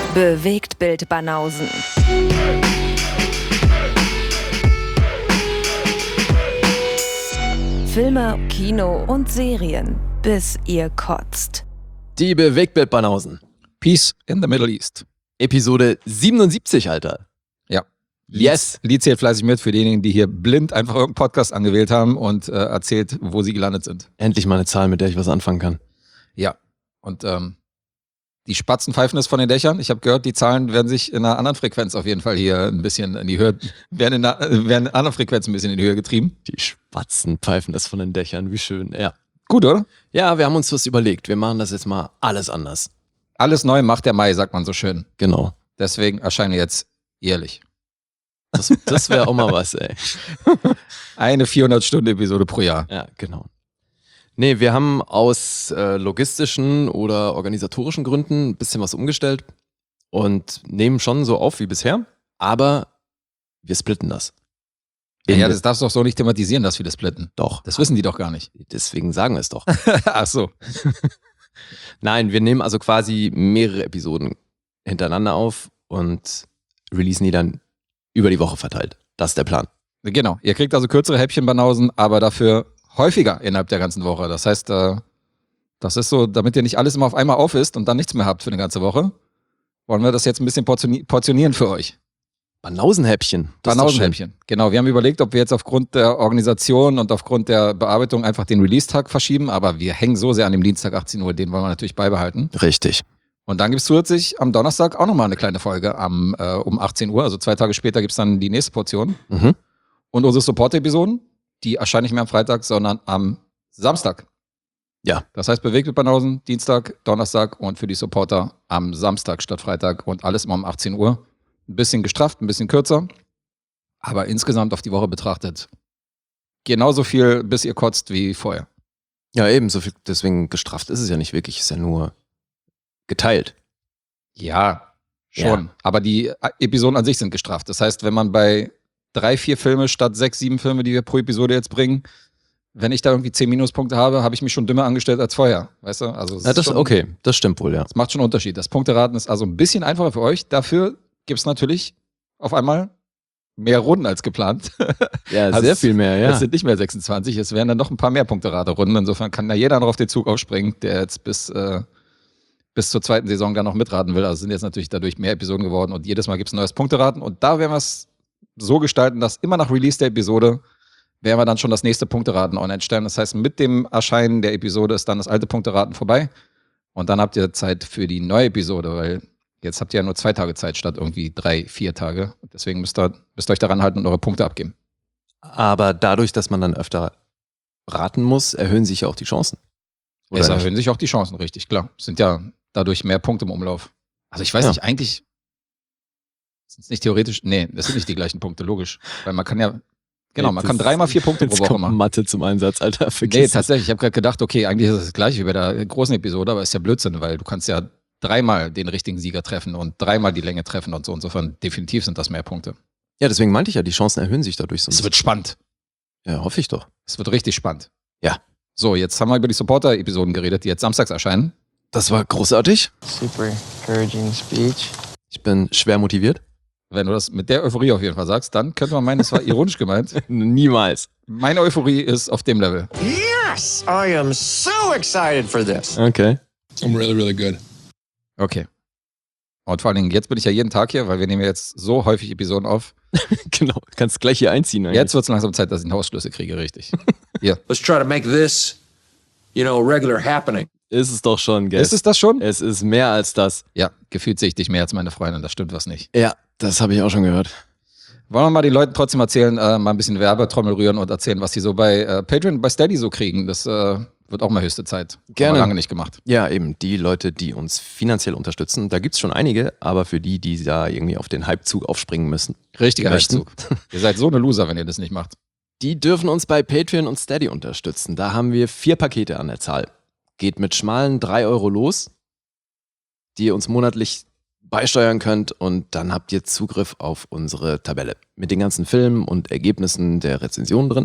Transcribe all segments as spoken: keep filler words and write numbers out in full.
Bewegtbild Banausen. Filme, Kino und Serien, bis ihr kotzt. Die Bewegtbild Banausen. Peace in the Middle East. Episode siebenundsiebzig, Alter. Ja. Yes. Lied zählt fleißig mit für diejenigen, die hier blind einfach irgendeinen Podcast angewählt haben und äh, erzählt, wo sie gelandet sind. Endlich mal eine Zahl, mit der ich was anfangen kann. Ja. Und ähm, die Spatzen pfeifen es von den Dächern. Ich habe gehört, die Zahlen werden sich in einer anderen Frequenz auf jeden Fall hier ein bisschen in die Höhe, werden in einer, werden in einer anderen Frequenz ein bisschen in die Höhe getrieben. Die Spatzen pfeifen das von den Dächern, wie schön, ja. Gut, oder? Ja, wir haben uns was überlegt. Wir machen das jetzt mal alles anders. Alles neu macht der Mai, sagt man so schön. Genau. Deswegen erscheinen wir jetzt jährlich. Das, das wäre auch mal was, ey. Eine vierhundert-Stunden-Episode pro Jahr. Ja, genau. Nee, wir haben aus äh, logistischen oder organisatorischen Gründen ein bisschen was umgestellt und nehmen schon so auf wie bisher, aber wir splitten das. Ja, ja, das darfst du doch so nicht thematisieren, dass wir das splitten. Doch. Das wissen die doch gar nicht. Deswegen sagen wir es doch. Ach so. Nein, wir nehmen also quasi mehrere Episoden hintereinander auf und releasen die dann über die Woche verteilt. Das ist der Plan. Genau. Ihr kriegt also kürzere Häppchen-Banausen, aber dafür häufiger innerhalb der ganzen Woche. Das heißt, äh, das ist so, damit ihr nicht alles immer auf einmal auf ist und dann nichts mehr habt für eine ganze Woche, wollen wir das jetzt ein bisschen portioni- portionieren für euch. Banausenhäppchen. Das Banausenhäppchen. Genau. Wir haben überlegt, ob wir jetzt aufgrund der Organisation und aufgrund der Bearbeitung einfach den Release-Tag verschieben, aber wir hängen so sehr an dem Dienstag achtzehn Uhr, den wollen wir natürlich beibehalten. Richtig. Und dann gibt es zusätzlich am Donnerstag auch nochmal eine kleine Folge am, äh, um achtzehn Uhr. Also zwei Tage später gibt es dann die nächste Portion. Mhm. Und unsere Support-Episoden, die erscheinen nicht mehr am Freitag, sondern am Samstag. Ja. Das heißt, bewegt mit Banausen, Dienstag, Donnerstag und für die Supporter am Samstag statt Freitag und alles immer um achtzehn Uhr. Ein bisschen gestrafft, ein bisschen kürzer, aber insgesamt auf die Woche betrachtet genauso viel, bis ihr kotzt wie vorher. Ja, eben, so viel, deswegen gestrafft ist es ja nicht wirklich, ist ja nur geteilt. Ja, schon. Ja. Aber die Episoden an sich sind gestrafft. Das heißt, wenn man bei drei, vier Filme statt sechs, sieben Filme, die wir pro Episode jetzt bringen, wenn ich da irgendwie zehn Minuspunkte habe, habe ich mich schon dümmer angestellt als vorher. Weißt du? Also es Ja, das ist schon, okay, das stimmt wohl, ja. das macht schon einen Unterschied. Das Punkteraten ist also ein bisschen einfacher für euch. Dafür gibt es natürlich auf einmal mehr Runden als geplant. Ja, Also sehr es- viel mehr, ja. Es sind nicht mehr sechsundzwanzig, es werden dann noch ein paar mehr Punkterate-Runden. Insofern kann da jeder noch auf den Zug aufspringen, der jetzt bis, äh, bis zur zweiten Saison dann noch mitraten will. Also sind jetzt natürlich dadurch mehr Episoden geworden und jedes Mal gibt es ein neues Punkteraten. Und da werden wir es so gestalten, dass immer nach Release der Episode werden wir dann schon das nächste Punkteraten online stellen. Das heißt, mit dem Erscheinen der Episode ist dann das alte Punkteraten vorbei. Und dann habt ihr Zeit für die neue Episode, weil jetzt habt ihr ja nur zwei Tage Zeit statt irgendwie drei, vier Tage. Deswegen müsst ihr, müsst ihr euch daran halten und eure Punkte abgeben. Aber dadurch, dass man dann öfter raten muss, erhöhen sich ja auch die Chancen. Es Oder erhöhen sich auch die Chancen, richtig, klar. Es sind ja dadurch mehr Punkte im Umlauf. Also ich weiß Ja. nicht, eigentlich sind es nicht theoretisch, nee, das sind nicht die gleichen Punkte, logisch. Weil man kann ja, genau, man Das- kann dreimal vier Punkte pro Jetzt Woche kommt machen. Mathe zum Einsatz, Alter. Nee, Vergiss es. tatsächlich, ich habe gerade gedacht, okay, eigentlich ist es das gleiche wie bei der großen Episode, aber ist ja Blödsinn, weil du kannst ja dreimal den richtigen Sieger treffen und dreimal die Länge treffen und so. Insofern definitiv sind das mehr Punkte. Ja, deswegen meinte ich ja, die Chancen erhöhen sich dadurch so. ein Es wird spannend. bisschen. Ja, hoffe ich doch. Es wird richtig spannend. Ja. So, jetzt haben wir über die Supporter-Episoden geredet, die jetzt samstags erscheinen. Das war großartig. Super encouraging speech. Ich bin schwer motiviert. Wenn du das mit der Euphorie auf jeden Fall sagst, dann könnte man meinen, es war ironisch gemeint. Niemals. Meine Euphorie ist auf dem Level. Yes, I am so excited for this. Okay. I'm really, really good. Okay. Und vor allen Dingen, jetzt bin ich ja jeden Tag hier, weil wir nehmen jetzt so häufig Episoden auf. Genau. Kannst gleich hier einziehen. Eigentlich. Jetzt wird es langsam Zeit, dass ich einen Hausschlüssel kriege, richtig. Hier. Let's try to make this, you know, a regular happening. Ist es doch schon, gell? Ist es das schon? Es ist mehr als das. Ja, gefühlt sehe ich dich mehr als meine Freundin, das stimmt was nicht. Ja, das habe ich auch schon gehört. Wollen wir mal den Leuten trotzdem erzählen, äh, mal ein bisschen Werbetrommel rühren und erzählen, was sie so bei äh, Patreon, bei Steady so kriegen. Das äh, wird auch mal höchste Zeit. Gerne. Haben wir lange nicht gemacht. Ja, eben, die Leute, die uns finanziell unterstützen, da gibt es schon einige, aber für die, die da irgendwie auf den Hypezug aufspringen müssen, Richtiger Möchten. Heißzug. Ihr seid so eine Loser, wenn ihr das nicht macht. die dürfen uns bei Patreon und Steady unterstützen. Da haben wir vier Pakete an der Zahl. Geht mit schmalen drei Euro los, die ihr uns monatlich beisteuern könnt und dann habt ihr Zugriff auf unsere Tabelle mit den ganzen Filmen und Ergebnissen der Rezensionen drin.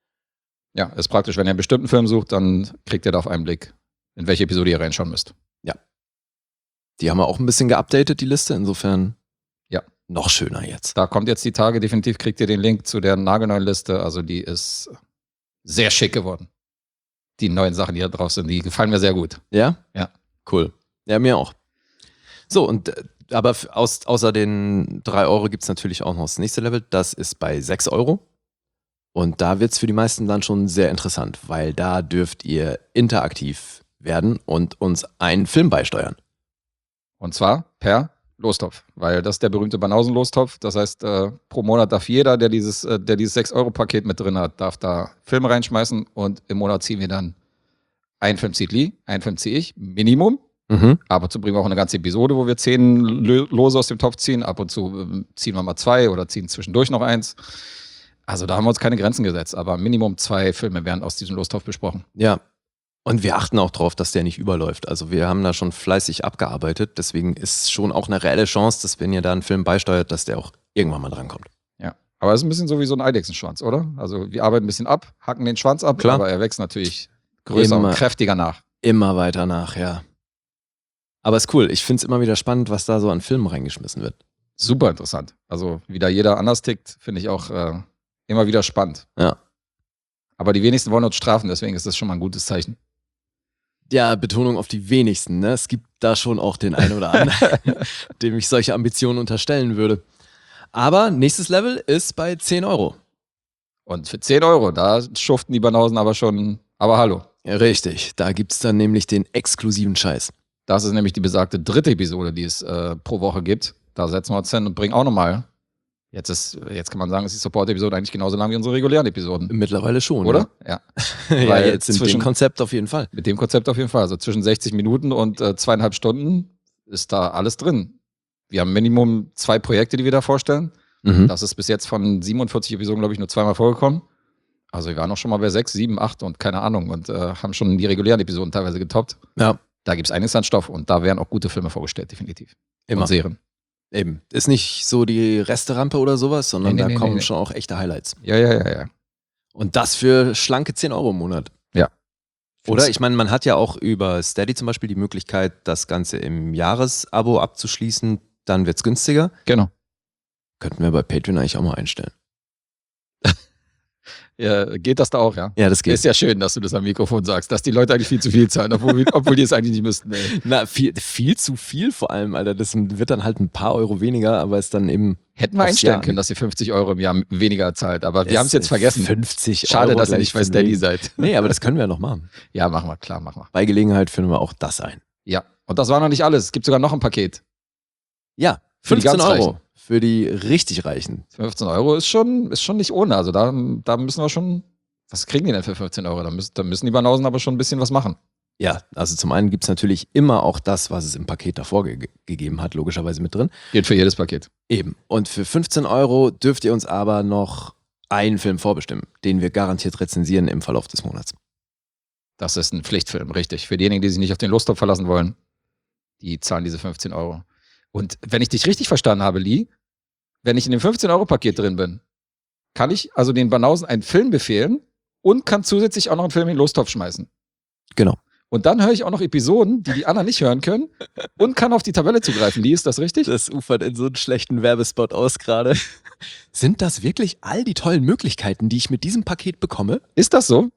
Ja, ist praktisch, wenn ihr einen bestimmten Film sucht, dann kriegt ihr da auf einen Blick, in welche Episode ihr reinschauen müsst. Die haben wir auch ein bisschen geupdatet, die Liste. Insofern Ja. noch schöner jetzt. Da kommt jetzt die Tage, definitiv kriegt ihr den Link zu der nagelneuen Liste. Also die ist sehr schick geworden. Die neuen Sachen, die da drauf sind, die gefallen mir sehr gut. Ja? Ja. Cool. Ja, mir auch. So, und äh, aber f- aus, außer den drei Euro gibt es natürlich auch noch das nächste Level. Das ist bei sechs Euro. Und da wird es für die meisten dann schon sehr interessant, weil da dürft ihr interaktiv werden und uns einen Film beisteuern. Und zwar per Lostopf, weil das ist der berühmte Banausen-Lostopf. Das heißt, äh, pro Monat darf jeder, der dieses, äh, der dieses sechs-Euro-Paket mit drin hat, darf da Filme reinschmeißen und im Monat ziehen wir dann einen Film zieht Lee, einen Film ziehe ich, Minimum. Mhm. Ab und zu bringen wir auch eine ganze Episode, wo wir zehn Lö- Lose aus dem Topf ziehen. Ab und zu äh, ziehen wir mal zwei oder ziehen zwischendurch noch eins. Also da haben wir uns keine Grenzen gesetzt, aber Minimum zwei Filme werden aus diesem Lostopf besprochen. Ja. Und wir achten auch drauf, dass der nicht überläuft. Also wir haben da schon fleißig abgearbeitet. Deswegen ist schon auch eine reelle Chance, dass wenn ihr da einen Film beisteuert, dass der auch irgendwann mal drankommt. Ja. Aber es ist ein bisschen so wie so ein Eidechsenschwanz, oder? Also wir arbeiten ein bisschen ab, hacken den Schwanz ab, Klar. aber er wächst natürlich größer Immer. und kräftiger nach. Immer weiter nach, ja. Aber ist cool. Ich finde es immer wieder spannend, was da so an Filmen reingeschmissen wird. Super interessant. Also wie da jeder anders tickt, finde ich auch äh, immer wieder spannend. Ja. Aber die wenigsten wollen uns strafen, deswegen ist das schon mal ein gutes Zeichen. Ja, Betonung auf die wenigsten. Ne? Es gibt da schon auch den einen oder anderen, dem ich solche Ambitionen unterstellen würde. Aber nächstes Level ist bei zehn Euro. Und für zehn Euro, da schuften die Banausen aber schon, aber hallo. Ja, richtig. Da gibt es dann nämlich den exklusiven Scheiß. Das ist nämlich die besagte dritte Episode, die es äh, pro Woche gibt. Da setzen wir uns hin und bringen auch nochmal. Jetzt ist, jetzt kann man sagen, ist die Support-Episode eigentlich genauso lang wie unsere regulären Episoden. Mittlerweile schon. Oder? Ja. Ja, ja Weil jetzt in zwischen- dem Konzept auf jeden Fall. Mit dem Konzept auf jeden Fall. Also zwischen sechzig Minuten und äh, zweieinhalb Stunden ist da alles drin. Wir haben Minimum zwei Projekte, die wir da vorstellen. Mhm. Das ist bis jetzt von siebenundvierzig Episoden, glaube ich, nur zweimal vorgekommen. Also wir waren auch schon mal bei sechs, sieben, acht und keine Ahnung und äh, haben schon die regulären Episoden teilweise getoppt. Ja, Da gibt es einiges an Stoff und da werden auch gute Filme vorgestellt, definitiv. immer. Und Serien. Eben. Ist nicht so die Resterampe oder sowas, sondern Nee, nee, da nee, kommen nee. schon auch echte Highlights. Ja, ja, ja, ja. Und das für schlanke zehn Euro im Monat. Ja. Oder? Ich meine, man hat ja auch über Steady zum Beispiel die Möglichkeit, das Ganze im Jahresabo abzuschließen. Dann wird es günstiger. Genau. Könnten wir bei Patreon eigentlich auch mal einstellen. Ja, geht das da auch, ja? Ja, das geht. Ist ja schön, dass du das am Mikrofon sagst, dass die Leute eigentlich viel zu viel zahlen, obwohl, obwohl die es eigentlich nicht müssten. Ey. Na, viel, viel zu viel vor allem, Alter. Das wird dann halt ein paar Euro weniger, aber ist dann eben. Hätten wir Aufs einstellen Jahr. können, dass ihr fünfzig Euro im Jahr weniger zahlt, aber wir Es haben es jetzt ist vergessen. fünfzig Schade, Euro dass ihr gleich nicht bei von Steady wegen. seid. Nee, aber das können wir ja noch machen. Ja, machen wir, klar, machen wir. Bei Gelegenheit finden wir auch das ein. Ja, und das war noch nicht alles. Es gibt sogar noch ein Paket. Ja, Für die fünfzehn ganz Euro. Reichen. Für die richtig Reichen. fünfzehn Euro ist schon, ist schon nicht ohne. Also da, da müssen wir schon. Was kriegen die denn für fünfzehn Euro? Da müssen, da müssen die Banausen aber schon ein bisschen was machen. Ja, also zum einen gibt es natürlich immer auch das, was es im Paket davor ge gegeben hat, logischerweise mit drin. Gilt für jedes Paket. Eben. Und für fünfzehn Euro dürft ihr uns aber noch einen Film vorbestimmen, den wir garantiert rezensieren im Verlauf des Monats. Das ist ein Pflichtfilm, richtig. Für diejenigen, die sich nicht auf den Lostopf verlassen wollen, die zahlen diese fünfzehn Euro. Und wenn ich dich richtig verstanden habe, Lee, wenn ich in dem fünfzehn Euro Paket drin bin, kann ich also den Banausen einen Film befehlen und kann zusätzlich auch noch einen Film in den Lostopf schmeißen. Genau. Und dann höre ich auch noch Episoden, die die anderen nicht hören können und kann auf die Tabelle zugreifen. Lee, ist das richtig? Das ufert in so einen schlechten Werbespot aus gerade. Sind das wirklich all die tollen Möglichkeiten, die ich mit diesem Paket bekomme? Ist das so?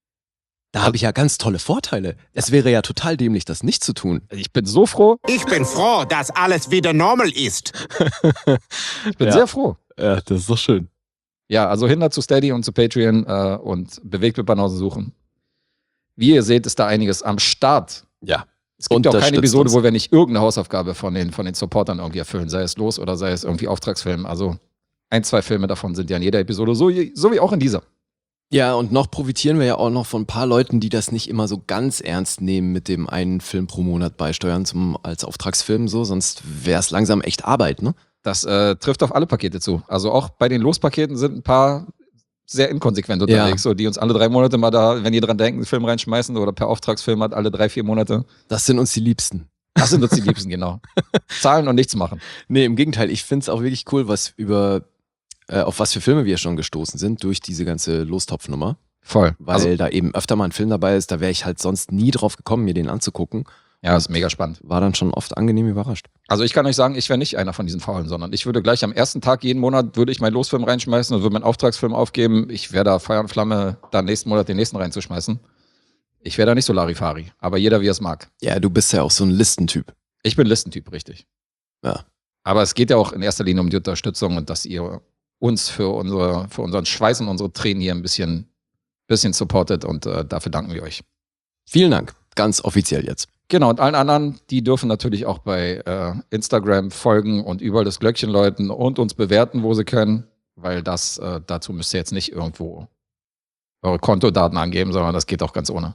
Da habe ich ja ganz tolle Vorteile. Es wäre ja total dämlich, das nicht zu tun. Ich bin so froh. Ich bin froh, dass alles wieder normal ist. Ich bin Ja. sehr froh. Ja, das ist doch schön. Ja, also hinter zu Steady und zu Patreon äh, und bewegt mit Banausen suchen. Wie ihr seht, ist da einiges am Start. Ja. Es gibt ja auch keine Unterstützt Episode, uns. wo wir nicht irgendeine Hausaufgabe von den, von den Supportern irgendwie erfüllen, sei es los oder sei es irgendwie Auftragsfilm. Also ein, zwei Filme davon sind ja in jeder Episode, so, so wie auch in dieser. Ja, und noch profitieren wir ja auch noch von ein paar Leuten, die das nicht immer so ganz ernst nehmen mit dem einen Film pro Monat beisteuern zum, als Auftragsfilm, so, sonst wäre es langsam echt Arbeit, ne? Das äh, trifft auf alle Pakete zu. Also auch bei den Lospaketen sind ein paar sehr inkonsequent unterwegs, so, die uns alle drei Monate mal da, wenn ihr dran denkt, einen Film reinschmeißen oder per Auftragsfilm hat, alle drei, vier Monate. Das sind uns die Liebsten. Das sind uns die Liebsten, genau. Zahlen und nichts machen. Nee, im Gegenteil, ich finde es auch wirklich cool, was über, äh, auf was für Filme wir schon gestoßen sind durch diese ganze Lostopf-Nummer. Voll. Weil Also, da eben öfter mal ein Film dabei ist, da wäre ich halt sonst nie drauf gekommen, mir den anzugucken. Ja, ist mega spannend. War dann schon oft angenehm überrascht. Also ich kann euch sagen, ich wäre nicht einer von diesen Faulen, sondern ich würde gleich am ersten Tag jeden Monat würde ich meinen Losfilm reinschmeißen und würde meinen Auftragsfilm aufgeben. Ich wäre da Feuer und Flamme, dann nächsten Monat den nächsten reinzuschmeißen. Ich wäre da nicht so Larifari, aber jeder wie er es mag. Ja, du bist ja auch so ein Listentyp. Ich bin Listentyp, richtig. Ja. Aber es geht ja auch in erster Linie um die Unterstützung und dass ihr uns für, unsere, für unseren Schweiß und unsere Tränen hier ein bisschen, bisschen supportet und äh, dafür danken wir euch. Vielen Dank. Ganz offiziell jetzt. Genau, und allen anderen, die dürfen natürlich auch bei äh, Instagram folgen und überall das Glöckchen läuten und uns bewerten, wo sie können, weil das äh, dazu müsst ihr jetzt nicht irgendwo eure Kontodaten angeben, sondern das geht auch ganz ohne.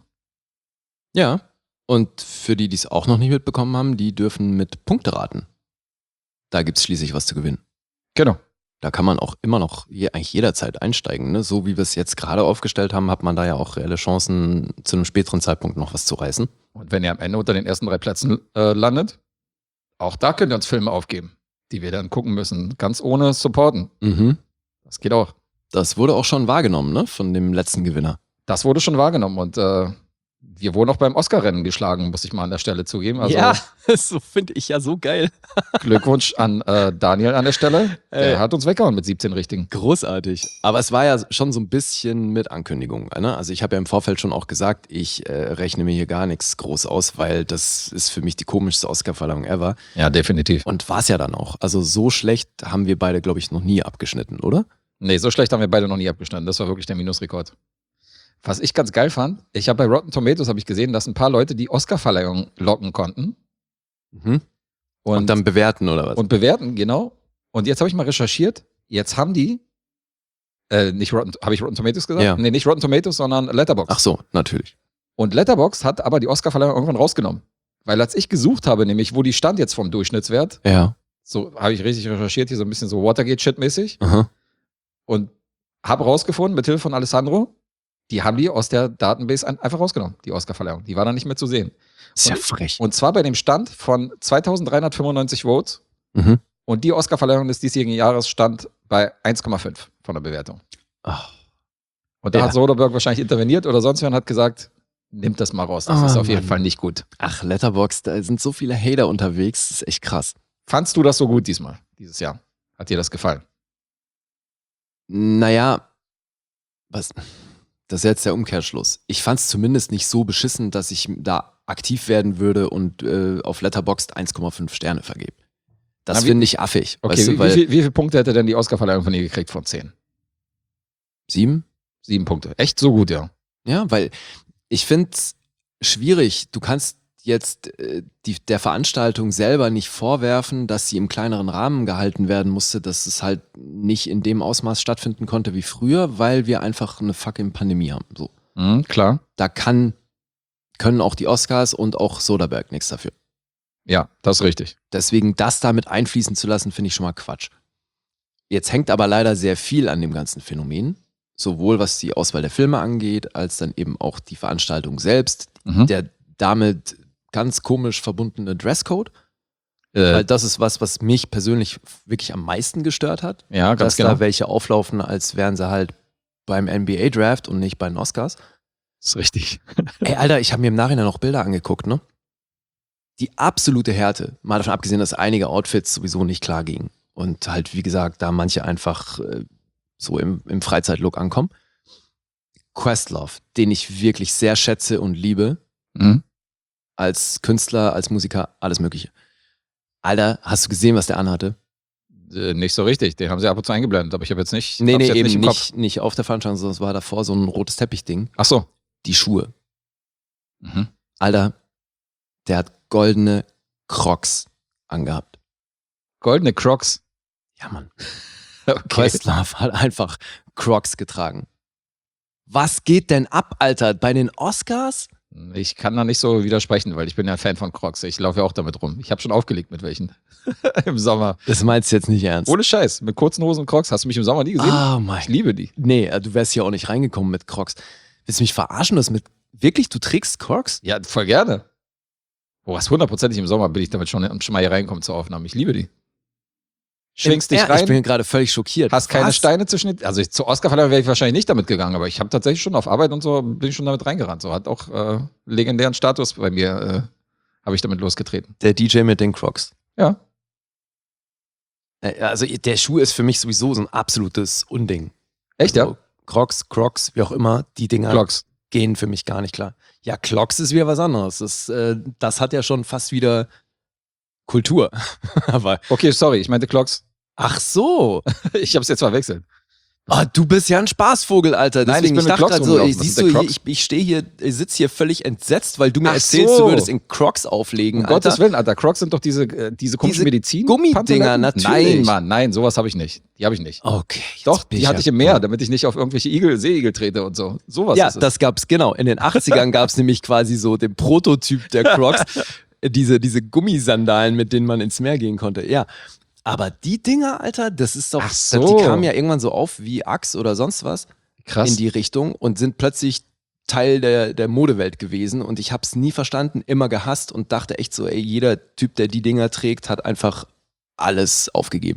Ja. Und für die, die es auch noch nicht mitbekommen haben, die dürfen mit Punkte raten. Da gibt es schließlich was zu gewinnen. Genau. Da kann man auch immer noch je, eigentlich jederzeit einsteigen. Ne? So wie wir es jetzt gerade aufgestellt haben, hat man da ja auch reelle Chancen, zu einem späteren Zeitpunkt noch was zu reißen. Und wenn ihr am Ende unter den ersten drei Plätzen äh, landet, auch da könnt ihr uns Filme aufgeben, die wir dann gucken müssen, ganz ohne supporten. Mhm. Das geht auch. Das wurde auch schon wahrgenommen, ne? Von dem letzten Gewinner. Das wurde schon wahrgenommen und äh, wir wurden auch beim Oscar-Rennen geschlagen, muss ich mal an der Stelle zugeben. Also ja, so finde ich ja so geil. Glückwunsch an äh, Daniel an der Stelle. Der Ey. hat uns weggehauen mit siebzehn Richtigen. Großartig. Aber es war ja schon so ein bisschen mit Ankündigung. Ne? Also ich habe ja im Vorfeld schon auch gesagt, ich äh, rechne mir hier gar nichts groß aus, weil das ist für mich die komischste Oscar-Verleihung ever. Ja, definitiv. Und war es ja dann auch. Also so schlecht haben wir beide, glaube ich, noch nie abgeschnitten, oder? Nee, so schlecht haben wir beide noch nie abgestanden. Das war wirklich der Minusrekord. Was ich ganz geil fand, ich habe bei Rotten Tomatoes habe ich gesehen, dass ein paar Leute die Oscar-Verleihung locken konnten. Mhm. Und, Und dann bewerten, oder was? und bewerten, genau. Und jetzt habe ich mal recherchiert. Jetzt haben die, äh, nicht Rotten, habe ich Rotten Tomatoes gesagt? Ja. Nee, nicht Rotten Tomatoes, sondern Letterboxd. Ach so, natürlich. Und Letterboxd hat aber die Oscar-Verleihung irgendwann rausgenommen. Weil als ich gesucht habe, nämlich, wo die stand jetzt vom Durchschnittswert, Ja. so habe ich richtig recherchiert, hier so ein bisschen so Watergate-Shit-mäßig. Aha. Und habe rausgefunden, mit Hilfe von Alessandro, die haben die aus der Database ein- einfach rausgenommen, die Oscar-Verleihung. Die war dann nicht mehr zu sehen. Ist ja Und- frech. Und zwar bei dem Stand von zweitausenddreihundertfünfundneunzig Votes. Mhm. Und die Oscar-Verleihung des diesjährigen Jahres stand bei eins Komma fünf von der Bewertung. Ach. Und da Ja. hat Soderbergh wahrscheinlich interveniert oder sonst wer und hat gesagt, nimmt das mal raus. Das Oh, ist auf jeden Mann. Fall nicht gut. Ach, Letterboxd, da sind so viele Hater unterwegs. Das ist echt krass. Fandst du das so gut diesmal, dieses Jahr? Hat dir das gefallen? Naja, was? Das ist jetzt der Umkehrschluss. Ich fand es zumindest nicht so beschissen, dass ich da aktiv werden würde und äh, auf Letterboxd eins Komma fünf Sterne vergebe. Das Na, wie- finde ich affig. Okay, weißt wie, du, weil wie, viel, wie viele Punkte hätte denn die Oscar-Verleihung von dir gekriegt von zehn? sieben? Sieben Punkte. Echt so gut, ja. Ja, weil ich finde es schwierig. Du kannst jetzt äh, die, der Veranstaltung selber nicht vorwerfen, dass sie im kleineren Rahmen gehalten werden musste, dass es halt nicht in dem Ausmaß stattfinden konnte wie früher, weil wir einfach eine fucking Pandemie haben. So. Mhm, klar. Da kann, können auch die Oscars und auch Soderbergh nichts dafür. Ja, das ist richtig. Deswegen das da mit einfließen zu lassen, finde ich schon mal Quatsch. Jetzt hängt aber leider sehr viel an dem ganzen Phänomen. Sowohl was die Auswahl der Filme angeht, als dann eben auch die Veranstaltung selbst. Mhm. Der damit ganz komisch verbundene Dresscode. Äh, Weil das ist was, was mich persönlich wirklich am meisten gestört hat. ja, ganz dass genau. da welche auflaufen, als wären sie halt beim N B A-Draft und nicht bei den Oscars. Das ist richtig. Ey, Alter, ich habe mir im Nachhinein noch Bilder angeguckt, ne? Die absolute Härte, mal davon abgesehen, dass einige Outfits sowieso nicht klar gingen. Und halt, wie gesagt, da manche einfach äh, so im, im Freizeitlook ankommen. Questlove, den ich wirklich sehr schätze und liebe, Mhm. als Künstler, als Musiker, alles Mögliche. Alter, hast du gesehen, was der anhatte? Äh, nicht so richtig. Den haben sie ab und zu eingeblendet, aber ich habe jetzt nicht. Nee, hab's nee, jetzt eben nicht nicht, im nicht, Kopf. auf der Veranstaltung, sondern es war davor so ein rotes Teppichding. Ach so. Die Schuhe. Mhm. Alter, der hat goldene Crocs angehabt. Goldene Crocs. Ja, Mann. Okay. Questlove hat einfach Crocs getragen. Was geht denn ab, Alter? Bei den Oscars? Ich kann da nicht so widersprechen, weil ich bin ja ein Fan von Crocs. Ich laufe ja auch damit rum. Ich habe schon aufgelegt mit welchen. Im Sommer. Das meinst du jetzt nicht ernst? Ohne Scheiß. Mit kurzen Hosen und Crocs. Hast du mich im Sommer nie gesehen? Oh Ich mein. liebe die. Nee, du wärst hier auch nicht reingekommen mit Crocs. Willst du mich verarschen? Das mit wirklich, du trägst Crocs? Ja, voll gerne. Boah, was hundertprozentig im Sommer bin ich damit schon, schon mal hier reinkommen zur Aufnahme. Ich liebe die. Schwingst dich Ja, rein, Ich bin gerade völlig schockiert. hast keine Was? Steine zwischen den. Also ich, zur Oscarverleihung wäre ich wahrscheinlich nicht damit gegangen, aber ich habe tatsächlich schon auf Arbeit und so bin ich schon damit reingerannt. So hat auch äh, legendären Status bei mir habe ich damit losgetreten. Der D J mit den Crocs. Ja. Also der Schuh ist für mich sowieso so ein absolutes Unding. Echt, also, ja? Crocs, Crocs, wie auch immer, die Dinger Clocks. gehen für mich gar nicht klar. Ja, Clocks ist wieder was anderes. Das, äh, das hat ja schon fast wieder Kultur. Aber Okay, sorry, ich meinte Clocks. ach so. Ich habe es jetzt verwechselt. Ah, du bist ja ein Spaßvogel, Alter. Nein, Deswegen, ich bin mit dachte Crocs grad so, rumgelaufen. ich, Was siehst sind du, denn hier, Crocs? ich, ich stehe hier, ich sitze hier völlig entsetzt, weil du mir Ach erzählst, so. du würdest in Crocs auflegen, Um Alter. Gottes Willen, Alter, Crocs sind doch diese, äh, diese komischen Diese Medizin. Gummidinger, Pantaletten? natürlich. Nein, Mann, nein, sowas habe ich nicht. Die habe ich nicht. Okay. jetzt Doch, bin die hatte ja- ich im Meer, damit ich nicht auf irgendwelche Igel, Seeigel trete und so. Sowas Ja, ist es. das gab's, genau. In den achtzigern gab's nämlich quasi so den Prototyp der Crocs. diese, diese Gummisandalen, mit denen man ins Meer gehen konnte. Ja. Aber die Dinger, Alter, das ist doch, Ach so. die kamen ja irgendwann so auf wie Axe oder sonst was Krass. in die Richtung und sind plötzlich Teil der, der Modewelt gewesen und ich hab's nie verstanden, immer gehasst und dachte echt so, ey, jeder Typ, der die Dinger trägt, hat einfach alles aufgegeben.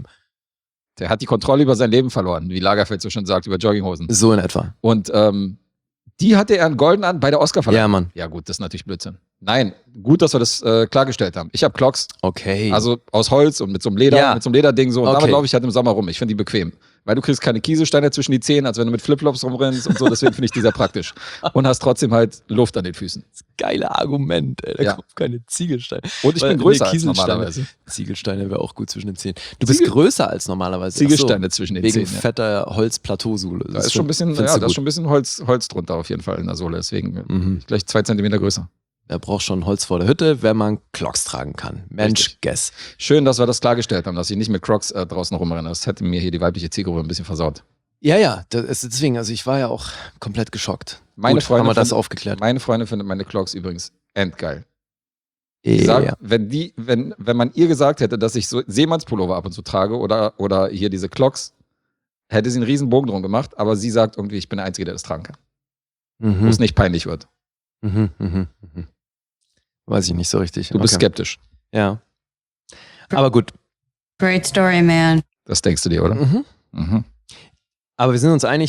Der hat die Kontrolle über sein Leben verloren, wie Lagerfeld so schon sagt, über Jogginghosen. So in etwa. Und ähm, die hatte er in Golden an bei der Oscarverleihung. Ja, Mann. Ja gut, das ist natürlich Blödsinn. Nein, gut, dass wir das äh, klargestellt haben. Ich habe Clocks, Okay. also aus Holz und mit so einem Leder, Ja. mit so einem Lederding so. Und Okay. damit laufe ich halt im Sommer rum. Ich finde die bequem. Weil du kriegst keine Kieselsteine zwischen die Zehen, als wenn du mit Flipflops rumrennst und so. Deswegen finde ich die sehr praktisch. Und hast trotzdem halt Luft an den Füßen. geile Argument, ey. Da Ja. kommt keine Ziegelsteine. Und ich Weil- bin größer nee, als Kieselsteine. normalerweise. Ziegelsteine wäre auch gut zwischen den Zehen. Du bist Ziegel- größer als normalerweise. Ziegelsteine Ach so, zwischen den wegen Zehen. Ja. fetter Holzplateausohle. Da ist schon ein bisschen, ja, findest du da ist gut. schon ein bisschen Holz, Holz drunter auf jeden Fall in der Sohle. Deswegen Mhm. gleich zwei Zentimeter größer. Er braucht schon Holz vor der Hütte, wenn man Clocks tragen kann. Mensch, Richtig. guess. Schön, dass wir das klargestellt haben, dass ich nicht mit Crocs äh, draußen rumrenne. Das hätte mir hier die weibliche Zielgruppe ein bisschen versaut. Ja, ja, das ist deswegen, also ich war ja auch komplett geschockt. Meine Gut, Freundin haben wir das findet- aufgeklärt. Meine Freundin findet meine Clocks übrigens endgeil. Die Ja, sagt, wenn, die, wenn, wenn man ihr gesagt hätte, dass ich so Seemannspullover ab und zu trage oder, oder hier diese Clocks, hätte sie einen riesen Bogen drum gemacht, aber sie sagt irgendwie, ich bin der Einzige, der das tragen kann. Wo Mhm. es nicht peinlich wird. Mhm, mhm, mhm. Weiß ich nicht so richtig. Du bist Okay. skeptisch. Ja. Aber gut. Great story, man. Das denkst du dir, oder? Mhm. Mhm. Aber wir sind uns einig,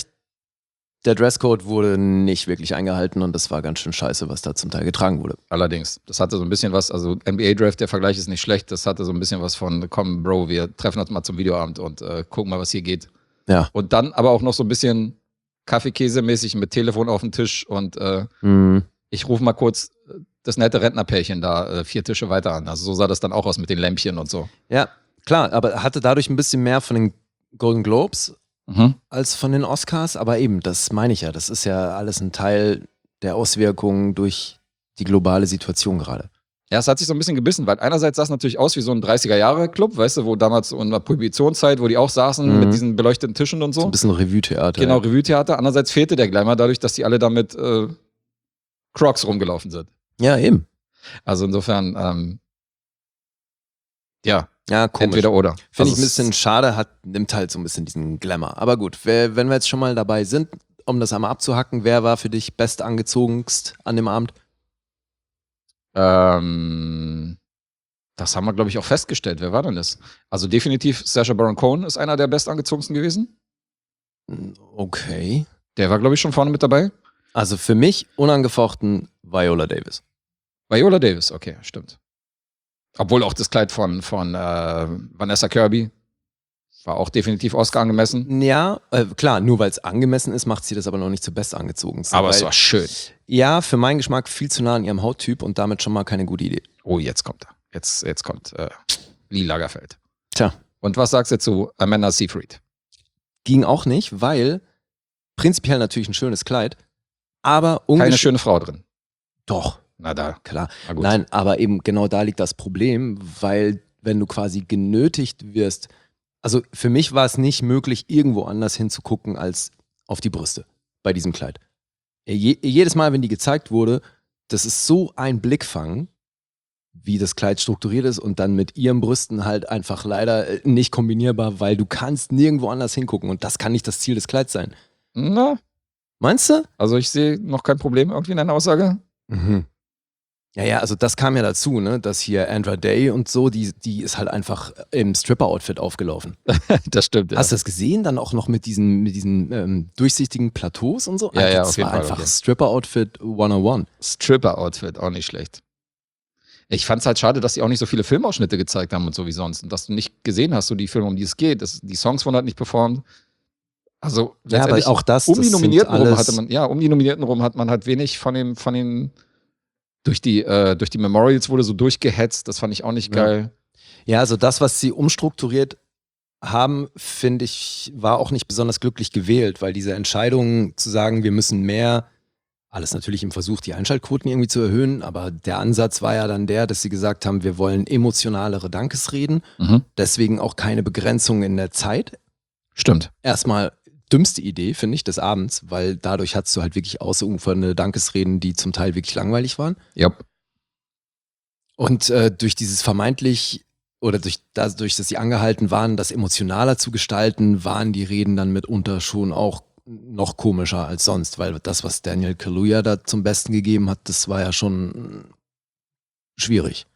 der Dresscode wurde nicht wirklich eingehalten und das war ganz schön scheiße, was da zum Teil getragen wurde. Allerdings. Das hatte so ein bisschen was, also N B A-Draft, der Vergleich ist nicht schlecht, das hatte so ein bisschen was von, komm, Bro, wir treffen uns mal zum Videoabend und äh, gucken mal, was hier geht. Ja. Und dann aber auch noch so ein bisschen Kaffeekäse-mäßig mit Telefon auf dem Tisch und äh, Mhm. ich rufe mal kurz das nette Rentnerpärchen da äh, vier Tische weiter an. Also so sah das dann auch aus mit den Lämpchen und so. Ja, klar, aber hatte dadurch ein bisschen mehr von den Golden Globes Mhm. als von den Oscars, aber eben, das meine ich ja, das ist ja alles ein Teil der Auswirkungen durch die globale Situation gerade. Ja, es hat sich so ein bisschen gebissen, weil einerseits sah es natürlich aus wie so ein dreißiger-Jahre-Club, weißt du, wo damals in der Prohibitionszeit, wo die auch saßen Mhm. mit diesen beleuchteten Tischen und So so. ein bisschen Revue-Theater. Genau, Revue-Theater. Andererseits fehlte der Glamour dadurch, dass die alle da mit äh, Crocs rumgelaufen sind. Ja, eben. Also insofern, ähm, ja, Ja, komisch. entweder oder. Finde Also ich ein es- bisschen schade, hat, nimmt halt so ein bisschen diesen Glamour. Aber gut, wer, wenn wir jetzt schon mal dabei sind, um das einmal abzuhacken, wer war für dich bestangezogenst an dem Abend? Ähm, das haben wir, glaube ich, auch festgestellt. Wer war denn das? Also definitiv Sacha Baron Cohen ist einer der bestangezogensten gewesen. Okay. Der war, glaube ich, schon vorne mit dabei. Also für mich unangefochten Viola Davis. Viola Davis, okay, stimmt. Obwohl auch das Kleid von, von äh, Vanessa Kirby war auch definitiv Oscar angemessen. Ja, äh, klar, nur weil es angemessen ist, macht sie das aber noch nicht zur bestangezogensten. Aber weil, es war schön. Ja, für meinen Geschmack viel zu nah an ihrem Hauttyp und damit schon mal keine gute Idee. Oh, jetzt kommt er. Jetzt, jetzt kommt äh, Lee Lagerfeld. Tja, Und was sagst du zu Amanda Seyfried? ging auch nicht, weil prinzipiell natürlich ein schönes Kleid, aber Keine ungesch- schöne Frau drin. Doch, Na da. klar. Na gut. Nein, aber eben genau da liegt das Problem, weil wenn du quasi genötigt wirst, also für mich war es nicht möglich, irgendwo anders hinzugucken als auf die Brüste bei diesem Kleid. Je, jedes Mal, wenn die gezeigt wurde, das ist so ein Blickfang, wie das Kleid strukturiert ist und dann mit ihren Brüsten halt einfach leider äh, nicht kombinierbar, weil du kannst nirgendwo anders hingucken und das kann nicht das Ziel des Kleids sein. Na, Meinst du? also ich sehe noch kein Problem irgendwie in deiner Aussage. Mhm. Ja, ja, also das kam ja dazu, ne, dass hier Andra Day und so, die, die ist halt einfach im Stripper-Outfit aufgelaufen. Das stimmt, ja. Hast du das gesehen? Dann auch noch mit diesen, mit diesen ähm, durchsichtigen Plateaus und so? Ja, Alter, ja, das auf jeden war Fall, einfach okay. Stripper-Outfit hundertundeins. Stripper-Outfit, auch nicht schlecht. Ich fand es halt schade, dass sie auch nicht so viele Filmausschnitte gezeigt haben und so wie sonst. Und dass du nicht gesehen hast, so die Filme, um die es geht. Das, die Songs wurden halt nicht performt. Also Ja, aber auch das, um das die sind Nominierten rum alles- hatte man, ja, um die Nominierten rum hat man halt wenig von dem, von den, durch die, äh, durch die Memorials wurde so durchgehetzt. Das fand ich auch nicht Ja. geil. Ja, also das, was sie umstrukturiert haben, finde ich, war auch nicht besonders glücklich gewählt, weil diese Entscheidung zu sagen, wir müssen mehr, alles natürlich im Versuch, die Einschaltquoten irgendwie zu erhöhen, aber der Ansatz war ja dann der, dass sie gesagt haben, wir wollen emotionalere Dankesreden, Mhm. deswegen auch keine Begrenzung in der Zeit. Stimmt. Erstmal dümmste Idee, finde ich, des Abends, weil dadurch hattest du halt wirklich ausufernde Dankesreden, die zum Teil wirklich langweilig waren. Ja. Und äh, durch dieses vermeintlich, oder durch, dadurch, dass sie angehalten waren, das emotionaler zu gestalten, waren die Reden dann mitunter schon auch noch komischer als sonst, weil das, was Daniel Kaluuya da zum Besten gegeben hat, das war ja schon schwierig.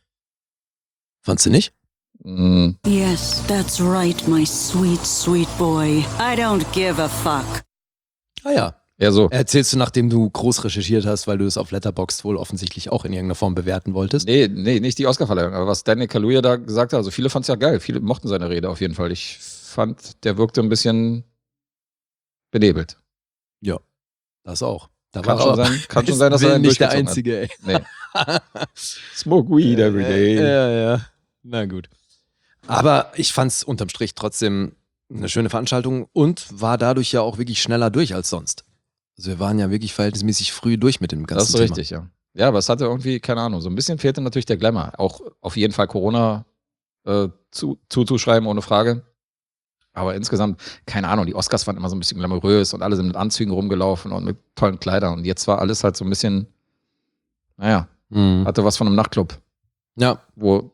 Fandst du nicht? Mhm. Yes, that's right, my sweet, sweet boy. I don't give a fuck. Ah ja. Eher so. Erzählst du, nachdem du groß recherchiert hast, weil du es auf Letterboxd wohl offensichtlich auch in irgendeiner Form bewerten wolltest? Nee, nee, nicht die Oscarverleihung. Aber was Daniel Kaluuya da gesagt hat, also viele fanden es ja geil. Viele mochten seine Rede auf jeden Fall. Ich fand, der wirkte ein bisschen benebelt. Ja, das auch. Da Kann war schon aber sein, kann schon sein, dass er Willen einen nicht der durchgezogen Einzige, ey. hat. Nee. Smoke weed every day. Ja, ja. Na gut. Aber ich fand es unterm Strich trotzdem eine schöne Veranstaltung und war dadurch ja auch wirklich schneller durch als sonst. Also wir waren ja wirklich verhältnismäßig früh durch mit dem ganzen Das ist Thema. richtig, ja. Ja, aber es hatte irgendwie, keine Ahnung, so ein bisschen fehlte natürlich der Glamour. Auch auf jeden Fall Corona äh, zu, zuzuschreiben, ohne Frage. Aber insgesamt, keine Ahnung, die Oscars waren immer so ein bisschen glamourös und alle sind mit Anzügen rumgelaufen und mit tollen Kleidern. Und jetzt war alles halt so ein bisschen, naja, Mhm. hatte was von einem Nachtclub, Ja, wo,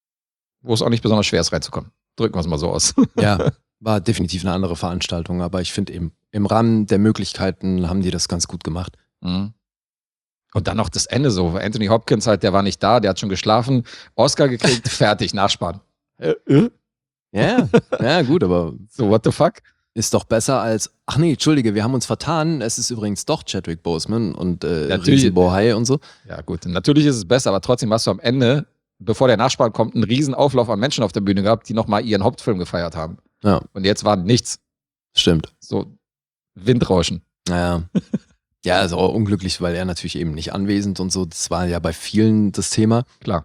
wo es auch nicht besonders schwer ist, reinzukommen. Drücken wir es mal so aus. ja, war definitiv eine andere Veranstaltung, aber ich finde eben, im Rahmen der Möglichkeiten haben die das ganz gut gemacht. Mhm. Und dann noch das Ende so. Anthony Hopkins halt, der war nicht da, der hat schon geschlafen, Oscar gekriegt, fertig, Nachspann. Äh, äh? Ja, ja, gut, aber So, what the fuck? ist doch besser als, ach nee, Entschuldige, wir haben uns vertan, es ist übrigens doch Chadwick Boseman und äh, Natürlich. Riesenbohai und so. Ja, gut. Natürlich ist es besser, aber trotzdem hast du am Ende, bevor der Nachspann kommt, einen riesen Auflauf an Menschen auf der Bühne gehabt, die nochmal ihren Hauptfilm gefeiert haben. Ja, Und jetzt war nichts. stimmt. So Windrauschen. Naja. Ja, also auch unglücklich, weil er natürlich eben nicht anwesend und so. Das war ja bei vielen das Thema. Klar.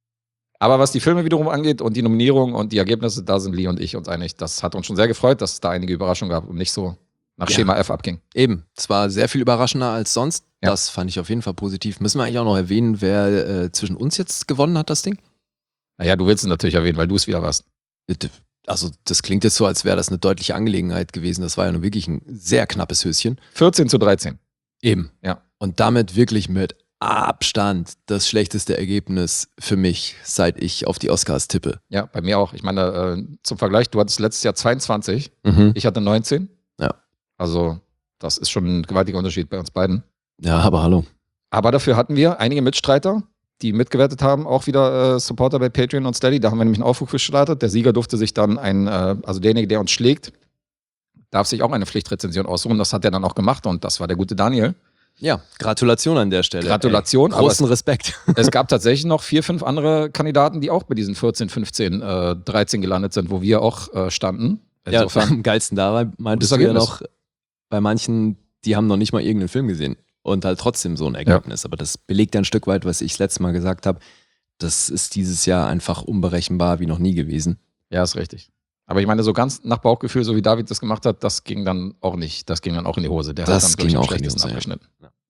Aber was die Filme wiederum angeht und die Nominierung und die Ergebnisse, da sind Lee und ich uns einig. Das hat uns schon sehr gefreut, dass es da einige Überraschungen gab und nicht so nach Ja. Schema F abging. Eben, es war sehr viel überraschender als sonst. Ja. Das fand ich auf jeden Fall positiv. Müssen wir eigentlich auch noch erwähnen, wer äh, zwischen uns jetzt gewonnen hat, das Ding? Naja, du willst es natürlich erwähnen, weil du es wieder warst. Also das klingt jetzt so, als wäre das eine deutliche Angelegenheit gewesen. Das war ja nun wirklich ein sehr knappes Höschen. vierzehn zu dreizehn. Eben. Ja. Und damit wirklich mit Abstand das schlechteste Ergebnis für mich, seit ich auf die Oscars tippe. Ja, bei mir auch. Ich meine, äh, zum Vergleich, du hattest letztes Jahr zweiundzwanzig, Mhm. ich hatte neunzehn. Ja. Also, das ist schon ein gewaltiger Unterschied bei uns beiden. Ja, aber hallo. Aber dafür hatten wir einige Mitstreiter, die mitgewertet haben, auch wieder äh, Supporter bei Patreon und Steady. Da haben wir nämlich einen Aufruf gestartet. Der Sieger durfte sich dann ein, äh, also derjenige, der uns schlägt, darf sich auch eine Pflichtrezension aussuchen. Das hat er dann auch gemacht und das war der gute Daniel. Ja, Gratulation an der Stelle. Gratulation, Ey, großen Respekt. Es gab tatsächlich noch vier, fünf andere Kandidaten, die auch bei diesen vierzehn, fünfzehn, äh, dreizehn gelandet sind, wo wir auch äh, standen. Ja, Insofern, am geilsten dabei meintest Gutes du ja Ergebnis. noch, bei manchen, die haben noch nicht mal irgendeinen Film gesehen und halt trotzdem so ein Ergebnis. Aber das belegt ja ein Stück weit, was ich das letzte Mal gesagt habe. Das ist dieses Jahr einfach unberechenbar wie noch nie gewesen. ja, ist richtig. Aber ich meine, so ganz nach Bauchgefühl, so wie David das gemacht hat, das ging dann auch nicht. Das ging dann auch in die Hose. Der Das hat dann, glaub ging ich, am auch in die schlechtesten Hose, ja. abgeschnitten.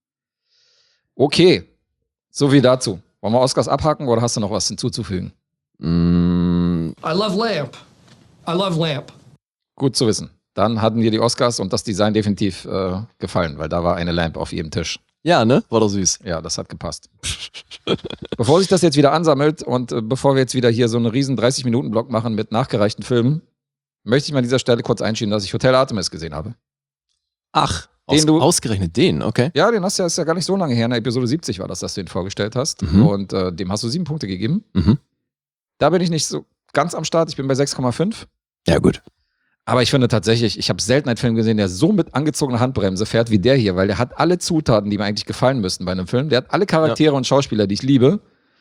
Okay, so viel dazu. Wollen wir Oscars abhaken oder hast du noch was hinzuzufügen? Mm, I love Lamp. I love Lamp. Gut zu wissen. Dann hatten wir die Oscars und das Design definitiv äh, gefallen, weil da war eine Lamp auf jedem Tisch. ja, ne? War doch süß. Ja, das hat gepasst. Bevor sich das jetzt wieder ansammelt und äh, bevor wir jetzt wieder hier so einen riesen dreißig-Minuten-Block machen mit nachgereichten Filmen, möchte ich mal an dieser Stelle kurz einschieben, dass ich Hotel Artemis gesehen habe. Ach, Den aus, du- ausgerechnet den, okay. Ja, den hast du ja, ist ja gar nicht so lange her. In der Episode siebzig war das, dass du ihn vorgestellt hast. Mhm. Und äh, dem hast du sieben Punkte gegeben. Mhm. Da bin ich nicht so ganz am Start. Ich bin bei sechs Komma fünf. Ja, gut. Aber ich finde tatsächlich, ich habe selten einen Film gesehen, der so mit angezogener Handbremse fährt wie der hier, weil der hat alle Zutaten, die mir eigentlich gefallen müssten bei einem Film. Der hat alle Charaktere und Schauspieler, die ich liebe.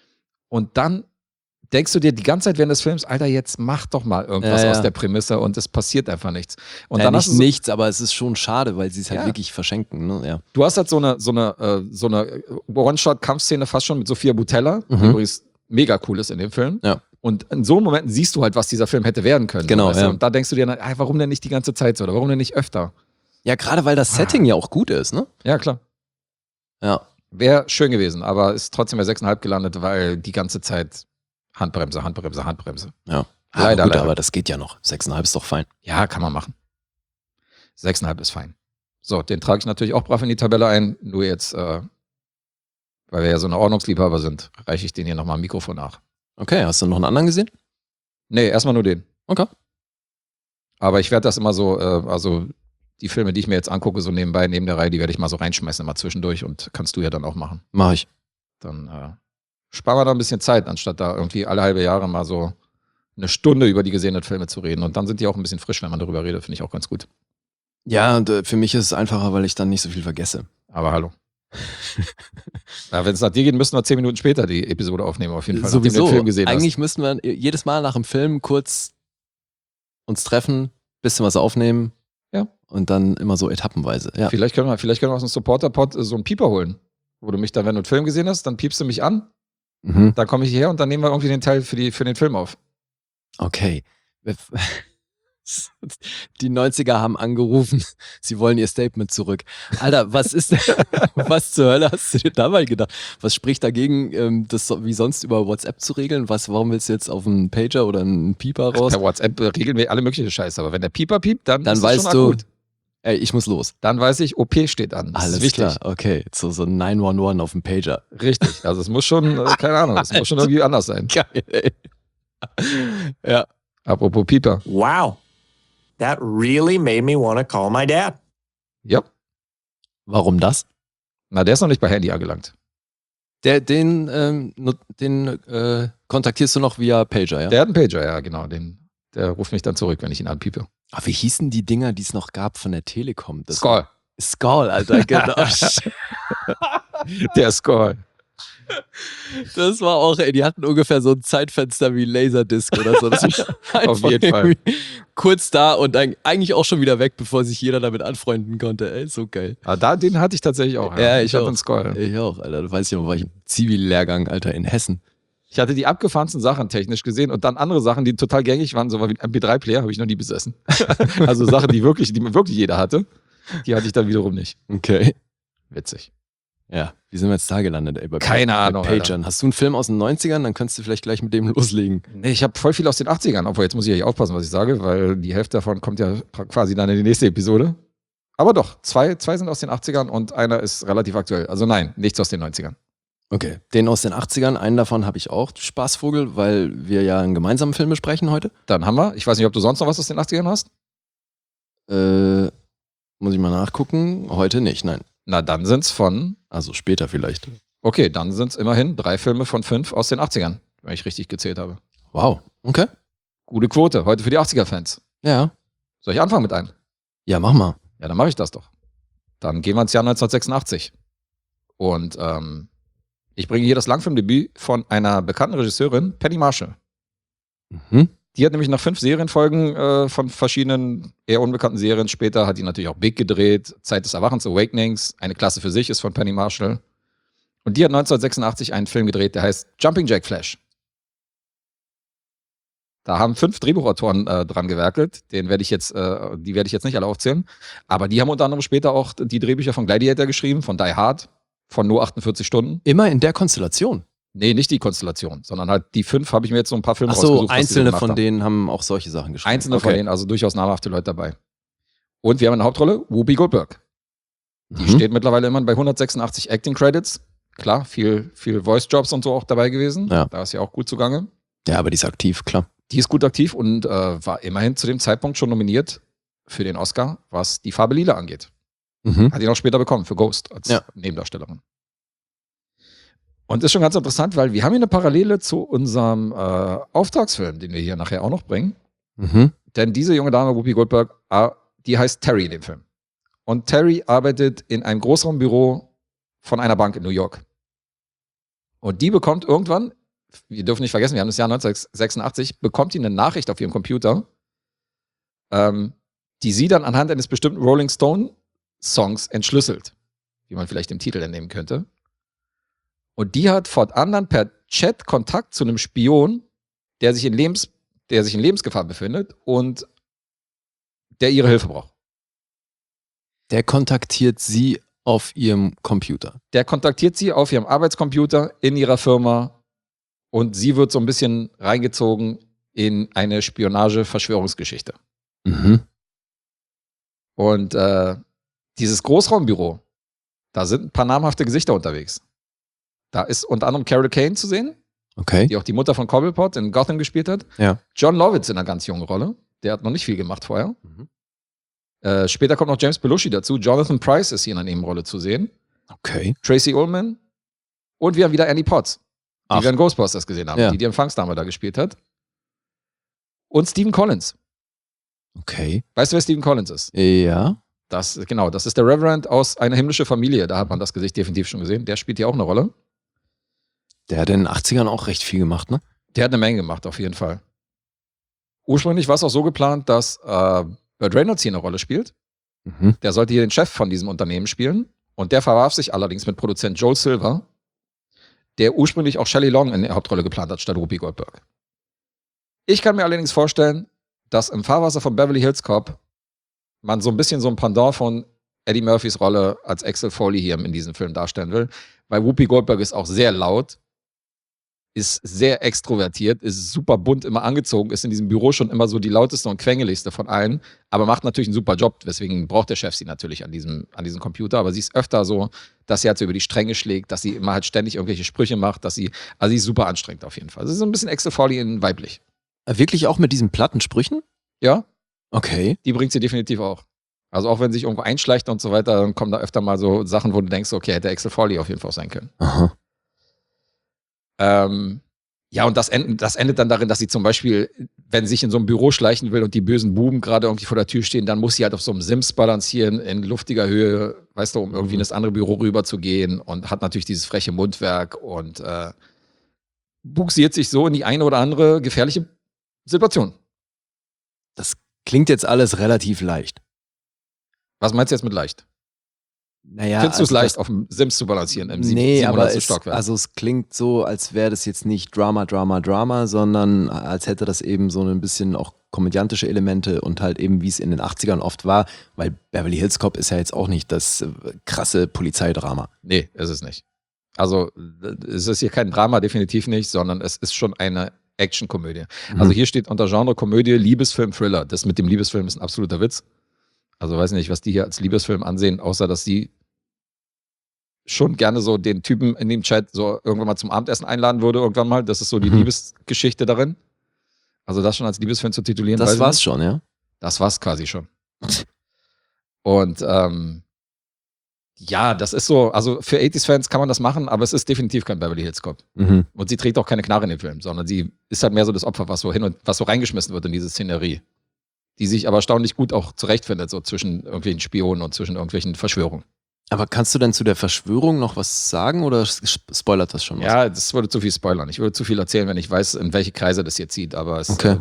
Und dann denkst du dir die ganze Zeit während des Films, Alter, jetzt mach doch mal irgendwas Ja, ja. aus der Prämisse und es passiert einfach nichts. Und ja, dann nicht hast du so, nichts, aber es ist schon schade, weil sie es halt Ja. wirklich verschenken. Ne? Ja. du hast halt so eine, so eine, äh, so eine One-Shot-Kampfszene fast schon mit Sophia Boutella, die Mhm. übrigens mega cool ist in dem Film. Ja. Und in so Momenten siehst du halt, was dieser Film hätte werden können. Genau, weißt du? ja. Und da denkst du dir dann, ey, warum denn nicht die ganze Zeit so oder warum denn nicht öfter? Ja, gerade weil das Setting ja auch gut ist, ne? Ja, klar. Ja. Wäre schön gewesen, aber ist trotzdem bei sechs Komma fünf gelandet, weil die ganze Zeit Handbremse, Handbremse, Handbremse. Ja. Leider, aber gut, leider. aber das geht ja noch. sechseinhalb ist doch fein. Ja, kann man machen. sechs Komma fünf ist fein. So, den trage ich natürlich auch brav in die Tabelle ein, nur jetzt, äh, weil wir ja so eine Ordnungsliebhaber sind, reiche ich den hier nochmal am Mikrofon nach. Okay, hast du noch einen anderen gesehen? Nee, erstmal nur den. Okay. Aber ich werde das immer so, äh, also die Filme, die ich mir jetzt angucke, so nebenbei, neben der Reihe, die werde ich mal so reinschmeißen, immer zwischendurch und kannst du ja dann auch machen. Mach ich. Dann äh, sparen wir da ein bisschen Zeit, anstatt da irgendwie alle halbe Jahre mal so eine Stunde über die gesehenen Filme zu reden. Und dann sind die auch ein bisschen frisch, wenn man darüber redet, finde ich auch ganz gut. Ja, und, äh, für mich ist es einfacher, weil ich dann nicht so viel vergesse. Aber hallo. Ja, wenn es nach dir geht, müssen wir zehn Minuten später die Episode aufnehmen, auf jeden Fall, nachdem du Sowieso. den Film gesehen Eigentlich müssten wir jedes Mal nach dem Film kurz uns treffen, bisschen was aufnehmen. Ja. Und dann immer so etappenweise. Ja. hast. Vielleicht können wir, vielleicht können wir aus dem Supporter-Pod so einen Pieper holen, wo du mich dann, wenn du einen Film gesehen hast, dann piepst du mich an, Mhm. dann komme ich hierher und dann nehmen wir irgendwie den Teil für, die, für den Film auf. Okay. Die neunziger haben angerufen, sie wollen ihr Statement zurück. Alter, was ist denn, was zur Hölle hast du dir dabei gedacht? Was spricht dagegen, ähm, das so- wie sonst über WhatsApp zu regeln? Was, warum willst du jetzt auf einen Pager oder einen Pieper raus? Per WhatsApp regeln wir alle mögliche Scheiße, aber wenn der Pieper piept, dann, Dann ist das weißt schon du, akut. ey, ich muss los. Dann weiß ich, O P steht an. Das Alles ist wichtig. klar, okay. So, so neun eins eins auf dem Pager. Richtig. Also es muss schon, äh, keine Ahnung, es muss schon irgendwie anders sein. Geil, ey. Ja. Apropos Pieper. Wow. That really made me want to call my dad. Ja. Warum das? Na, der ist noch nicht bei Handy angelangt. Der, den ähm, not- den äh, kontaktierst du noch via Pager, ja? Der hat einen Pager, ja, genau. Den, der ruft mich dann zurück, wenn ich ihn anpiepe. Ach, wie hießen die Dinger, die es noch gab von der Telekom? Das Skoll. Skoll, Alter, genau. Der Skoll. Das war auch, ey, die hatten ungefähr so ein Zeitfenster wie Laserdisc oder so. Das war Auf einfach jeden Fall. irgendwie kurz da und dann eigentlich auch schon wieder weg, bevor sich jeder damit anfreunden konnte. Ey, so geil. Ah, da, den hatte ich tatsächlich auch. Ja, ich hatte auch. einen Skoll. Ich auch, Alter. Du weißt ja, war ich im Zivillehrgang, Alter, in Hessen. Ich hatte die abgefahrensten Sachen technisch gesehen und dann andere Sachen, die total gängig waren, so wie ein M P drei Player, habe ich noch nie besessen. Also Sachen, die wirklich, die wirklich jeder hatte, die hatte ich dann wiederum nicht. Okay. Witzig. Ja, wie sind wir jetzt da gelandet, ey? Bei Keine bei Ahnung, Pagern. Hast du einen Film aus den neunzigern? Dann könntest du vielleicht gleich mit dem loslegen. Nee, ich habe voll viel aus den achtzigern, obwohl jetzt muss ich ja aufpassen, was ich sage, weil die Hälfte davon kommt ja quasi dann in die nächste Episode. Aber doch, zwei, zwei sind aus den achtzigern und einer ist relativ aktuell. Also nein, nichts aus den neunzigern. Okay, den aus den achtzigern, einen davon habe ich auch, Spaßvogel, weil wir ja einen gemeinsamen Film besprechen heute. Dann haben wir, ich weiß nicht, ob du sonst noch was aus den achtzigern hast? Äh, muss ich mal nachgucken. Heute nicht, nein. Na, dann sind's von, Also später vielleicht. okay, dann sind's immerhin drei Filme von fünf aus den achtzigern, wenn ich richtig gezählt habe. Wow, okay. Gute Quote, heute für die achtziger-Fans. Ja. Soll ich anfangen mit einem? Ja, mach mal. Ja, dann mache ich das doch. Dann gehen wir ins Jahr neunzehnhundertsechsundachtzig. Und ähm, ich bringe hier das Langfilmdebüt von einer bekannten Regisseurin, Penny Marshall. Mhm. Die hat nämlich nach fünf Serienfolgen äh, von verschiedenen eher unbekannten Serien, später hat die natürlich auch Big gedreht, Zeit des Erwachens, Awakenings, eine Klasse für sich ist von Penny Marshall. Und die hat neunzehnhundertsechsundachtzig einen Film gedreht, der heißt Jumping Jack Flash. Da haben fünf Drehbuchautoren äh, dran gewerkelt, den werde ich jetzt, äh, die werde ich jetzt nicht alle aufzählen, aber die haben unter anderem später auch die Drehbücher von Gladiator geschrieben, von Die Hard, von nur achtundvierzig Stunden. Immer in der Konstellation. Nee, nicht die Konstellation, sondern halt die fünf habe ich mir jetzt so ein paar Filme Ach so, rausgesucht, was die einzelne gemacht von haben. denen haben auch solche Sachen geschrieben. Einzelne von Okay. denen, also durchaus namhafte Leute dabei. Und wir haben eine Hauptrolle, Whoopi Goldberg. Die Mhm. steht mittlerweile immer bei hundertsechsundachtzig Acting Credits. Klar, viel, viel Voice-Jobs und so auch dabei gewesen. Ja. Da ist ja auch gut zugange. Ja, aber die ist aktiv, klar. Die ist gut aktiv und äh, war immerhin zu dem Zeitpunkt schon nominiert für den Oscar, was die Farbe Lila angeht. Mhm. Hat ihn auch später bekommen für Ghost als Ja. Nebendarstellerin. Und ist schon ganz interessant, weil wir haben hier eine Parallele zu unserem äh, Auftragsfilm, den wir hier nachher auch noch bringen. Mhm. Denn diese junge Dame, Whoopi Goldberg, ah, die heißt Terry in dem Film. Und Terry arbeitet in einem Großraumbüro von einer Bank in New York. Und die bekommt irgendwann wir dürfen nicht vergessen, wir haben das Jahr neunzehnhundertsechsundachtzig, bekommt die eine Nachricht auf ihrem Computer, ähm, die sie dann anhand eines bestimmten Rolling Stone Songs entschlüsselt, wie man vielleicht im Titel entnehmen könnte. Und die hat fortan dann per Chat Kontakt zu einem Spion, der sich in Lebens, der sich in Lebensgefahr befindet und der ihre Hilfe braucht. Der kontaktiert sie auf ihrem Computer. Der kontaktiert sie auf ihrem Arbeitscomputer in ihrer Firma und sie wird so ein bisschen reingezogen in eine Spionage-Verschwörungsgeschichte. Mhm. Und äh, dieses Großraumbüro, da sind ein paar namhafte Gesichter unterwegs. Da ist unter anderem Carol Kane zu sehen, Okay. die auch die Mutter von Cobblepot in Gotham gespielt hat. Ja. John Lovitz in einer ganz jungen Rolle. Der hat noch nicht viel gemacht vorher. Mhm. Äh, später kommt noch James Belushi dazu. Jonathan Pryce ist hier in einer Nebenrolle zu sehen. Okay. Tracy Ullman. Und wir haben wieder Annie Potts, die Ach. wir in Ghostbusters gesehen haben, Ja. die die Empfangsdame da gespielt hat. Und Stephen Collins. Okay. Weißt du, wer Stephen Collins ist? Ja. Das, genau, das ist der Reverend aus Eine himmlische Familie. Da hat man das Gesicht definitiv schon gesehen. Der spielt hier auch eine Rolle. Der hat in den achtzigern auch recht viel gemacht, ne? Der hat eine Menge gemacht, auf jeden Fall. Ursprünglich war es auch so geplant, dass äh, Burt Reynolds hier eine Rolle spielt. Mhm. Der sollte hier den Chef von diesem Unternehmen spielen. Und der verwarf sich allerdings mit Produzent Joel Silver, der ursprünglich auch Shelley Long in der Hauptrolle geplant hat, statt Whoopi Goldberg. Ich kann mir allerdings vorstellen, dass im Fahrwasser von Beverly Hills Cop man so ein bisschen so ein Pendant von Eddie Murphys Rolle als Axel Foley hier in diesem Film darstellen will. Weil Whoopi Goldberg ist auch sehr laut, ist sehr extrovertiert, ist super bunt immer angezogen, ist in diesem Büro schon immer so die lauteste und quengeligste von allen, aber macht natürlich einen super Job, deswegen braucht der Chef sie natürlich an diesem, an diesem Computer, aber sie ist öfter so, dass sie halt so über die Stränge schlägt, dass sie immer halt ständig irgendwelche Sprüche macht, dass sie, also sie ist super anstrengend auf jeden Fall. Sie ist so ein bisschen Axel Foley in weiblich. Wirklich auch mit diesen platten Sprüchen? Ja, Okay. die bringt sie definitiv auch. Also auch wenn sie sich irgendwo einschleicht und so weiter, dann kommen da öfter mal so Sachen, wo du denkst, okay, hätte Axel Foley auf jeden Fall auch sein können. Aha. Ähm, ja, und das, end, das endet dann darin, dass sie zum Beispiel, wenn sie sich in so ein Büro schleichen will und die bösen Buben gerade irgendwie vor der Tür stehen, dann muss sie halt auf so einem Sims balancieren in luftiger Höhe, weißt du, um irgendwie in das andere Büro rüber zu gehen und hat natürlich dieses freche Mundwerk und äh, buxiert sich so in die eine oder andere gefährliche Situation. Das klingt jetzt alles relativ leicht. Was meinst du jetzt mit leicht? Naja, Findest du es also leicht, das- auf dem Sims zu balancieren im sieb- Nee, aber siebenhundertsten es, Stockwerk? also es klingt so, als wäre das jetzt nicht Drama, Drama, Drama, sondern als hätte das eben so ein bisschen auch komödiantische Elemente und halt eben, wie es in den achtzigern oft war, weil Beverly Hills Cop ist ja jetzt auch nicht das äh, krasse Polizeidrama. Nee, ist es nicht. Also es ist hier kein Drama, definitiv nicht, sondern es ist schon eine Actionkomödie. Mhm. Also hier steht unter Genre Komödie, Liebesfilm, Thriller. Das mit dem Liebesfilm ist ein absoluter Witz. Also weiß nicht, was die hier als Liebesfilm ansehen, außer dass sie schon gerne so den Typen in dem Chat so irgendwann mal zum Abendessen einladen würde, irgendwann mal. Das ist so die Mhm. Liebesgeschichte darin. Also das schon als Liebesfilm zu titulieren. weiß Das ich war's nicht. schon, ja? Das war's quasi schon. Und ähm, ja, das ist so, also für achtziger-Fans kann man das machen, aber es ist definitiv kein Beverly Hills Cop. Mhm. Und sie trägt auch keine Knarre in den Film, sondern sie ist halt mehr so das Opfer, was so hin und was so reingeschmissen wird in diese Szenerie. Die sich aber erstaunlich gut auch zurechtfindet, so zwischen irgendwelchen Spionen und zwischen irgendwelchen Verschwörungen. Aber kannst du denn zu der Verschwörung noch was sagen oder spoilert das schon was? Ja, das würde zu viel spoilern. Ich würde zu viel erzählen, wenn ich weiß, in welche Kreise das hier zieht. Aber es, Okay. äh,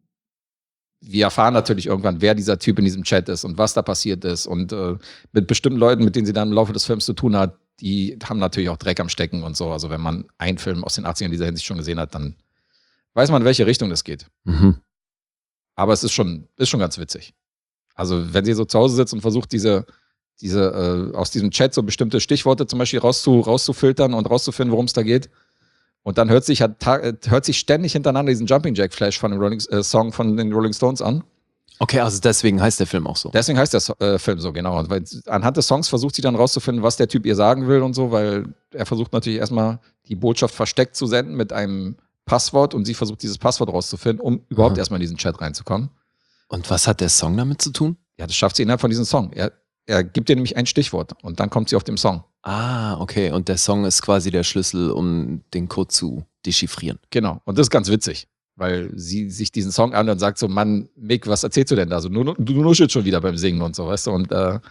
wir erfahren natürlich irgendwann, wer dieser Typ in diesem Chat ist und was da passiert ist. Und äh, mit bestimmten Leuten, mit denen sie dann im Laufe des Films zu tun hat, die haben natürlich auch Dreck am Stecken und so. Also wenn man einen Film aus den achtzigern in dieser Hinsicht schon gesehen hat, dann weiß man, in welche Richtung das geht. Mhm. Aber es ist schon, ist schon ganz witzig. Also wenn sie so zu Hause sitzt und versucht, diese, diese äh, aus diesem Chat so bestimmte Stichworte zum Beispiel rauszu, rauszufiltern und rauszufinden, worum es da geht. Und dann hört sich, hat, hört sich ständig hintereinander diesen Jumping Jack Flash von dem Rolling, äh, Song von den Rolling Stones an. Okay, also deswegen heißt der Film auch so. Deswegen heißt der so äh, Film so, genau. Und weil anhand des Songs versucht sie dann rauszufinden, was der Typ ihr sagen will und so, weil er versucht natürlich erstmal die Botschaft versteckt zu senden mit einem Passwort und sie versucht dieses Passwort rauszufinden, um überhaupt Aha. erstmal in diesen Chat reinzukommen. Und was hat der Song damit zu tun? Ja, das schafft sie innerhalb von diesem Song. Er, er gibt ihr nämlich ein Stichwort und dann kommt sie auf dem Song. Ah, okay. Und der Song ist quasi der Schlüssel, um den Code zu dechiffrieren. Genau. Und das ist ganz witzig, weil sie sich diesen Song anhört und sagt so, Mann, Mick, was erzählst du denn da? So, du, du nuschelst schon wieder beim Singen und so, weißt du? Und äh,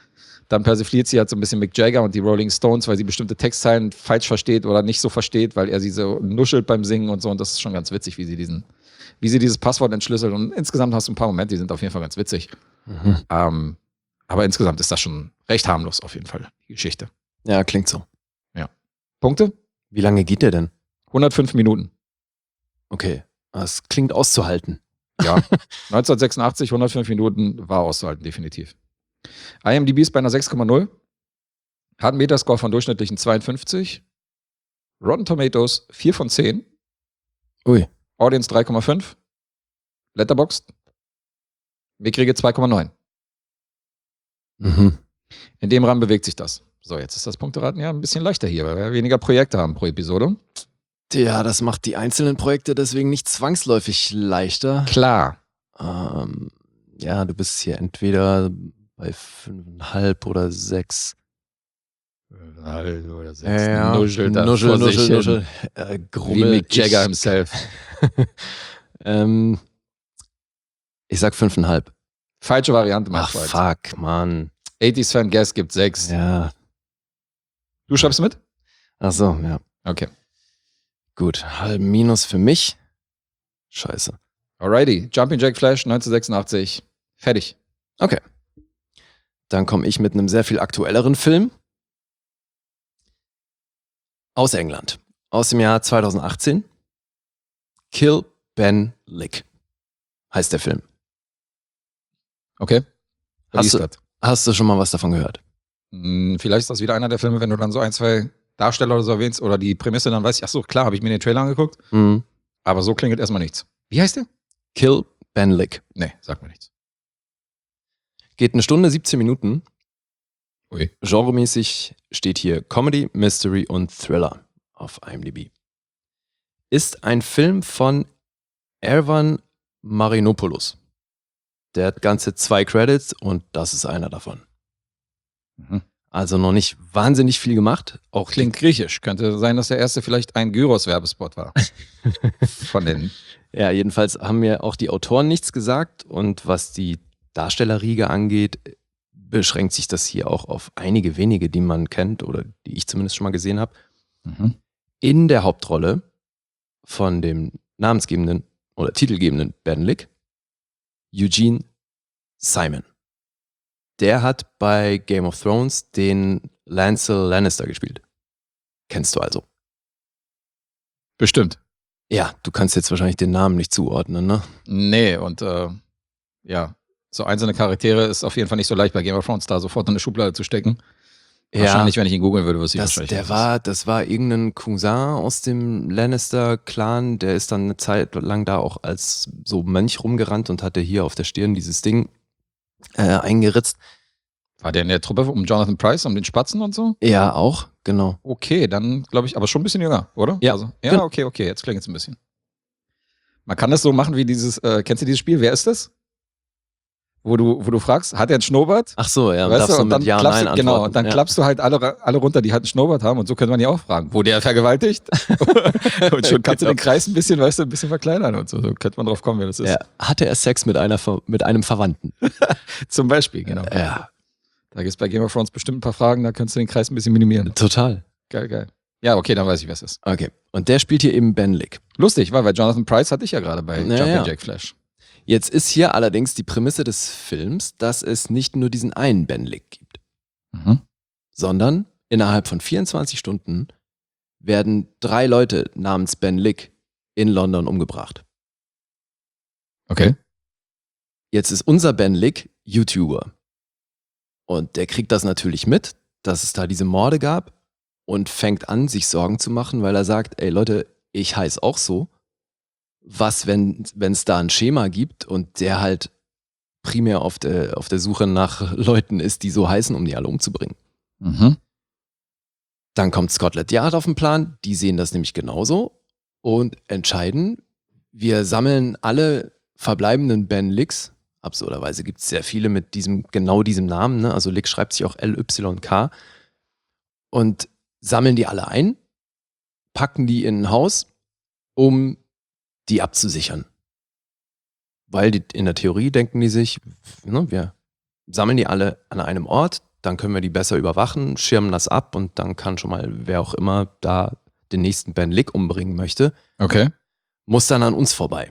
Dann persifliert sie halt so ein bisschen Mick Jagger und die Rolling Stones, weil sie bestimmte Textzeilen falsch versteht oder nicht so versteht, weil er sie so nuschelt beim Singen und so. Und das ist schon ganz witzig, wie sie diesen, wie sie dieses Passwort entschlüsselt. Und insgesamt hast du ein paar Momente, die sind auf jeden Fall ganz witzig. Mhm. Ähm, aber insgesamt ist das schon recht harmlos auf jeden Fall, die Geschichte. Ja, klingt so. Ja. Punkte? Wie lange geht der denn? hundertfünf Minuten. Okay, das klingt auszuhalten. Ja, neunzehnhundertsechsundachtzig, hundertfünf Minuten war auszuhalten, definitiv. I M D B ist bei einer sechs Komma null. Hat einen Metascore von durchschnittlichen zweiundfünfzig. Rotten Tomatoes vier von zehn. Ui. Audience drei Komma fünf. Letterboxd mickrige zwei Komma neun. Mhm. In dem Rahmen bewegt sich das. So, jetzt ist das Punkteraten ja ein bisschen leichter hier, weil wir weniger Projekte haben pro Episode. Ja, das macht die einzelnen Projekte deswegen nicht zwangsläufig leichter. Klar. Ähm, ja, du bist hier entweder bei fünfeinhalb oder sechs. Fünfeinhalb oder sechs. Ja, Nuschel, da nuschel, vor nuschel, sich nuschel. hin. Äh, Wie Grummel. Mick Jagger ich, himself. ähm, ich sag fünfeinhalb. Falsche Variante, mein Ach, Freund. fuck, Mann. achtziger Fan Guess gibt sechs. Ja. Du schreibst mit? Ach so, ja. Okay. Gut, halb Minus für mich. Scheiße. Alrighty. Jumping Jack Flash neunzehnhundertsechsundachtzig. Fertig. Okay. Dann komme ich mit einem sehr viel aktuelleren Film. Aus England. Aus dem Jahr zweitausendachtzehn. Kill Ben Lick. Heißt der Film. Okay. Hast du, das? hast du schon mal was davon gehört? Hm, vielleicht ist das wieder einer der Filme, wenn du dann so ein, zwei Darsteller oder so erwähnst oder die Prämisse, dann weiß ich, ach so, klar, habe ich mir den Trailer angeguckt. Mhm. Aber so klingelt erstmal nichts. Wie heißt der? Kill Ben Lick. Nee, sagt mir nichts. Geht eine Stunde, siebzehn Minuten. Ui. Genremäßig steht hier Comedy, Mystery und Thriller auf I M D B. Ist ein Film von Erwan Marinopoulos. Der hat ganze zwei Credits und das ist einer davon. Mhm. Also noch nicht wahnsinnig viel gemacht. Auch Klingt griechisch. Könnte sein, dass der erste vielleicht ein Gyros-Werbespot war. Von den. Ja, jedenfalls haben mir auch die Autoren nichts gesagt und was die Darstellerriege angeht, beschränkt sich das hier auch auf einige wenige, die man kennt oder die ich zumindest schon mal gesehen habe. Mhm. In der Hauptrolle von dem namensgebenden oder titelgebenden Ben Lick, Eugene Simon. Der hat bei Game of Thrones den Lancel Lannister gespielt. Kennst du also? Bestimmt. Ja, du kannst jetzt wahrscheinlich den Namen nicht zuordnen, ne? Nee, und äh, ja, so einzelne Charaktere ist auf jeden Fall nicht so leicht bei Game of Thrones da sofort in eine Schublade zu stecken. Ja, wahrscheinlich, wenn ich ihn googeln würde, wüsste ich das, wahrscheinlich. der war, das war irgendein Cousin aus dem Lannister-Clan, der ist dann eine Zeit lang da auch als so Mönch rumgerannt und hatte hier auf der Stirn dieses Ding äh, eingeritzt. War der in der Truppe um Jonathan Pryce, um den Spatzen und so? Ja, auch, genau. Okay, dann glaube ich, aber schon ein bisschen jünger, oder? Ja. Also, ja, okay, okay, jetzt klingt es ein bisschen. Man kann das so machen wie dieses, äh, kennst du dieses Spiel, wer ist das? Wo du, wo du fragst, hat er einen Schnurrbart? Ach so, ja, weißt darfst du, du und dann mit Ja, klappst Nein du, genau, antworten. und dann ja. klappst du halt alle, alle runter, die halt einen Schnurrbart haben und so könnte man die auch fragen. Wurde er vergewaltigt? Und schon kannst du den Kreis ein bisschen, weißt du, ein bisschen verkleinern und so. So könnte man drauf kommen, wer das ist. Ja, hatte er Sex mit, einer, Ver- mit einem Verwandten? Zum Beispiel, genau. Ja, Da gibt es bei Game of Thrones bestimmt ein paar Fragen, da könntest du den Kreis ein bisschen minimieren. total. Geil, geil. Ja, okay, dann weiß ich, wer es ist. Okay, und der spielt hier eben Ben Lick. Lustig, weil, weil Jonathan Pryce hatte ich ja gerade bei Ja, Jumping ja. Jack Flash. Jetzt ist hier allerdings die Prämisse des Films, dass es nicht nur diesen einen Ben Lick gibt, Mhm. sondern innerhalb von vierundzwanzig Stunden werden drei Leute namens Ben Lick in London umgebracht. Okay. Jetzt ist unser Ben Lick YouTuber. Und der kriegt das natürlich mit, dass es da diese Morde gab und fängt an, sich Sorgen zu machen, weil er sagt, ey Leute, ich heiße auch so. Was, wenn es da ein Schema gibt und der halt primär auf der, auf der Suche nach Leuten ist, die so heißen, um die alle umzubringen. Mhm. Dann kommt Scotland Yard auf den Plan, die sehen das nämlich genauso und entscheiden, wir sammeln alle verbleibenden Ben Licks, absurderweise gibt es sehr viele mit diesem, genau diesem Namen, ne? Also Lick schreibt sich auch L Y K, und sammeln die alle ein, packen die in ein Haus, um die abzusichern. Weil die, in der Theorie denken die sich, ne, wir sammeln die alle an einem Ort, dann können wir die besser überwachen, schirmen das ab und dann kann schon mal, wer auch immer da den nächsten Ben Lick umbringen möchte, Okay. muss dann an uns vorbei.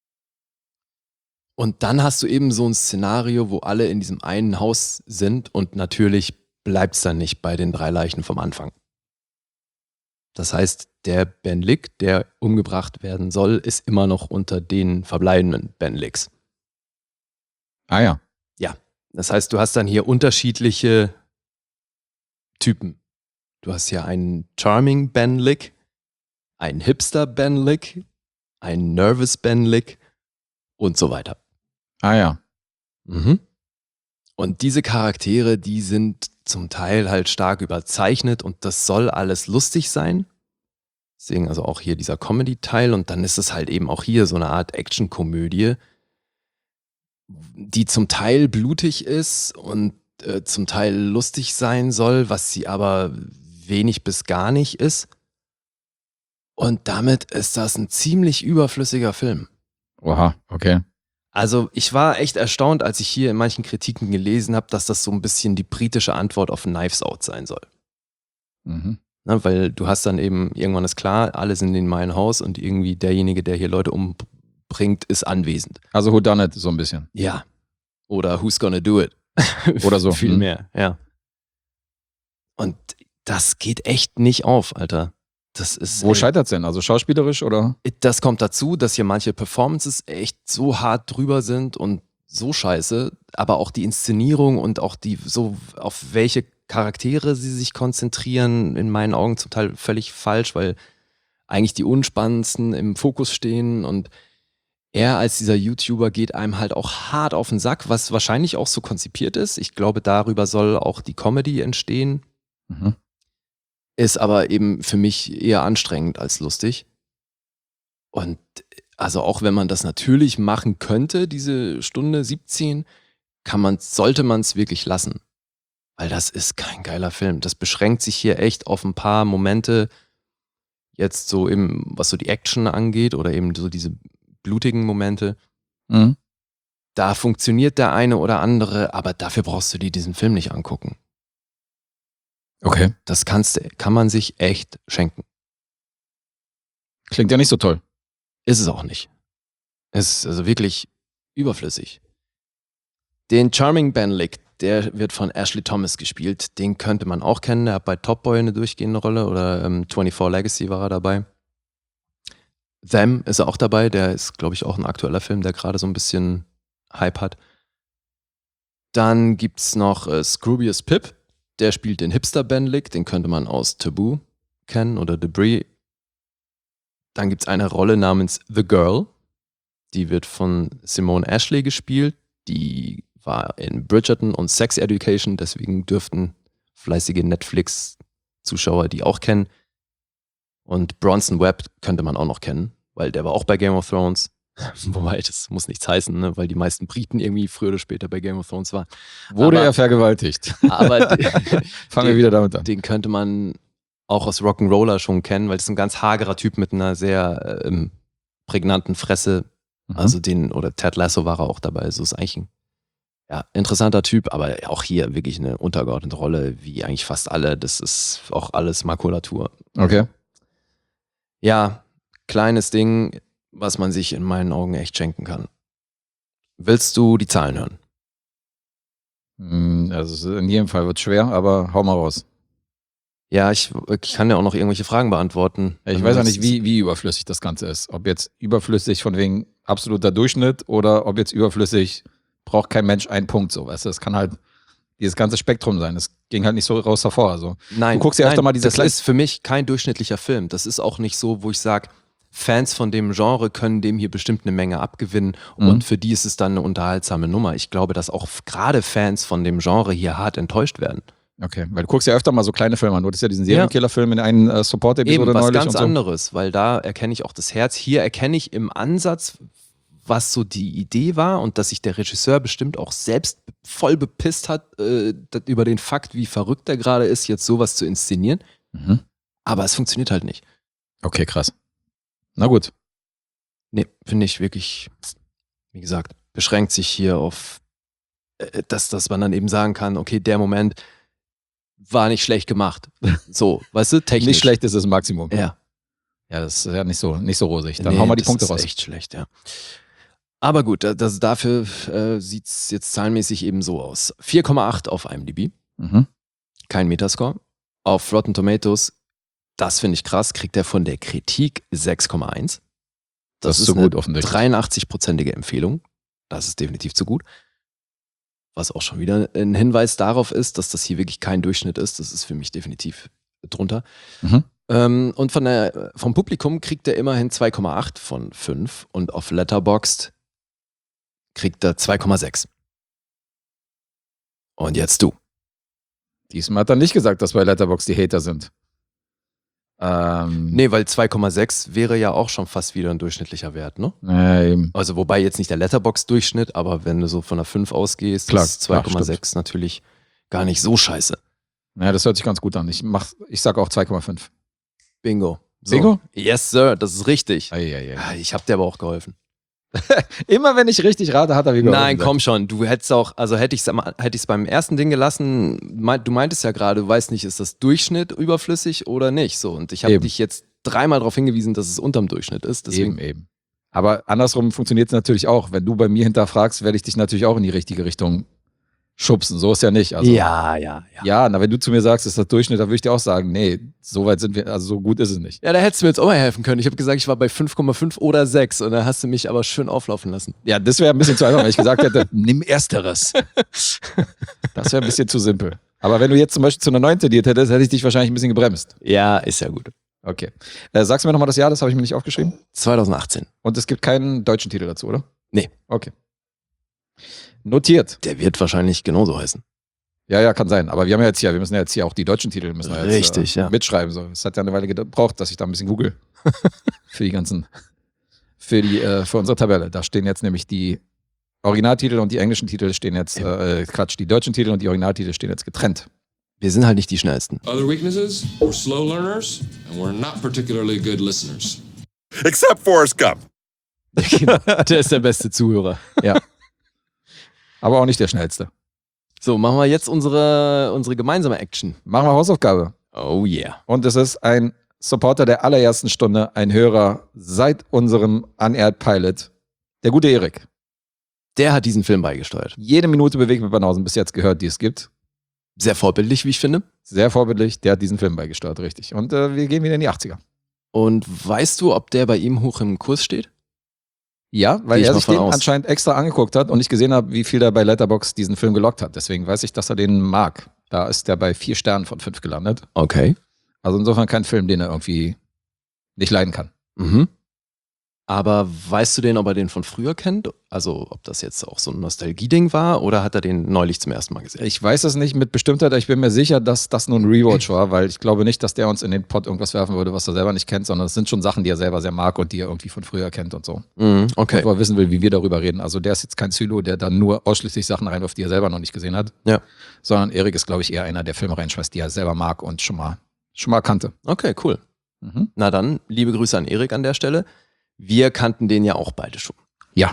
Und dann hast du eben so ein Szenario, wo alle in diesem einen Haus sind und natürlich bleibt es dann nicht bei den drei Leichen vom Anfang. Das heißt, der Ben Lick, der umgebracht werden soll, ist immer noch unter den verbleibenden Ben Licks. Ah ja. Ja, das heißt, du hast dann hier unterschiedliche Typen. Du hast hier einen Charming Ben Lick, einen Hipster Ben Lick, einen Nervous Ben Lick und so weiter. Ah ja. Mhm. Und diese Charaktere, die sind zum Teil halt stark überzeichnet und das soll alles lustig sein. Deswegen also auch hier dieser Comedy-Teil und dann ist es halt eben auch hier so eine Art Action-Komödie, die zum Teil blutig ist und äh, zum Teil lustig sein soll, was sie aber wenig bis gar nicht ist. Und damit ist das ein ziemlich überflüssiger Film. Oha, okay. Also ich war echt erstaunt, als ich hier in manchen Kritiken gelesen habe, dass das so ein bisschen die britische Antwort auf Knives Out sein soll. Mhm. Na, weil du hast dann eben, irgendwann ist klar, alle sind in meinem Haus und irgendwie derjenige, der hier Leute umbringt, ist anwesend. Also Who Done It, so ein bisschen. Ja. Oder Who's Gonna Do It? Oder so. Viel Mhm. mehr, ja. Und das geht echt nicht auf, Alter. Das ist, Wo ey, scheitert's denn? Also schauspielerisch oder? das kommt dazu, dass hier manche Performances echt so hart drüber sind und so scheiße, aber auch die Inszenierung und auch die, so auf welche Charaktere sie sich konzentrieren, in meinen Augen zum Teil völlig falsch, weil eigentlich die unspannendsten im Fokus stehen und er als dieser YouTuber geht einem halt auch hart auf den Sack, was wahrscheinlich auch so konzipiert ist. Ich glaube, darüber soll auch die Comedy entstehen. Mhm. Ist aber eben für mich eher anstrengend als lustig. Und also auch wenn man das natürlich machen könnte, diese Stunde siebzehn, kann man, sollte man es wirklich lassen. Weil das ist kein geiler Film. Das beschränkt sich hier echt auf ein paar Momente, jetzt so im, was so die Action angeht oder eben so diese blutigen Momente. Mhm. Da funktioniert der eine oder andere, aber dafür brauchst du dir diesen Film nicht angucken. Okay. Das kannst, du- kann man sich echt schenken. Klingt ja nicht so toll. Ist es auch nicht. Es ist also wirklich überflüssig. Den Charming Ben Lick, der wird von Ashley Thomas gespielt. Den könnte man auch kennen. Der hat bei Top Boy eine durchgehende Rolle oder ähm, vierundzwanzig Legacy war er dabei. Them ist er auch dabei. Der ist, glaube ich, auch ein aktueller Film, der gerade so ein bisschen Hype hat. Dann gibt's noch äh, Scroobius Pip. Der spielt den Hipster Ben Lick. Den könnte man aus Taboo kennen oder Debris. Dann gibt's eine Rolle namens The Girl. Die wird von Simone Ashley gespielt. Die war in Bridgerton und Sex Education. Deswegen dürften fleißige Netflix-Zuschauer die auch kennen. Und Bronson Webb könnte man auch noch kennen, weil der war auch bei Game of Thrones. Wobei, das muss nichts heißen, ne? Weil die meisten Briten irgendwie früher oder später bei Game of Thrones waren. Wurde Aber- er vergewaltigt? Aber den, Fangen wir den- wieder damit an. den könnte man auch aus Rock'n'Roller schon kennen, weil das ist ein ganz hagerer Typ mit einer sehr ähm, prägnanten Fresse. Mhm. Also den, oder Ted Lasso war er auch dabei. Also ist eigentlich ein ja, interessanter Typ, aber auch hier wirklich eine untergeordnete Rolle, wie eigentlich fast alle. Das ist auch alles Makulatur. Okay. Ja, kleines Ding, was man sich in meinen Augen echt schenken kann. Willst du die Zahlen hören? Mm, Also in jedem Fall wird schwer, aber hau mal raus. Ja, ich, ich kann ja auch noch irgendwelche Fragen beantworten. Ich Wenn weiß du ja nicht, willst. wie, wie überflüssig das Ganze ist. Ob jetzt überflüssig von wegen absoluter Durchschnitt oder ob jetzt überflüssig braucht kein Mensch einen Punkt. So, weißt du? Es kann halt dieses ganze Spektrum sein. Es ging halt nicht so raus hervor. Also, Nein, du guckst dir öfter nein, mal diese das kleinen- ist für mich kein durchschnittlicher Film. Das ist auch nicht so, wo ich sage, Fans von dem Genre können dem hier bestimmt eine Menge abgewinnen Mhm. und für die ist es dann eine unterhaltsame Nummer. Ich glaube, dass auch gerade Fans von dem Genre hier hart enttäuscht werden. Okay, weil du guckst ja öfter mal so kleine Filme an. Du hattest ja diesen Serienkiller-Film in einer äh, Support-Episode Eben, was neulich ganz und so. anderes, weil da erkenne ich auch das Herz. Hier erkenne ich im Ansatz, was so die Idee war und dass sich der Regisseur bestimmt auch selbst voll bepisst hat äh, dat- über den Fakt, wie verrückt er gerade ist, jetzt sowas zu inszenieren. Mhm. Aber es funktioniert halt nicht. Okay, krass. Na gut. Nee, finde ich wirklich, wie gesagt, beschränkt sich hier auf, äh, dass, dass man dann eben sagen kann, okay, der Moment, war nicht schlecht gemacht. So, weißt du, technisch. Nicht schlecht ist das Maximum. Ja. Ja, das ist ja nicht so, nicht so rosig. Dann Nee, hauen wir die das Punkte ist raus. echt schlecht, ja. Aber gut, das, das, dafür äh, sieht es jetzt zahlenmäßig eben so aus. vier Komma acht auf IMDb, Mhm. kein Metascore. Auf Rotten Tomatoes, das finde ich krass, kriegt er von der Kritik sechs Komma eins. Das, Das, ist ist so eine gut offensichtlich. dreiundachtzig-prozentige Empfehlung. Das ist definitiv zu gut. Was auch schon wieder ein Hinweis darauf ist, dass das hier wirklich kein Durchschnitt ist. Das ist für mich definitiv drunter. Mhm. Ähm, und von der, vom Publikum kriegt er immerhin zwei Komma acht von fünf und auf Letterboxd kriegt er zwei Komma sechs. Und jetzt du. Diesmal hat er nicht gesagt, dass bei Letterboxd die Hater sind. Ähm, Nee, weil zwei Komma sechs wäre ja auch schon fast wieder ein durchschnittlicher Wert, ne? nee, eben. Also wobei jetzt nicht der Letterboxd-Durchschnitt, aber wenn du so von einer fünf ausgehst, Klar, ist zwei Komma sechs natürlich gar nicht so scheiße. Ja, das hört sich ganz gut an. Ich, mach, ich sag auch zwei Komma fünf. Bingo. So. Bingo? Yes, Sir, das ist richtig. Ei, ei, ei. Ja, ich hab dir aber auch geholfen. Immer wenn ich richtig rate, hat er wieder. Nein, komm schon. Du hättest auch, also hätte ich es hätte ich's beim ersten Ding gelassen, mein, du meintest ja gerade, du weißt nicht, ist das Durchschnitt überflüssig oder nicht. So, und ich habe Eben. dich jetzt dreimal darauf hingewiesen, dass es unterm Durchschnitt ist. Deswegen, Eben, eben. Aber andersrum funktioniert es natürlich auch. Wenn du bei mir hinterfragst, werde ich dich natürlich auch in die richtige Richtung schubsen. So ist ja nicht. Also, ja, ja, ja. ja, na, wenn du zu mir sagst, ist das Durchschnitt, dann würde ich dir auch sagen, nee, so weit sind wir, also so gut ist es nicht. Ja, da hättest du mir jetzt auch mal helfen können. Ich habe gesagt, ich war bei fünf Komma fünf oder sechs und da hast du mich aber schön auflaufen lassen. Ja, das wäre ein bisschen zu einfach, wenn ich gesagt hätte, nimm Ersteres. Das wäre ein bisschen zu simpel. Aber wenn du jetzt zum Beispiel zu einer neun tendiert hättest, hätte ich dich wahrscheinlich ein bisschen gebremst. Ja, ist ja gut. Okay. Äh, sagst du mir nochmal das Jahr, das habe ich mir nicht aufgeschrieben. zwanzig achtzehn. Und es gibt keinen deutschen Titel dazu, oder? Nee. Okay. Notiert. Der wird wahrscheinlich genauso heißen. Ja, ja, kann sein. Aber wir haben ja jetzt hier, wir müssen ja jetzt hier auch die deutschen Titel müssen wir jetzt, Richtig, äh, ja. mitschreiben. So. Es hat ja eine Weile gebraucht, dass ich da ein bisschen google. Für die ganzen, für die, äh, für unsere Tabelle. Da stehen jetzt nämlich die Originaltitel und die englischen Titel stehen jetzt, äh, Quatsch, die deutschen Titel und die Originaltitel stehen jetzt getrennt. Wir sind halt nicht die schnellsten. Other weaknesses? We're slow learners, and we're not particularly good listeners. Except Forrest Gump. Der ist der beste Zuhörer. Ja. Aber auch nicht der schnellste. So, machen wir jetzt unsere, unsere gemeinsame Action. Machen wir Hausaufgabe. Oh yeah. Und es ist ein Supporter der allerersten Stunde, ein Hörer seit unserem Unaired Pilot, der gute Erik. Der hat diesen Film beigesteuert. Jede Minute bewegt mit Banausen bis jetzt gehört, die es gibt. Sehr vorbildlich, wie ich finde. Sehr vorbildlich, der hat diesen Film beigesteuert, richtig. Und äh, wir gehen wieder in die achtziger. Und weißt du, ob der bei ihm hoch im Kurs steht? Ja, weil Gehe ich er mal sich von den aus. anscheinend extra angeguckt hat und ich gesehen habe, wie viel er bei Letterboxd diesen Film gelockt hat. Deswegen weiß ich, dass er den mag. Da ist der bei vier Sternen von fünf gelandet. Okay. Also insofern kein Film, den er irgendwie nicht leiden kann. Mhm. Aber weißt du den, ob er den von früher kennt? Also ob das jetzt auch so ein Nostalgie-Ding war oder hat er den neulich zum ersten Mal gesehen? Ich weiß es nicht mit Bestimmtheit, aber ich bin mir sicher, dass das nur ein Rewatch war, weil ich glaube nicht, dass der uns in den Pot irgendwas werfen würde, was er selber nicht kennt, sondern es sind schon Sachen, die er selber sehr mag und die er irgendwie von früher kennt und so. Mhm, okay. Und wo er wissen will, wie wir darüber reden. Also der ist jetzt kein Zylo, der dann nur ausschließlich Sachen reinwirft, die er selber noch nicht gesehen hat. Ja. Sondern Erik ist, glaube ich, eher einer, der Filme reinschmeißt, die er selber mag und schon mal, schon mal kannte. Okay, cool. Mhm. Na dann, liebe Grüße an Erik an der Stelle. Wir kannten den ja auch beide schon. Ja.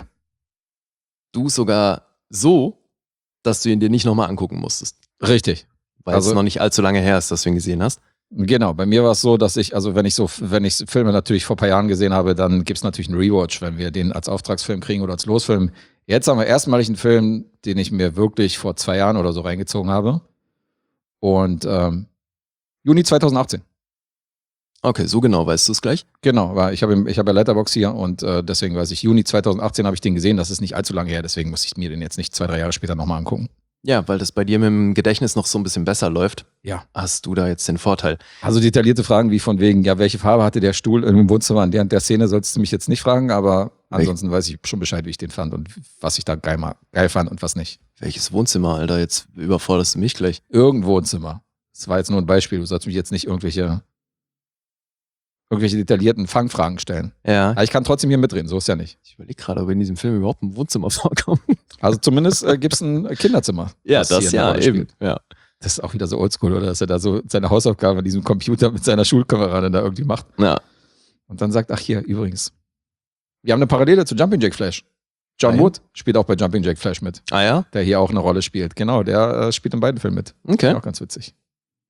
Du sogar so, dass du ihn dir nicht nochmal angucken musstest. Richtig. Weil Also- es noch nicht allzu lange her ist, dass du ihn gesehen hast. Genau, bei mir war es so, dass ich, also wenn ich so, wenn ich Filme natürlich vor ein paar Jahren gesehen habe, dann gibt es natürlich einen Rewatch, wenn wir den als Auftragsfilm kriegen oder als Losfilm. Jetzt haben wir erstmalig einen Film, den ich mir wirklich vor zwei Jahren oder so reingezogen habe. Und ähm, Juni zwanzig achtzehn. Okay, so genau weißt du es gleich. Genau, weil ich habe ich habe ja Letterboxd hier und äh, deswegen weiß ich, Juni zwanzig achtzehn habe ich den gesehen, das ist nicht allzu lange her, deswegen muss ich mir den jetzt nicht zwei, drei Jahre später nochmal angucken. Ja, weil das bei dir mit dem Gedächtnis noch so ein bisschen besser läuft, Ja. hast du da jetzt den Vorteil. Also detaillierte Fragen wie von wegen, ja, welche Farbe hatte der Stuhl im Wohnzimmer an der und der Szene, sollst du mich jetzt nicht fragen, aber ansonsten weiß ich schon Bescheid, wie ich den fand und was ich da geil, ma- geil fand und was nicht. Welches Wohnzimmer, Alter? Jetzt überforderst du mich gleich. Irgendein Wohnzimmer. Das war jetzt nur ein Beispiel, du sollst mich jetzt nicht irgendwelche irgendwelche detaillierten Fangfragen stellen. Ja. Aber ich kann trotzdem hier mitreden, so ist ja nicht. Ich überlege gerade, ob in diesem Film überhaupt ein Wohnzimmer vorkommt. Also zumindest äh, gibt es ein Kinderzimmer. Ja, was das hier eine ja, Rolle eben. spielt. Ja. Das ist auch wieder so oldschool, oder? Dass er da so seine Hausaufgaben in diesem Computer mit seiner Schulkameraden da irgendwie macht. ja. Und dann sagt, ach hier, übrigens. Wir haben eine Parallele zu Jumping Jack Flash. John Ah, ja? Wood spielt auch bei Jumping Jack Flash mit, Ah ja? der hier auch eine Rolle spielt. Genau, der äh, spielt in beiden Filmen mit. Okay. Auch ganz witzig.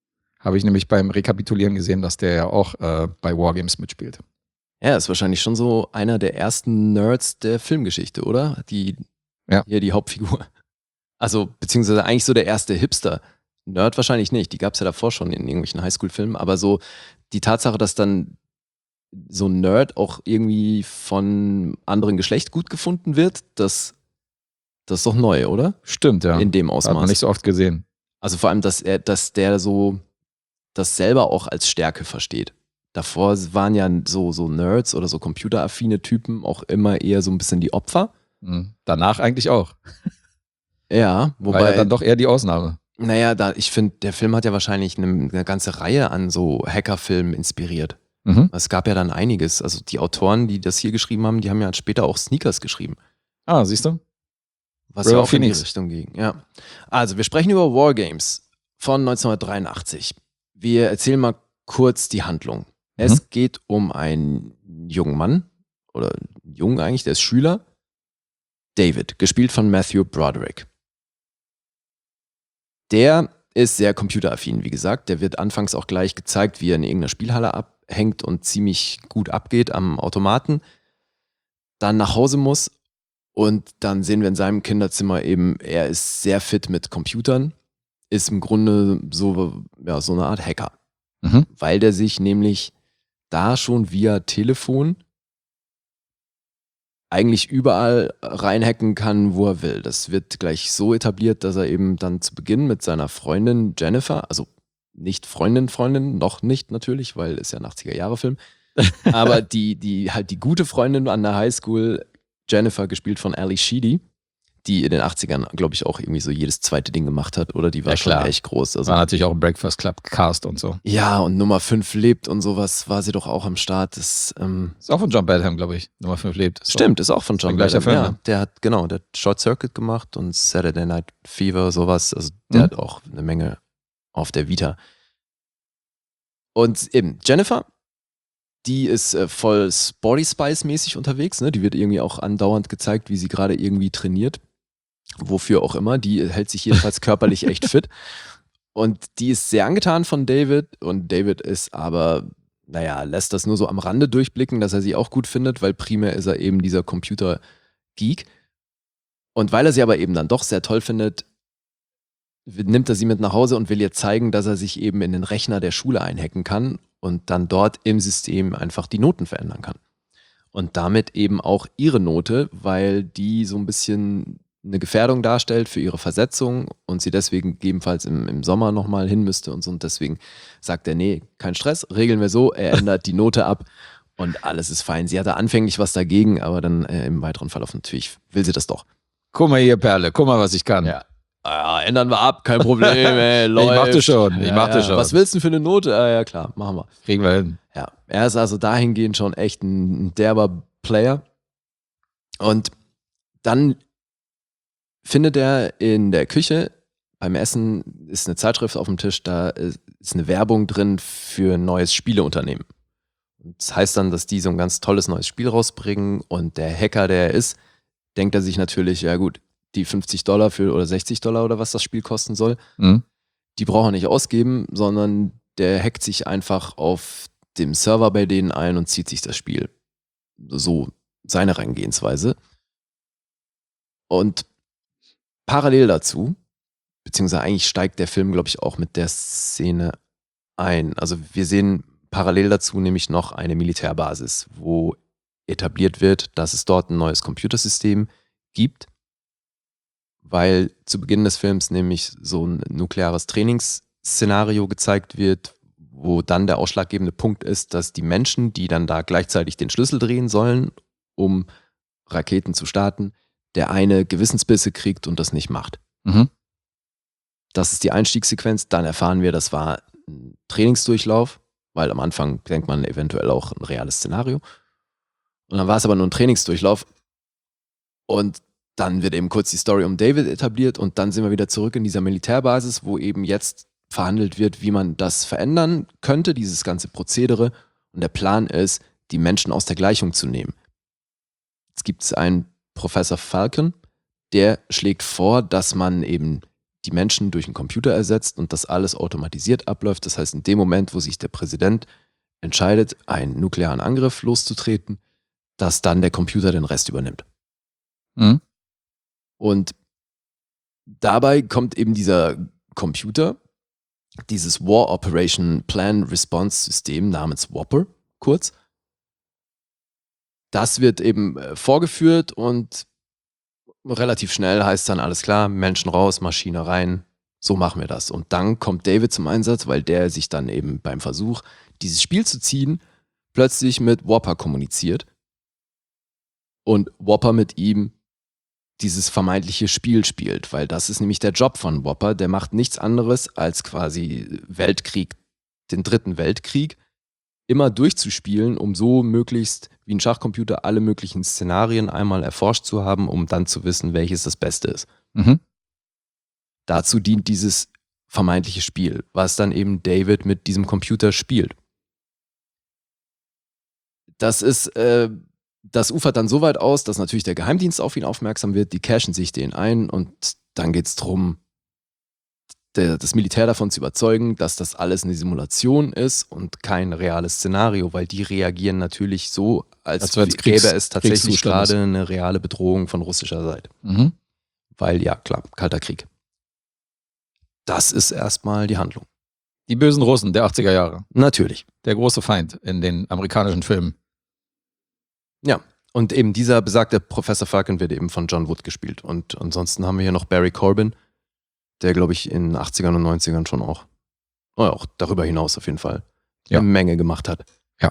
Habe ich nämlich beim Rekapitulieren gesehen, dass der ja auch äh, bei Wargames mitspielt. Er ist wahrscheinlich schon so einer der ersten Nerds der Filmgeschichte, oder? Die, ja. Hier die Hauptfigur. Also, beziehungsweise eigentlich so der erste Hipster. Nerd wahrscheinlich nicht, die gab es ja davor schon in irgendwelchen Highschool-Filmen, aber so die Tatsache, dass dann so ein Nerd auch irgendwie von anderen Geschlecht gut gefunden wird, das, das ist doch neu, oder? Stimmt, ja. In dem Ausmaß. Hat man nicht so oft gesehen. Also vor allem, dass er, dass der so das selber auch als Stärke versteht. Davor waren ja so, so Nerds oder so computeraffine Typen auch immer eher so ein bisschen die Opfer. Mhm. Danach eigentlich auch. Ja, wobei. War ja dann doch eher die Ausnahme. Naja, da, ich finde, der Film hat ja wahrscheinlich eine, eine ganze Reihe an so Hackerfilmen inspiriert. Mhm. Es gab ja dann einiges. Also die Autoren, die das hier geschrieben haben, die haben ja später auch Sneakers geschrieben. Ah, siehst du? Was River ja auch Phoenix. in die Richtung ging. Ja. Also, wir sprechen über Wargames von neunzehnhundertdreiundachtzig. Wir erzählen mal kurz die Handlung. Mhm. Es geht um einen jungen Mann, oder einen Jungen eigentlich, der ist Schüler. David, gespielt von Matthew Broderick. Der ist sehr computeraffin, wie gesagt. Der wird anfangs auch gleich gezeigt, wie er in irgendeiner Spielhalle abhängt und ziemlich gut abgeht am Automaten. Dann nach Hause muss und dann sehen wir in seinem Kinderzimmer eben, er ist sehr fit mit Computern, ist im Grunde so, ja, so eine Art Hacker. Mhm. Weil der sich nämlich da schon via Telefon eigentlich überall reinhacken kann, wo er will. Das wird gleich so etabliert, dass er eben dann zu Beginn mit seiner Freundin Jennifer, also nicht Freundin, Freundin, noch nicht natürlich, weil ist ja ein achtziger-Jahre-Film, aber die, die halt die gute Freundin an der Highschool, Jennifer, gespielt von Ali Sheedy, die in den achtzigern, glaube ich, auch irgendwie so jedes zweite Ding gemacht hat, oder die war Ja, schon klar. echt groß. Also, War natürlich auch ein Breakfast Club Cast und so. ja, und Nummer fünf lebt und sowas war sie doch auch am Start. Das, ähm, Ist auch von John Badham, glaube ich. Nummer fünf lebt. Ist Stimmt, ist auch von John ein gleicher Badham. Film, Ja, ne? der hat, genau, der hat Short Circuit gemacht und Saturday Night Fever, sowas. Also der Mhm. hat auch eine Menge auf der Vita. Und eben, Jennifer, die ist äh, voll Sporty Spice-mäßig unterwegs, ne? Die wird irgendwie auch andauernd gezeigt, wie sie gerade irgendwie trainiert. Wofür auch immer. Die hält sich jedenfalls körperlich echt fit. Und die ist sehr angetan von David. Und David ist aber, naja, lässt das nur so am Rande durchblicken, dass er sie auch gut findet, weil primär ist er eben dieser Computer-Geek. Und weil er sie aber eben dann doch sehr toll findet, nimmt er sie mit nach Hause und will ihr zeigen, dass er sich eben in den Rechner der Schule einhacken kann und dann dort im System einfach die Noten verändern kann. Und damit eben auch ihre Note, weil die so ein bisschen eine Gefährdung darstellt für ihre Versetzung und sie deswegen gegebenenfalls im, im Sommer nochmal hin müsste und so. Und deswegen sagt er, nee, kein Stress, regeln wir so, er ändert die Note ab und alles ist fein. Sie hatte anfänglich was dagegen, aber dann äh, im weiteren Verlauf natürlich will sie das doch. Guck mal hier, Perle, guck mal, was ich kann. Ja. Ah, ändern wir ab, kein Problem, ey, läuft. Ich mach das schon, ich ja, mach das ja. schon. Was willst du denn für eine Note? Ah, ja, klar, machen wir. Kriegen wir hin. Ja, er ist also dahingehend schon echt ein derber Player. Und dann findet er in der Küche, beim Essen ist eine Zeitschrift auf dem Tisch, da ist eine Werbung drin für ein neues Spieleunternehmen. Und das heißt dann, dass die so ein ganz tolles neues Spiel rausbringen und der Hacker, der er ist, denkt er sich natürlich, ja gut, die fünfzig Dollar für oder sechzig Dollar oder was das Spiel kosten soll, Mhm. die braucht er nicht ausgeben, sondern der hackt sich einfach auf dem Server bei denen ein und zieht sich das Spiel. So seine Herangehensweise. Und parallel dazu, beziehungsweise eigentlich steigt der Film, glaube ich, auch mit der Szene ein. Also wir sehen parallel dazu nämlich noch eine Militärbasis, wo etabliert wird, dass es dort ein neues Computersystem gibt, weil zu Beginn des Films nämlich so ein nukleares Trainingsszenario gezeigt wird, wo dann der ausschlaggebende Punkt ist, dass die Menschen, die dann da gleichzeitig den Schlüssel drehen sollen, um Raketen zu starten, der eine Gewissensbisse kriegt und das nicht macht. Mhm. Das ist die Einstiegssequenz. Dann erfahren wir, das war ein Trainingsdurchlauf, weil am Anfang denkt man eventuell auch ein reales Szenario. Und dann war es aber nur ein Trainingsdurchlauf. Und dann wird eben kurz die Story um David etabliert und dann sind wir wieder zurück in dieser Militärbasis, wo eben jetzt verhandelt wird, wie man das verändern könnte, dieses ganze Prozedere. Und der Plan ist, die Menschen aus der Gleichung zu nehmen. Jetzt gibt es einen Professor Falcon, der schlägt vor, dass man eben die Menschen durch einen Computer ersetzt und das alles automatisiert abläuft. Das heißt, in dem Moment, wo sich der Präsident entscheidet, einen nuklearen Angriff loszutreten, dass dann der Computer den Rest übernimmt. Mhm. Und dabei kommt eben dieser Computer, dieses War Operation Plan Response System namens Whopper, kurz. Das wird eben äh, vorgeführt und relativ schnell heißt dann, alles klar, Menschen raus, Maschine rein, so machen wir das. Und dann kommt David zum Einsatz, weil der sich dann eben beim Versuch, dieses Spiel zu ziehen, plötzlich mit Whopper kommuniziert und Whopper mit ihm dieses vermeintliche Spiel spielt, weil das ist nämlich der Job von Whopper, der macht nichts anderes als quasi Weltkrieg, den dritten Weltkrieg, immer durchzuspielen, um so möglichst wie ein Schachcomputer alle möglichen Szenarien einmal erforscht zu haben, um dann zu wissen, welches das Beste ist. Mhm. Dazu dient dieses vermeintliche Spiel, was dann eben David mit diesem Computer spielt. Das ist, äh, das ufert dann so weit aus, dass natürlich der Geheimdienst auf ihn aufmerksam wird, die cashen sich den ein und dann geht es darum, der, das Militär davon zu überzeugen, dass das alles eine Simulation ist und kein reales Szenario, weil die reagieren natürlich so, als, als gäbe Kriegs, es tatsächlich Kriegszustand gerade eine reale Bedrohung von russischer Seite. Mhm. Weil, ja, klar, Kalter Krieg. Das ist erstmal die Handlung. Die bösen Russen der achtziger Jahre. Natürlich. Der große Feind in den amerikanischen Filmen. Ja, und eben dieser besagte Professor Falcon wird eben von John Wood gespielt. Und ansonsten haben wir hier noch Barry Corbin, der, glaube ich, in den achtzigern und neunzigern schon auch, oder auch darüber hinaus auf jeden Fall, ja. eine Menge gemacht hat. Ja.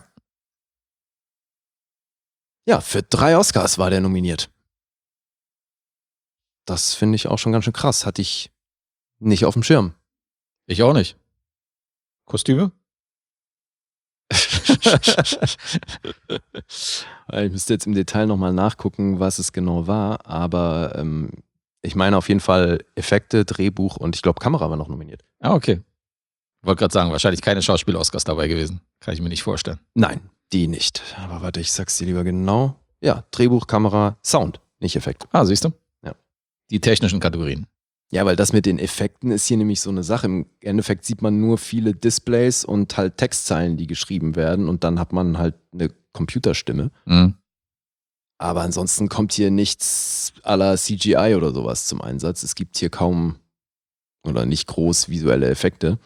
Ja, für drei Oscars war der nominiert. Das finde ich auch schon ganz schön krass. Hatte ich nicht auf dem Schirm. Ich auch nicht. Kostüme? Ich müsste jetzt im Detail nochmal nachgucken, was es genau war, aber ähm, ich meine auf jeden Fall Effekte, Drehbuch und ich glaube Kamera war noch nominiert. Ah, okay. Wollte gerade sagen, wahrscheinlich keine Schauspiel-Oscars dabei gewesen. Kann ich mir nicht vorstellen. Nein, die nicht. Aber warte, ich sag's dir lieber genau. Ja, Drehbuch, Kamera, Sound, nicht Effekte. Ah, siehst du? Ja. Die technischen Kategorien. Ja, weil das mit den Effekten ist hier nämlich so eine Sache. Im Endeffekt sieht man nur viele Displays und halt Textzeilen, die geschrieben werden und dann hat man halt eine Computerstimme. Mhm. Aber ansonsten kommt hier nichts à la C G I oder sowas zum Einsatz. Es gibt hier kaum oder nicht groß visuelle Effekte.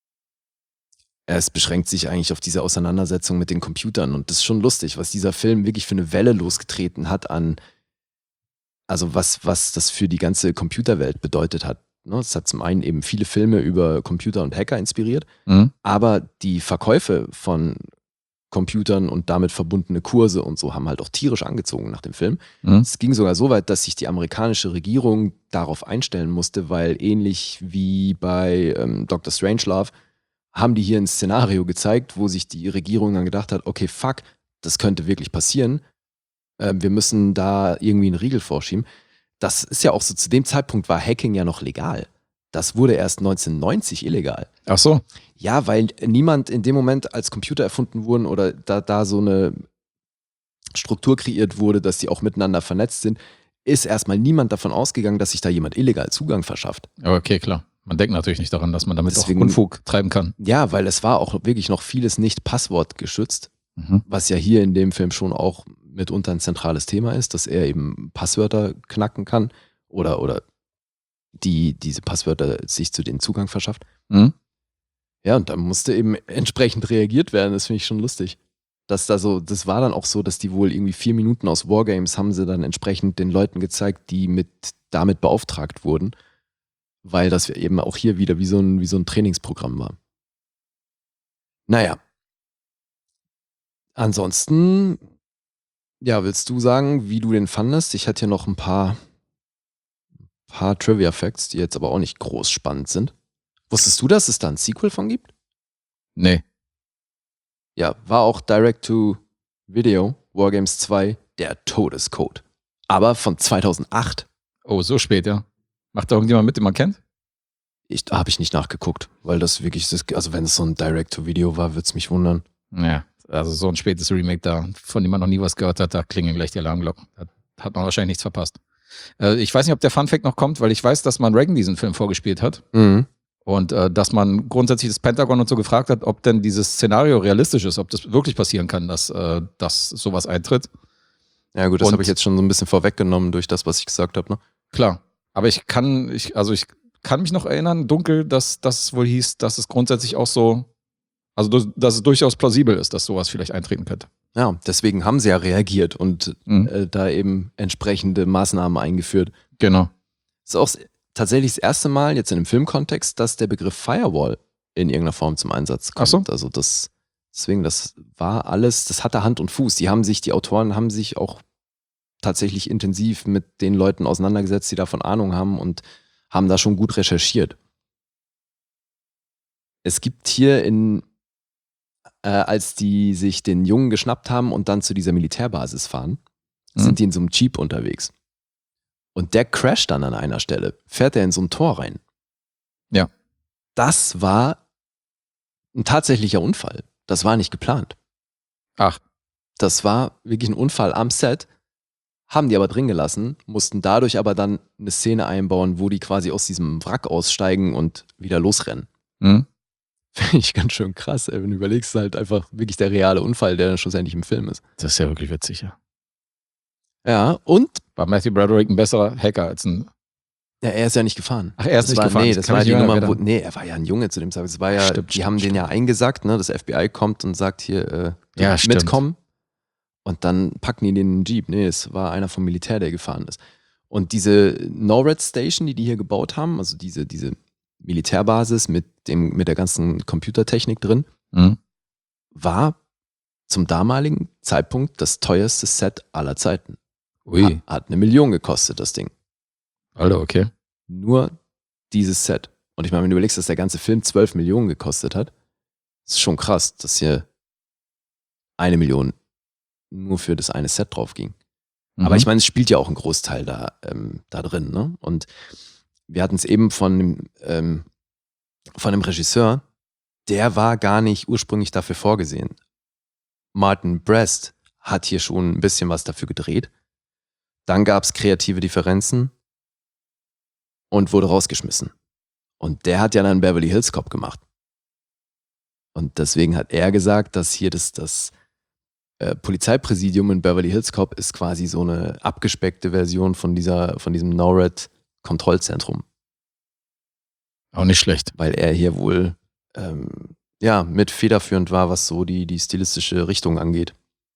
Es beschränkt sich eigentlich auf diese Auseinandersetzung mit den Computern und das ist schon lustig, was dieser Film wirklich für eine Welle losgetreten hat an, also was, was das für die ganze Computerwelt bedeutet hat. Es hat zum einen eben viele Filme über Computer und Hacker inspiriert, mhm. aber die Verkäufe von Computern und damit verbundene Kurse und so haben halt auch tierisch angezogen nach dem Film. Mhm. Es ging sogar so weit, dass sich die amerikanische Regierung darauf einstellen musste, weil ähnlich wie bei ähm, Doktor Strangelove haben die hier ein Szenario gezeigt, wo sich die Regierung dann gedacht hat, okay, fuck, das könnte wirklich passieren. Ähm, wir müssen da irgendwie einen Riegel vorschieben. Das ist ja auch so, zu dem Zeitpunkt war Hacking ja noch legal. Das wurde erst neunzehnhundertneunzig illegal. Ach so. Ja, weil niemand in dem Moment, als Computer erfunden wurden oder da, da so eine Struktur kreiert wurde, dass die auch miteinander vernetzt sind, ist erstmal niemand davon ausgegangen, dass sich da jemand illegal Zugang verschafft. Okay, klar. Man denkt natürlich nicht daran, dass man damit Deswegen, auch Unfug treiben kann. Ja, weil es war auch wirklich noch vieles nicht passwortgeschützt, Mhm. was ja hier in dem Film schon auch mitunter ein zentrales Thema ist, dass er eben Passwörter knacken kann oder, oder die diese Passwörter sich zu den Zugang verschafft. Mhm. Ja, und da musste eben entsprechend reagiert werden. Das finde ich schon lustig. Dass da so, das war dann auch so, dass die wohl irgendwie vier Minuten aus Wargames haben sie dann entsprechend den Leuten gezeigt, die mit damit beauftragt wurden, weil das eben auch hier wieder wie so ein, wie so ein Trainingsprogramm war. Naja. Ansonsten, ja, willst du sagen, wie du den fandest? Ich hatte hier noch ein paar, paar Trivia-Facts, die jetzt aber auch nicht groß spannend sind. Wusstest du, dass es da ein Sequel von gibt? Nee. Ja, war auch Direct-to-Video, Wargames zwei, der Todescode. Aber von zweitausendacht. Oh, so spät, ja. Macht da irgendjemand mit, den man kennt? Ich, da habe ich nicht nachgeguckt, weil das wirklich, also wenn es so ein Direct-to-Video war, würde es mich wundern. Ja, also so ein spätes Remake da, von dem man noch nie was gehört hat, da klingeln gleich die Alarmglocken. Da hat man wahrscheinlich nichts verpasst. Äh, ich weiß nicht, ob der Funfact noch kommt, weil ich weiß, dass man Reagan diesen Film vorgespielt hat. Mhm. Und äh, dass man grundsätzlich das Pentagon und so gefragt hat, ob denn dieses Szenario realistisch ist, ob das wirklich passieren kann, dass, äh, dass sowas eintritt. Ja gut, das Und- habe ich jetzt schon so ein bisschen vorweggenommen durch das, was ich gesagt habe. Ne? Klar. Aber ich kann, ich, also ich kann mich noch erinnern, dunkel, dass das wohl hieß, dass es grundsätzlich auch so, also du- dass es durchaus plausibel ist, dass sowas vielleicht eintreten könnte. Ja, deswegen haben sie ja reagiert und Mhm. äh, da eben entsprechende Maßnahmen eingeführt. Genau. Das ist auch s- tatsächlich das erste Mal jetzt in einem Filmkontext, dass der Begriff Firewall in irgendeiner Form zum Einsatz kommt. Ach so. Also das, deswegen, das war alles, das hatte Hand und Fuß. Die haben sich, die Autoren haben sich auch tatsächlich intensiv mit den Leuten auseinandergesetzt, die davon Ahnung haben und haben da schon gut recherchiert. Es gibt hier in, äh, als die sich den Jungen geschnappt haben und dann zu dieser Militärbasis fahren, Mhm. sind die in so einem Jeep unterwegs. Und der crasht dann an einer Stelle, fährt er in so ein Tor rein. Ja. Das war ein tatsächlicher Unfall. Das war nicht geplant. Ach. Das war wirklich ein Unfall am Set, haben die aber drin gelassen, mussten dadurch aber dann eine Szene einbauen, wo die quasi aus diesem Wrack aussteigen und wieder losrennen. Mhm. Finde ich ganz schön krass, ey, wenn du überlegst, halt einfach wirklich der reale Unfall, der dann schlussendlich im Film ist. Das ist ja wirklich witzig, ja. Ja, und War Matthew Broderick ein besserer Hacker als ein. ja, er ist ja nicht gefahren. Ach, er ist das nicht war, gefahren. Nee, Das das kann war ich die nicht mehr Nummer, wo, erinnern. nee, er war ja ein Junge zu dem Zeitpunkt. Das war ja, Stimmt, die stimmt, haben den stimmt. ja eingesackt, ne? Das F B I kommt und sagt hier, äh, Ja, stimmt. mitkommen. Und dann packen die den in den Jeep. Nee, es war einer vom Militär, der gefahren ist. Und diese NORAD Station, die die hier gebaut haben, also diese, diese Militärbasis mit dem, mit der ganzen Computertechnik drin, Mhm. war zum damaligen Zeitpunkt das teuerste Set aller Zeiten. Ui. Hat, hat eine Million gekostet, das Ding. Alter, okay. Nur dieses Set. Und ich meine, wenn du überlegst, dass der ganze Film zwölf Millionen gekostet hat, ist schon krass, dass hier eine Million nur für das eine Set drauf ging. Mhm. Aber ich meine, es spielt ja auch einen Großteil da, ähm, da drin. Ne? Und wir hatten es eben von dem, ähm, von dem Regisseur, der war gar nicht ursprünglich dafür vorgesehen. Martin Brest hat hier schon ein bisschen was dafür gedreht. Dann gab es kreative Differenzen und wurde rausgeschmissen. Und der hat ja dann Beverly Hills Cop gemacht. Und deswegen hat er gesagt, dass hier das, das äh, Polizeipräsidium in Beverly Hills Cop ist quasi so eine abgespeckte Version von, dieser, von diesem NORAD-Kontrollzentrum. Auch nicht schlecht. Weil er hier wohl ähm, ja, mit federführend war, was so die, die stilistische Richtung angeht.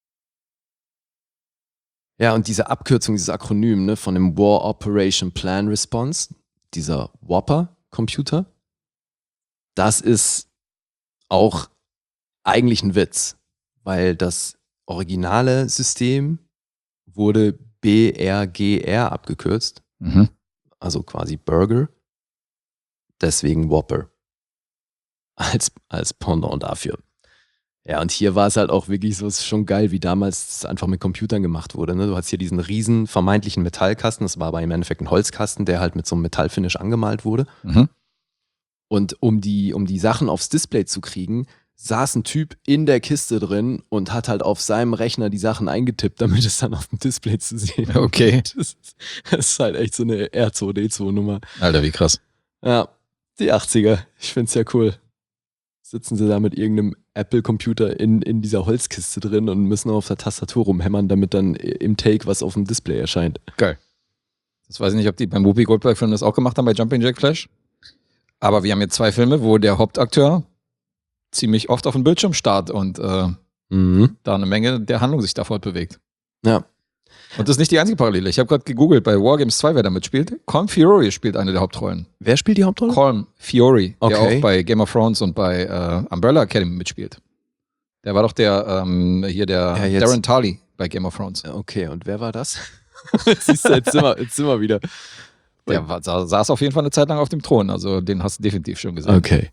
Ja, und diese Abkürzung, dieses Akronym ne, von dem War Operation Plan Response, dieser Whopper-Computer, das ist auch eigentlich ein Witz, weil das originale System wurde B R G R abgekürzt, Mhm. also quasi Burger, deswegen Whopper als, als Pendant dafür. Ja, und hier war es halt auch wirklich so, es ist schon geil, wie damals es einfach mit Computern gemacht wurde. Ne? Du hast hier diesen riesen vermeintlichen Metallkasten, das war aber im Endeffekt ein Holzkasten, der halt mit so einem Metallfinish angemalt wurde. Mhm. Und um die, um die Sachen aufs Display zu kriegen, saß ein Typ in der Kiste drin und hat halt auf seinem Rechner die Sachen eingetippt, damit es dann auf dem Display zu sehen ist. Okay. Das ist, das ist halt echt so eine R zwei D zwei Nummer. Alter, wie krass. Ja, die achtziger. Ich find's ja cool. Sitzen sie da mit irgendeinem Apple-Computer in, in dieser Holzkiste drin und müssen auf der Tastatur rumhämmern, damit dann im Take was auf dem Display erscheint. Geil. Das weiß ich nicht, ob die beim Whoopi Goldberg-Film das auch gemacht haben, bei Jumping Jack Flash. Aber wir haben jetzt zwei Filme, wo der Hauptakteur ziemlich oft auf dem Bildschirm starrt und äh, Mhm. da eine Menge der Handlung sich da fortbewegt. Ja. Und das ist nicht die einzige Parallele. Ich habe gerade gegoogelt, bei Wargames zwei, wer da mitspielt. Colm Fiore spielt eine der Hauptrollen. Wer spielt die Hauptrolle? Colm Fiore, der Okay. auch bei Game of Thrones und bei äh, Umbrella Academy mitspielt. Der war doch der, ähm, hier der Ja, jetzt- Darren Tarly bei Game of Thrones. Okay, und wer war das? Siehst du, jetzt sind wir, jetzt sind wir wieder. Der war, sa- saß auf jeden Fall eine Zeit lang auf dem Thron, also den hast du definitiv schon gesehen. Okay.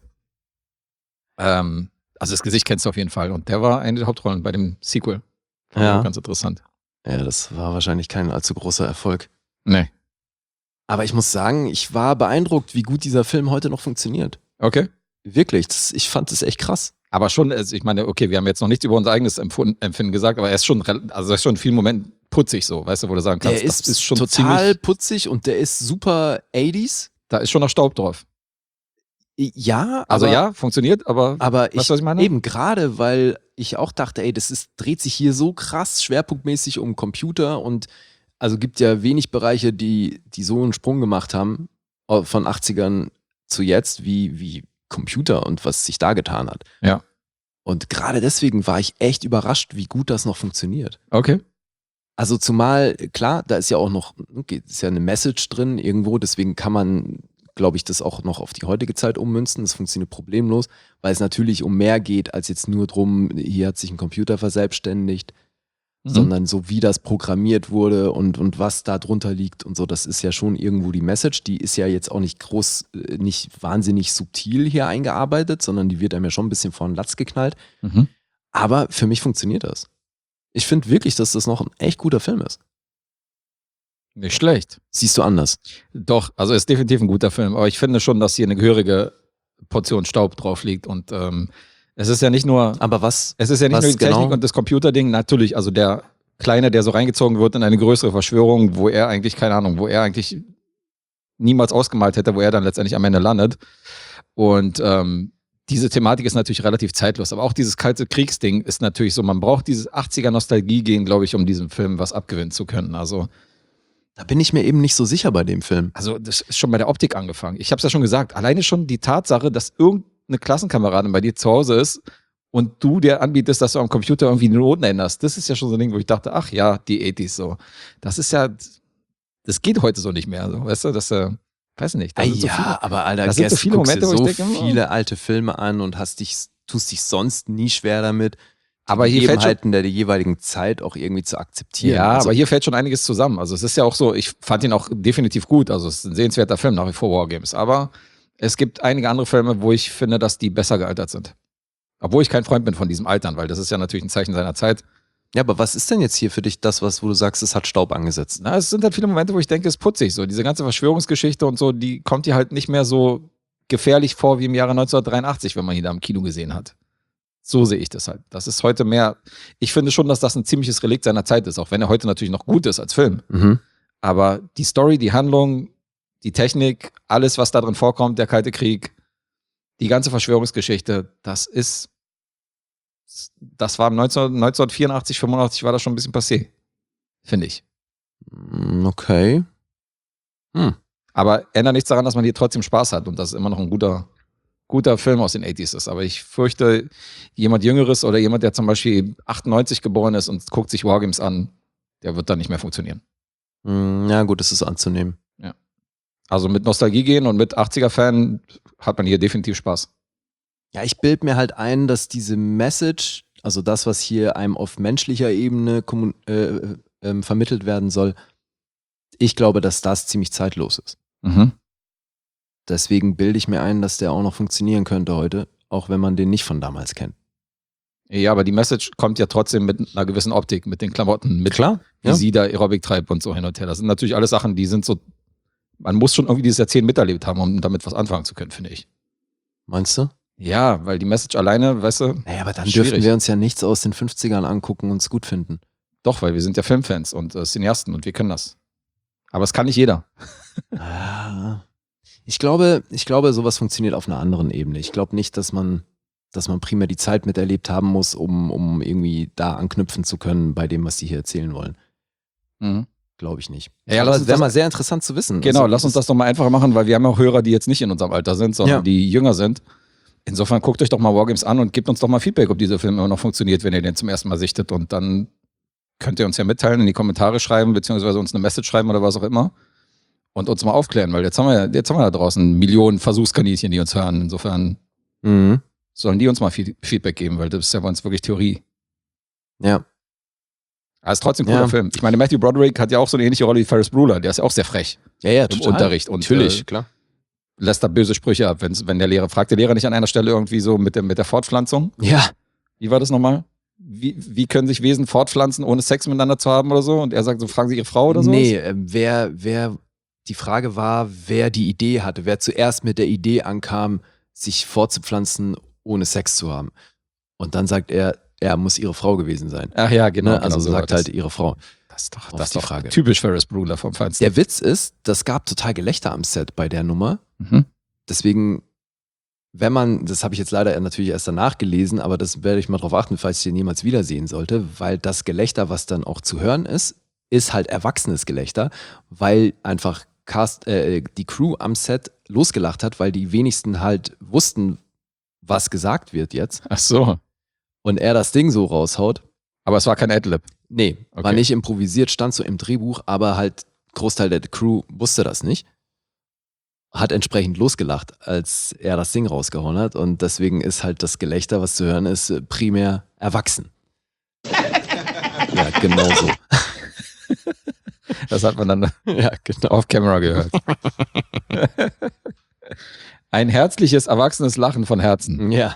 Ähm, also das Gesicht kennst du auf jeden Fall. Und der war eine der Hauptrollen bei dem Sequel. Fand Ja. ich ganz interessant. Ja, das war wahrscheinlich kein allzu großer Erfolg. Nee. Aber ich muss sagen, ich war beeindruckt, wie gut dieser Film heute noch funktioniert. Okay. Wirklich, das, ich fand das echt krass. Aber schon, also ich meine, okay, wir haben jetzt noch nichts über unser eigenes Empfund- Empfinden gesagt, aber er ist schon, rel- also er ist schon in vielen Momenten putzig so, weißt du, wo du sagen kannst, der ist, das ist schon total ziemlich, putzig und der ist super achtziger. da ist schon noch Staub drauf. Ja, Also aber, ja, funktioniert, aber, aber weißt ich, du, was ich meine? eben gerade, weil ich auch dachte, ey, das ist, dreht sich hier so krass schwerpunktmäßig um Computer und also gibt ja wenig Bereiche, die, die so einen Sprung gemacht haben äh, von achtzigern zu jetzt, wie, wie Computer und was sich da getan hat. Ja. Und gerade deswegen war ich echt überrascht, wie gut das noch funktioniert. Okay. Also zumal, klar, da ist ja auch noch, okay, ist ja eine Message drin irgendwo, deswegen kann man, glaube ich, das auch noch auf die heutige Zeit ummünzen. Das funktioniert problemlos, weil es natürlich um mehr geht, als jetzt nur drum, hier hat sich ein Computer verselbstständigt, Mhm. sondern so wie das programmiert wurde und, und was da drunter liegt und so, das ist ja schon irgendwo die Message. Die ist ja jetzt auch nicht groß, äh, nicht wahnsinnig subtil hier eingearbeitet, sondern die wird einem ja schon ein bisschen vor den Latz geknallt. Mhm. Aber für mich funktioniert das. Ich finde wirklich, dass das noch ein echt guter Film ist. Nicht schlecht. Siehst du anders? Doch, also ist definitiv ein guter Film, aber ich finde schon, dass hier eine gehörige Portion Staub drauf liegt und ähm, es ist ja nicht nur, Aber was? es ist ja nicht was nur die Technik genau? und das Computerding, natürlich, also der Kleine, der so reingezogen wird in eine größere Verschwörung, wo er eigentlich, keine Ahnung, wo er eigentlich niemals ausgemalt hätte, wo er dann letztendlich am Ende landet. Und ähm, diese Thematik ist natürlich relativ zeitlos, aber auch dieses kalte Kriegsding ist natürlich so, man braucht dieses achtziger-Nostalgie-Gehen, glaube ich, um diesem Film was abgewinnen zu können. Also Da bin ich mir eben nicht so sicher bei dem Film. Also das ist schon bei der Optik angefangen. Ich habe es ja schon gesagt, alleine schon die Tatsache, dass irgendeine Klassenkameradin bei dir zu Hause ist und du dir anbietest, dass du am Computer irgendwie Noten änderst, das ist ja schon so ein Ding, wo ich dachte, ach ja, die achtziger so. Das ist ja, das geht heute so nicht mehr, so, weißt du, das, äh, weiß nicht. Da Ah, sind so ja, viele, aber Alter, da sind so Guess, viele guckst Momente, dir wo so ich denke, oh. viele alte Filme an und hast dich, tust dich sonst nie schwer damit, die Aber hier fällt schon, Gegebenheiten der jeweiligen Zeit auch irgendwie zu akzeptieren. ja, Also, aber hier fällt schon einiges zusammen. Also es ist ja auch so, ich fand ihn auch definitiv gut, also es ist ein sehenswerter Film nach wie vor, Wargames, aber es gibt einige andere Filme, wo ich finde, dass die besser gealtert sind. Obwohl ich kein Freund bin von diesem Altern, weil das ist ja natürlich ein Zeichen seiner Zeit. ja, aber was ist denn jetzt hier für dich das, was, wo du sagst, es hat Staub angesetzt? Na, es sind halt viele Momente, wo ich denke, es ist putzig so. Diese ganze Verschwörungsgeschichte und so, die kommt dir halt nicht mehr so gefährlich vor wie im Jahre neunzehnhundertdreiundachtzig, wenn man ihn da im Kino gesehen hat. So sehe ich das halt. Das ist heute mehr, ich finde schon, dass das ein ziemliches Relikt seiner Zeit ist, auch wenn er heute natürlich noch gut ist als Film. Mhm. Aber die Story, die Handlung, die Technik, alles, was da drin vorkommt, der Kalte Krieg, die ganze Verschwörungsgeschichte, das ist, das war neunzehnhundertvierundachtzig, fünfundachtzig war das schon ein bisschen passé. Finde ich. Mm, Okay. Hm. Aber ändert nichts daran, dass man hier trotzdem Spaß hat und dass es immer noch ein guter, guter Film aus den achtziger ist. Aber ich fürchte, jemand Jüngeres oder jemand, der zum Beispiel achtundneunzig geboren ist und guckt sich Wargames an, der wird dann nicht mehr funktionieren. Mm, Ja, gut, das ist anzunehmen. Also mit Nostalgie gehen und mit achtziger-Fan hat man hier definitiv Spaß. Ja, ich bilde mir halt ein, dass diese Message, also das, was hier einem auf menschlicher Ebene kommun- äh, ähm, vermittelt werden soll, ich glaube, dass das ziemlich zeitlos ist. Mhm. Deswegen bilde ich mir ein, dass der auch noch funktionieren könnte heute, auch wenn man den nicht von damals kennt. Ja, aber die Message kommt ja trotzdem mit einer gewissen Optik, mit den Klamotten, mit Klar, wie ja. sie da Aerobic treibt und so hin und her. Das sind natürlich alles Sachen, die sind so, man muss schon irgendwie dieses Jahrzehnt miterlebt haben, um damit was anfangen zu können, finde ich. Meinst du? Ja, weil die Message alleine, weißt du, Naja, aber dann Schwierig. dürften wir uns ja nichts aus den fünfzigern angucken und es gut finden. doch, weil wir sind ja Filmfans und äh, Cineasten und wir können das. Aber es kann nicht jeder. Ah. Ich glaube, ich glaube, sowas funktioniert auf einer anderen Ebene. Ich glaube nicht, dass man, dass man primär die Zeit miterlebt haben muss, um, um irgendwie da anknüpfen zu können bei dem, was die hier erzählen wollen. Mhm. Glaube ich nicht. Ja, ja, aber lass es uns wäre das- mal sehr interessant zu wissen. Genau, Also, lass uns das doch mal einfacher machen, weil wir haben auch Hörer, die jetzt nicht in unserem Alter sind, sondern Ja. die jünger sind. Insofern guckt euch doch mal Wargames an und gebt uns doch mal Feedback, ob dieser Film immer noch funktioniert, wenn ihr den zum ersten Mal sichtet. Und dann könnt ihr uns ja mitteilen, in die Kommentare schreiben, beziehungsweise uns eine Message schreiben oder was auch immer. Und uns mal aufklären, weil jetzt haben wir, jetzt haben wir da draußen Millionen Versuchskaninchen, die uns hören. Insofern Mhm. sollen die uns mal Fe- Feedback geben, weil das ist ja bei uns wirklich Theorie. Ja. Aber es ist trotzdem ein cooler Ja. Film. Ich meine, Matthew Broderick hat ja auch so eine ähnliche Rolle wie Ferris Bueller. Der ist ja auch sehr frech Ja, ja, im total. Unterricht. Und, Natürlich, äh, klar. lässt da böse Sprüche ab. Wenn's, wenn der Lehrer, fragt der Lehrer nicht an einer Stelle irgendwie so mit der, mit der Fortpflanzung? Ja. Wie war das nochmal? Wie, wie können sich Wesen fortpflanzen, ohne Sex miteinander zu haben oder so? Und er sagt so, fragen Sie Ihre Frau oder so? Nee, äh, wer, wer, die Frage war, wer die Idee hatte, wer zuerst mit der Idee ankam, sich fortzupflanzen, ohne Sex zu haben. Und dann sagt er, er muss ihre Frau gewesen sein. Ach ja, genau. Ne? genau Also so war sagt das. halt ihre Frau. Das ist doch, Auf das ist die doch Frage. typisch Ferris Bueller vom Feinsten. Der Witz ist, das gab total Gelächter am Set bei der Nummer. Mhm. Deswegen, wenn man, das habe ich jetzt leider natürlich erst danach gelesen, aber das werde ich mal drauf achten, falls ich den jemals wiedersehen sollte, weil das Gelächter, was dann auch zu hören ist, ist halt erwachsenes Gelächter, weil einfach Cast, äh, die Crew am Set losgelacht hat, weil die wenigsten halt wussten, was gesagt wird jetzt. Ach so. Und er das Ding so raushaut. Aber es war kein Adlib. Nee, Okay. war nicht improvisiert, stand so im Drehbuch, aber halt Großteil der Crew wusste das nicht. Hat entsprechend losgelacht, als er das Ding rausgehauen hat. Und deswegen ist halt das Gelächter, was zu hören ist, primär erwachsen. Ja, genau so. Das hat man dann Ja, genau. auf Camera gehört. Ein herzliches, erwachsenes Lachen von Herzen. Ja.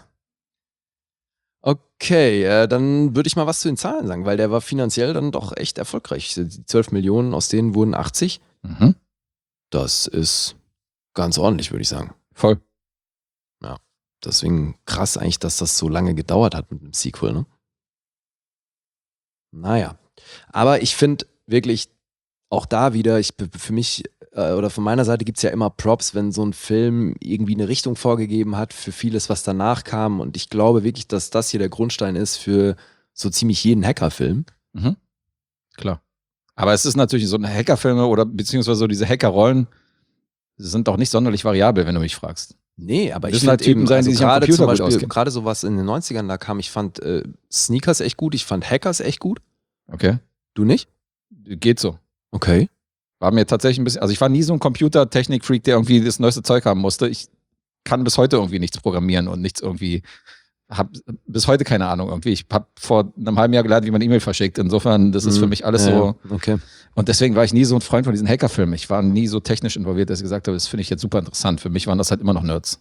Okay, äh, dann würde ich mal was zu den Zahlen sagen, weil der war finanziell dann doch echt erfolgreich. Die zwölf Millionen, aus denen wurden achtzig. Mhm. Das ist ganz ordentlich, würde ich sagen. Voll. Deswegen krass eigentlich, dass das so lange gedauert hat mit dem Sequel, ne? Naja. Aber ich finde wirklich auch da wieder, ich für mich äh, oder von meiner Seite gibt es ja immer Props, wenn so ein Film irgendwie eine Richtung vorgegeben hat für vieles, was danach kam. Und ich glaube wirklich, dass das hier der Grundstein ist für so ziemlich jeden Hackerfilm. Mhm. Klar. Aber es ist natürlich so eine Hackerfilme oder beziehungsweise so diese Hackerrollen sind doch nicht sonderlich variabel, wenn du mich fragst. Nee, aber ich Müssen finde halt Typen eben, sein, also die sich am gerade Computer zum gut Beispiel, auskennen. gerade so was in den neunzigern da kam, ich fand äh, Sneakers echt gut, ich fand Hackers echt gut. Okay. Du nicht? Geht so. Okay. War mir tatsächlich ein bisschen, also ich war nie so ein Computertechnik-Freak, der irgendwie das neueste Zeug haben musste. Ich kann bis heute irgendwie nichts programmieren und nichts irgendwie, hab bis heute keine Ahnung irgendwie. Ich habe vor einem halben Jahr gelernt, wie man E-Mail verschickt. Insofern, das ist für mich alles ja, so. Okay. Und deswegen war ich nie so ein Freund von diesen Hackerfilmen. Ich war nie so technisch involviert, dass ich gesagt habe, das finde ich jetzt super interessant. Für mich waren das halt immer noch Nerds.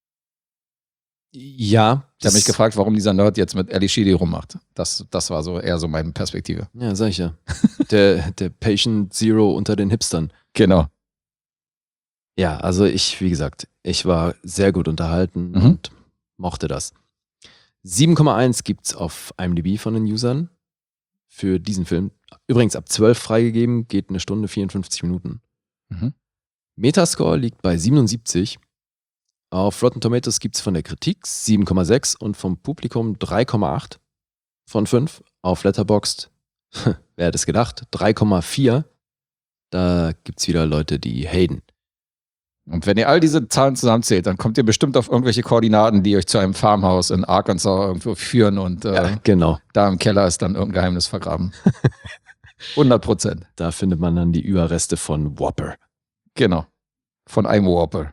Ja. Ich habe mich gefragt, warum dieser Nerd jetzt mit Ali Sheedy rummacht. Das, das war so eher so meine Perspektive. Ja, sag ich ja. Der, der Patient Zero unter den Hipstern. Genau. Ja, also ich, wie gesagt, ich war sehr gut unterhalten Mhm. und mochte das. sieben Komma eins gibt's auf IMDb von den Usern für diesen Film. Übrigens ab zwölf freigegeben, geht eine Stunde vierundfünfzig Minuten. Mhm. Metascore liegt bei siebenundsiebzig. Auf Rotten Tomatoes gibt's von der Kritik sieben Komma sechs und vom Publikum drei Komma acht von fünf. Auf Letterboxd, wer hätte es gedacht, drei Komma vier. Da gibt's wieder Leute, die haten. Und wenn ihr all diese Zahlen zusammenzählt, dann kommt ihr bestimmt auf irgendwelche Koordinaten, die euch zu einem Farmhaus in Arkansas irgendwo führen und äh, Ja, genau. da im Keller ist dann irgendein Geheimnis vergraben. hundert Prozent. Da findet man dann die Überreste von Whopper. Genau. Von einem Whopper.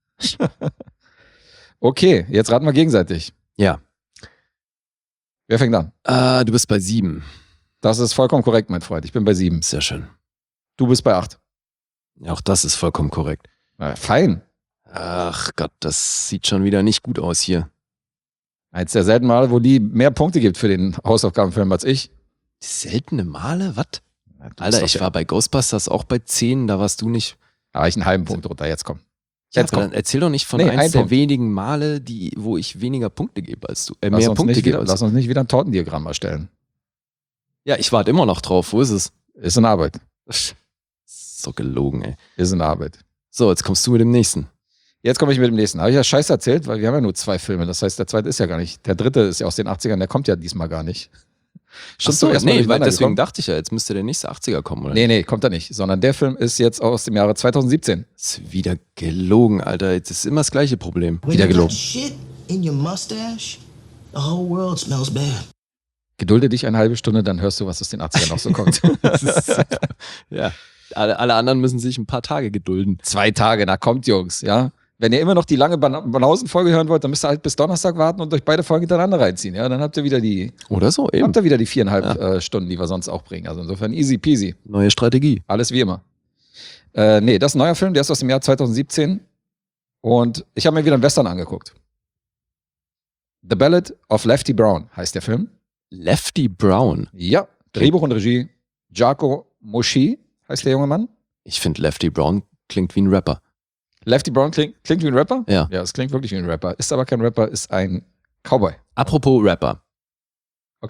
Okay, jetzt raten wir gegenseitig. Ja. Wer fängt an? Ah, du bist bei sieben. Das ist vollkommen korrekt, mein Freund. Ich bin bei sieben. Sehr schön. Du bist bei acht. Auch das ist vollkommen korrekt. Na, fein. Ach Gott, das sieht schon wieder nicht gut aus hier. Eins der seltenen Male, wo die mehr Punkte gibt für den Hausaufgabenfilm als ich. Seltene Male? Was? Ja, du bist Alter, doch ich der- war bei Ghostbusters auch bei zehn, da warst du nicht. Ah, ich einen halben Punkt runter. Jetzt komm. Ja, Jetzt aber komm. dann erzähl doch nicht von Nee, eins ein der Punkt. wenigen Male, die, wo ich weniger Punkte gebe als du. Äh, Lass mehr uns, Punkte nicht gebe wieder, als lass du. uns nicht wieder ein Tortendiagramm erstellen. Ja, ich warte immer noch drauf. Wo ist es? Ist in Arbeit. So gelogen, ey. Ist in Arbeit. So, jetzt kommst du mit dem nächsten. Jetzt komme ich mit dem nächsten. Habe ich ja Scheiß erzählt, weil wir haben ja nur zwei Filme. Das heißt, der zweite ist ja gar nicht. Der dritte ist ja aus den achtzigern, der kommt ja diesmal gar nicht. Ach so, erst mal nee, weil durcheinander deswegen gekommen? dachte ich ja, jetzt müsste der nächste achtziger kommen, oder? Nee, nee, kommt er nicht. Sondern der Film ist jetzt aus dem Jahre zweitausendsiebzehn. Ist wieder gelogen, Alter. Jetzt ist immer das gleiche Problem. Wieder gelogen. Shit in your mustache, the whole world smells bad. Gedulde dich eine halbe Stunde, dann hörst du, was aus den achtzigern noch so kommt. Das ist, ja, alle, alle anderen müssen sich ein paar Tage gedulden. Zwei Tage, na kommt, Jungs, ja. Wenn ihr immer noch die lange Ban- Banausen-Folge hören wollt, dann müsst ihr halt bis Donnerstag warten und euch beide Folgen hintereinander reinziehen. Ja, dann habt ihr wieder die, Oder so, eben. habt ihr wieder die viereinhalb Ja. äh, Stunden, die wir sonst auch bringen. Also insofern easy peasy. Neue Strategie. Alles wie immer. Äh, nee, das ist ein neuer Film, der ist aus dem Jahr zweitausendsiebzehn. Und ich habe mir wieder einen Western angeguckt. The Ballad of Lefty Brown heißt der Film. Lefty Brown. Ja, Drehbuch und Regie Jaco Moshe heißt der junge Mann. Ich finde, Lefty Brown klingt wie ein Rapper. Lefty Brown klingt, klingt wie ein Rapper? Ja. Ja, es klingt wirklich wie ein Rapper. Ist aber kein Rapper, ist ein Cowboy. Apropos Rapper. Okay.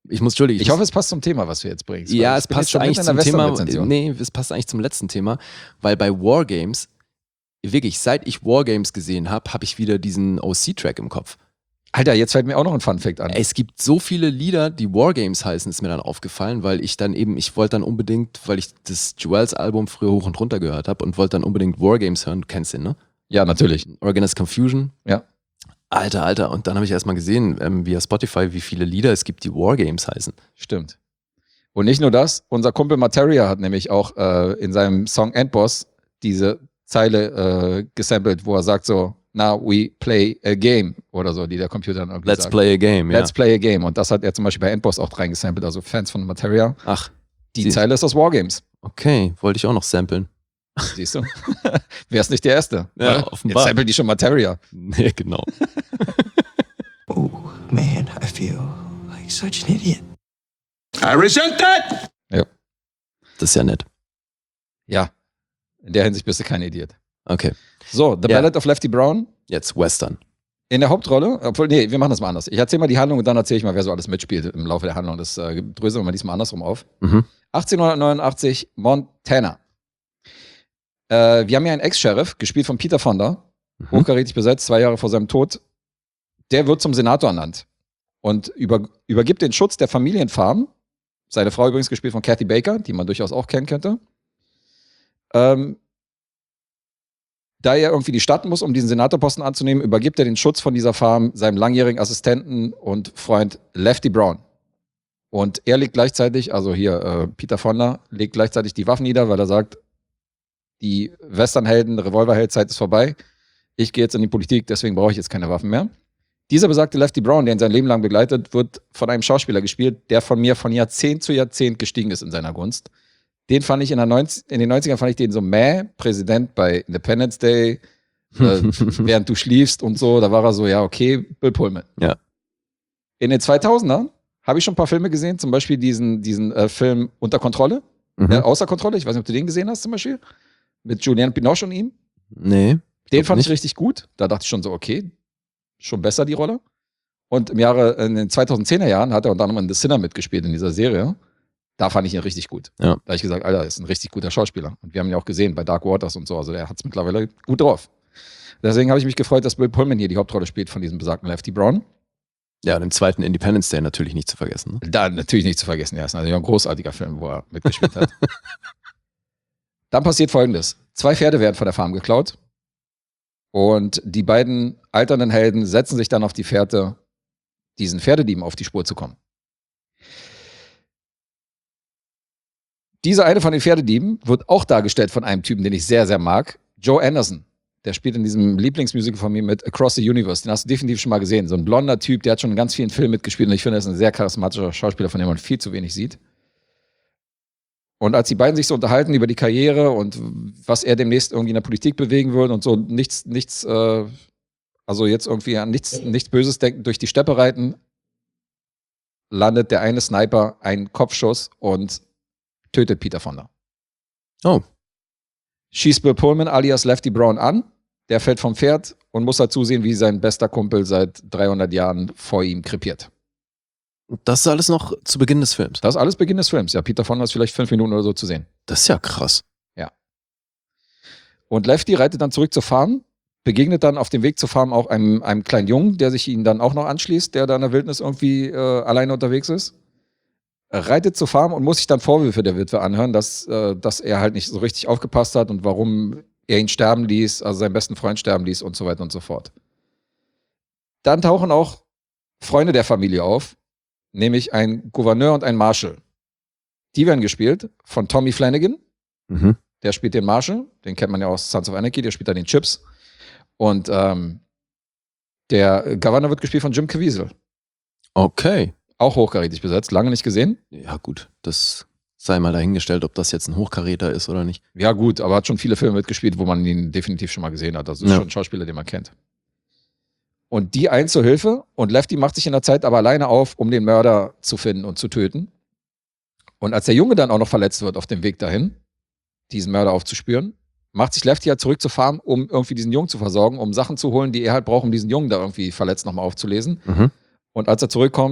Ich muss, Entschuldigung. Ich, ich hoffe, es passt zum Thema, was du jetzt bringst. Ja, es passt eigentlich zum Thema. Nee, es passt eigentlich zum letzten Thema, weil bei Wargames, wirklich, seit ich Wargames gesehen habe, habe ich wieder diesen O C-Track im Kopf. Alter, jetzt fällt mir auch noch ein Fun-Fact an. Es gibt so viele Lieder, die Wargames heißen, ist mir dann aufgefallen, weil ich dann eben, ich wollte dann unbedingt, weil ich das Jewels-Album früher hoch und runter gehört habe und wollte dann unbedingt Wargames hören. Du kennst den, ne? Ja, natürlich. Organized Confusion. Ja. Alter, Alter. Und dann habe ich erstmal gesehen, ähm, via Spotify, wie viele Lieder es gibt, die Wargames heißen. Stimmt. Und nicht nur das, unser Kumpel Materia hat nämlich auch äh, in seinem Song Endboss diese Zeile äh, gesampelt, wo er sagt so, now we play a game oder so, die der Computer dann irgendwie Let's sagt. play a game, ja. Let's play a game. Und das hat er zum Beispiel bei Endboss auch reingesampelt, also Fans von Materia. Ach. Die siehst. Zeile ist aus Wargames. Okay, wollte ich auch noch samplen. Siehst du? Wär's nicht der Erste. Ja, oder? offenbar. Jetzt samplen die schon Materia. Nee, genau. Oh, man, I feel like such an idiot. I resent that! Ja. Das ist ja nett. Ja. In der Hinsicht bist du kein Idiot. Okay. So, The Ja. Ballad of Lefty Brown. Jetzt Western. In der Hauptrolle, obwohl, nee, wir machen das mal anders. Ich erzähle mal die Handlung und dann erzähle ich mal, wer so alles mitspielt im Laufe der Handlung. Das äh, dröseln wir mal diesmal andersrum auf. Mhm. achtzehnhundertneunundachtzig, Montana. Äh, wir haben hier einen Ex-Sheriff, gespielt von Peter Fonda, Mhm. hochkarätig besetzt, zwei Jahre vor seinem Tod. Der wird zum Senator ernannt und über, übergibt den Schutz der Familienfarm. Seine Frau übrigens gespielt von Kathy Baker, die man durchaus auch kennen könnte. Ähm, Da er irgendwie die Stadt muss, um diesen Senatorposten anzunehmen, übergibt er den Schutz von dieser Farm seinem langjährigen Assistenten und Freund Lefty Brown. Und er legt gleichzeitig, also hier äh, Peter Fonda, legt gleichzeitig die Waffen nieder, weil er sagt, die Westernhelden, Revolverheldzeit ist vorbei. Ich gehe jetzt in die Politik, deswegen brauche ich jetzt keine Waffen mehr. Dieser besagte Lefty Brown, der ihn sein Leben lang begleitet, wird von einem Schauspieler gespielt, der von mir von Jahrzehnt zu Jahrzehnt gestiegen ist in seiner Gunst. Den fand ich in, der neunzig, in den neunzigern fand ich den so mäh, Präsident bei Independence Day, äh, während du schliefst und so, da war er so, ja, okay, Bill Pullman. Ja. In den zweitausendern habe ich schon ein paar Filme gesehen, zum Beispiel diesen, diesen äh, Film Unter Kontrolle, Mhm. äh, Außer Kontrolle, ich weiß nicht, ob du den gesehen hast zum Beispiel, mit Julianne Binoche und ihm. Nee. Den fand nicht. ich richtig gut, da dachte ich schon so, okay, schon besser die Rolle. Und im Jahre, in den zweitausendzehner Jahren hat er unter anderem in The Sinner mitgespielt in dieser Serie. Da fand ich ihn richtig gut. Ja. Da habe ich gesagt, Alter, ist ein richtig guter Schauspieler. Und wir haben ihn auch gesehen bei Dark Waters und so. Also der hat es mittlerweile gut drauf. Deswegen habe ich mich gefreut, dass Bill Pullman hier die Hauptrolle spielt von diesem besagten Lefty Brown. Ja, und im zweiten Independence Day natürlich nicht zu vergessen. Ne? Da natürlich nicht zu vergessen. Ja, ist natürlich ein großartiger Film, wo er mitgespielt hat. Dann passiert Folgendes. Zwei Pferde werden von der Farm geklaut. Und die beiden alternden Helden setzen sich dann auf die Fährte, diesen Pferdedieben auf die Spur zu kommen. Dieser eine von den Pferdedieben wird auch dargestellt von einem Typen, den ich sehr, sehr mag. Joe Anderson. Der spielt in diesem Lieblingsmusical von mir mit Across the Universe. Den hast du definitiv schon mal gesehen. So ein blonder Typ, der hat schon in ganz vielen Filmen mitgespielt. Und ich finde, er ist ein sehr charismatischer Schauspieler, von dem man viel zu wenig sieht. Und als die beiden sich so unterhalten über die Karriere und was er demnächst irgendwie in der Politik bewegen würde und so nichts, nichts, äh, also jetzt irgendwie an nichts, nichts Böses denken, durch die Steppe reiten, landet der eine Sniper einen Kopfschuss und tötet Peter Fonda. Oh. Schießt Bill Pullman alias Lefty Brown an, der fällt vom Pferd und muss halt zusehen, wie sein bester Kumpel seit dreihundert Jahren vor ihm krepiert. Das ist alles noch zu Beginn des Films. Das ist alles Beginn des Films. Ja, Peter Fonda ist vielleicht fünf Minuten oder so zu sehen. Das ist ja krass. Ja. Und Lefty reitet dann zurück zur Farm, begegnet dann auf dem Weg zur Farm auch einem, einem kleinen Jungen, der sich ihnen dann auch noch anschließt, der da in der Wildnis irgendwie äh, alleine unterwegs ist. Er reitet zur Farm und muss sich dann Vorwürfe der Witwe anhören, dass, äh, dass er halt nicht so richtig aufgepasst hat und warum er ihn sterben ließ, also seinen besten Freund sterben ließ und so weiter und so fort. Dann tauchen auch Freunde der Familie auf, nämlich ein Gouverneur und ein Marshal. Die werden gespielt von Tommy Flanagan. Mhm. Der spielt den Marshal, den kennt man ja aus Sons of Anarchy, der spielt da den Chips. Und ähm, der Governor wird gespielt von Jim Caviezel. Okay. Auch hochkarätig besetzt, lange nicht gesehen. Ja gut, das sei mal dahingestellt, ob das jetzt ein Hochkaräter ist oder nicht. Ja gut, aber hat schon viele Filme mitgespielt, wo man ihn definitiv schon mal gesehen hat. Das ist Ja. schon ein Schauspieler, den man kennt. Und die eilen zur Hilfe und Lefty macht sich in der Zeit aber alleine auf, um den Mörder zu finden und zu töten. Und als der Junge dann auch noch verletzt wird auf dem Weg dahin, diesen Mörder aufzuspüren, macht sich Lefty halt zurück zur Farm, um irgendwie diesen Jungen zu versorgen, um Sachen zu holen, die er halt braucht, um diesen Jungen da irgendwie verletzt nochmal aufzulesen. Mhm. Und als er zurückkommt,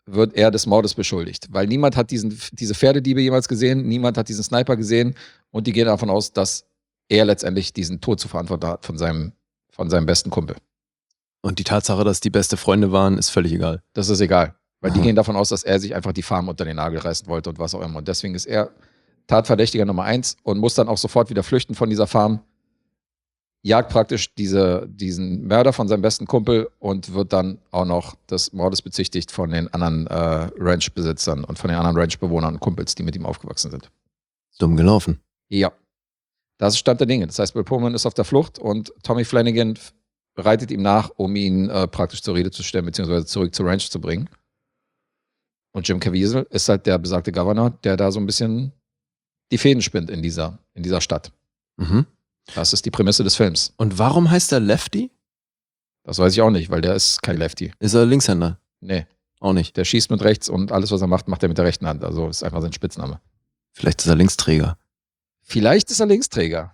wird er des Mordes beschuldigt. Weil niemand hat diesen, diese Pferdediebe jemals gesehen, niemand hat diesen Sniper gesehen und die gehen davon aus, dass er letztendlich diesen Tod zu verantworten hat von seinem, von seinem besten Kumpel. Und die Tatsache, dass die beste Freunde waren, ist völlig egal. Das ist egal. Weil die Aha. gehen davon aus, dass er sich einfach die Farm unter den Nagel reißen wollte und was auch immer. Und deswegen ist er Tatverdächtiger Nummer eins und muss dann auch sofort wieder flüchten von dieser Farm. Jagt praktisch diese, diesen Mörder von seinem besten Kumpel und wird dann auch noch des Mordes bezichtigt von den anderen äh, Ranch-Besitzern und von den anderen Ranch-Bewohnern und Kumpels, die mit ihm aufgewachsen sind. Dumm gelaufen. Ja. Das ist Stand der Dinge. Das heißt, Bill Pullman ist auf der Flucht und Tommy Flanagan reitet ihm nach, um ihn äh, praktisch zur Rede zu stellen, beziehungsweise zurück zur Ranch zu bringen. Und Jim Caviezel ist halt der besagte Governor, der da so ein bisschen die Fäden spinnt in dieser, in dieser Stadt. Mhm. Das ist die Prämisse des Films. Und warum heißt er Lefty? Das weiß ich auch nicht, weil der ist kein Lefty. Ist er Linkshänder? Nee. Auch nicht. Der schießt mit rechts und alles, was er macht, macht er mit der rechten Hand. Also ist einfach sein Spitzname. Vielleicht ist er Linksträger. Vielleicht ist er Linksträger.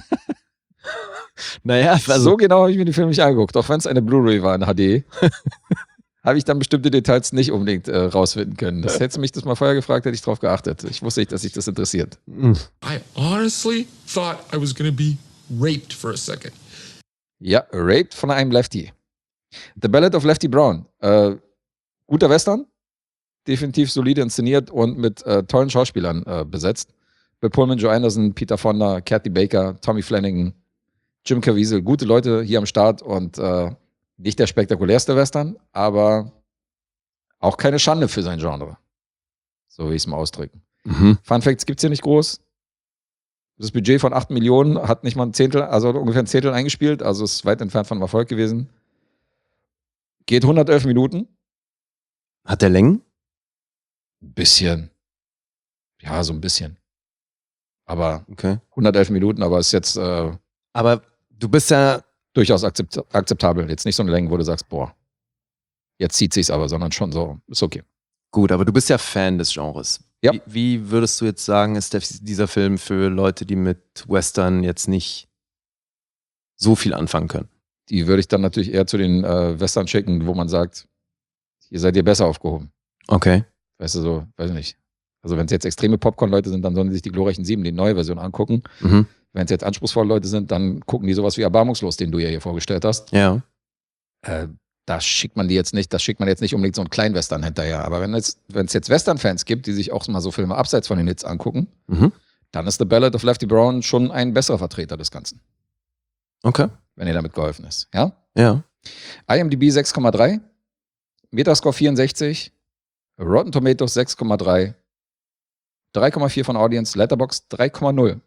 Naja, also so genau habe ich mir den Film nicht angeguckt. Auch wenn es eine Blu-ray war in H D, habe ich dann bestimmte Details nicht unbedingt äh, rausfinden können. Das hättest du mich das mal vorher gefragt, hätte ich drauf geachtet. Ich wusste nicht, dass sich das interessiert. I honestly thought I was going to be raped for a second. Ja, raped von einem Lefty. The Ballad of Lefty Brown. Äh, guter Western. Definitiv solide inszeniert und mit äh, tollen Schauspielern äh, besetzt. Bill Pullman, Joe Anderson, Peter Fonda, Kathy Baker, Tommy Flanagan, Jim Caviezel. Gute Leute hier am Start und äh, nicht der spektakulärste Western, aber auch keine Schande für sein Genre. So will ich es mal ausdrücken. Mhm. Fun Facts gibt es hier nicht groß. Das Budget von acht Millionen hat nicht mal ein Zehntel, also ungefähr ein Zehntel eingespielt, also ist weit entfernt von einem Erfolg gewesen. Geht hundertelf Minuten. Hat der Längen? Ein bisschen. Ja, so ein bisschen. Aber Okay. hundertelf Minuten, aber ist jetzt äh, Aber du bist ja durchaus akzept akzeptabel. Jetzt nicht so eine Länge, wo du sagst, boah, jetzt zieht sich's aber, sondern schon so, ist okay. gut, aber du bist ja Fan des Genres. Ja. Wie, wie würdest du jetzt sagen, ist der, dieser Film für Leute, die mit Western jetzt nicht so viel anfangen können? Die würde ich dann natürlich eher zu den äh, Western schicken, wo man sagt, hier seid ihr besser aufgehoben. Okay. Weißt du, so, weiß ich nicht. Also wenn es jetzt extreme Popcorn-Leute sind, dann sollen sie sich die glorreichen Sieben, die neue Version, angucken. Mhm. Wenn es jetzt anspruchsvolle Leute sind, dann gucken die sowas wie Erbarmungslos, den du ja hier vorgestellt hast. Ja. Äh, da schickt man die jetzt nicht, das schickt man jetzt nicht unbedingt so einen Kleinwestern hinterher. Aber wenn es, wenn es jetzt Western-Fans gibt, die sich auch mal so Filme abseits von den Hits angucken, Mhm. dann ist The Ballad of Lefty Brown schon ein besserer Vertreter des Ganzen. Okay. Wenn ihr damit geholfen ist. Ja? Ja. IMDb sechs Komma drei, Metascore vierundsechzig, Rotten Tomatoes sechs Komma drei, drei Komma vier von Audience, Letterboxd drei Komma null.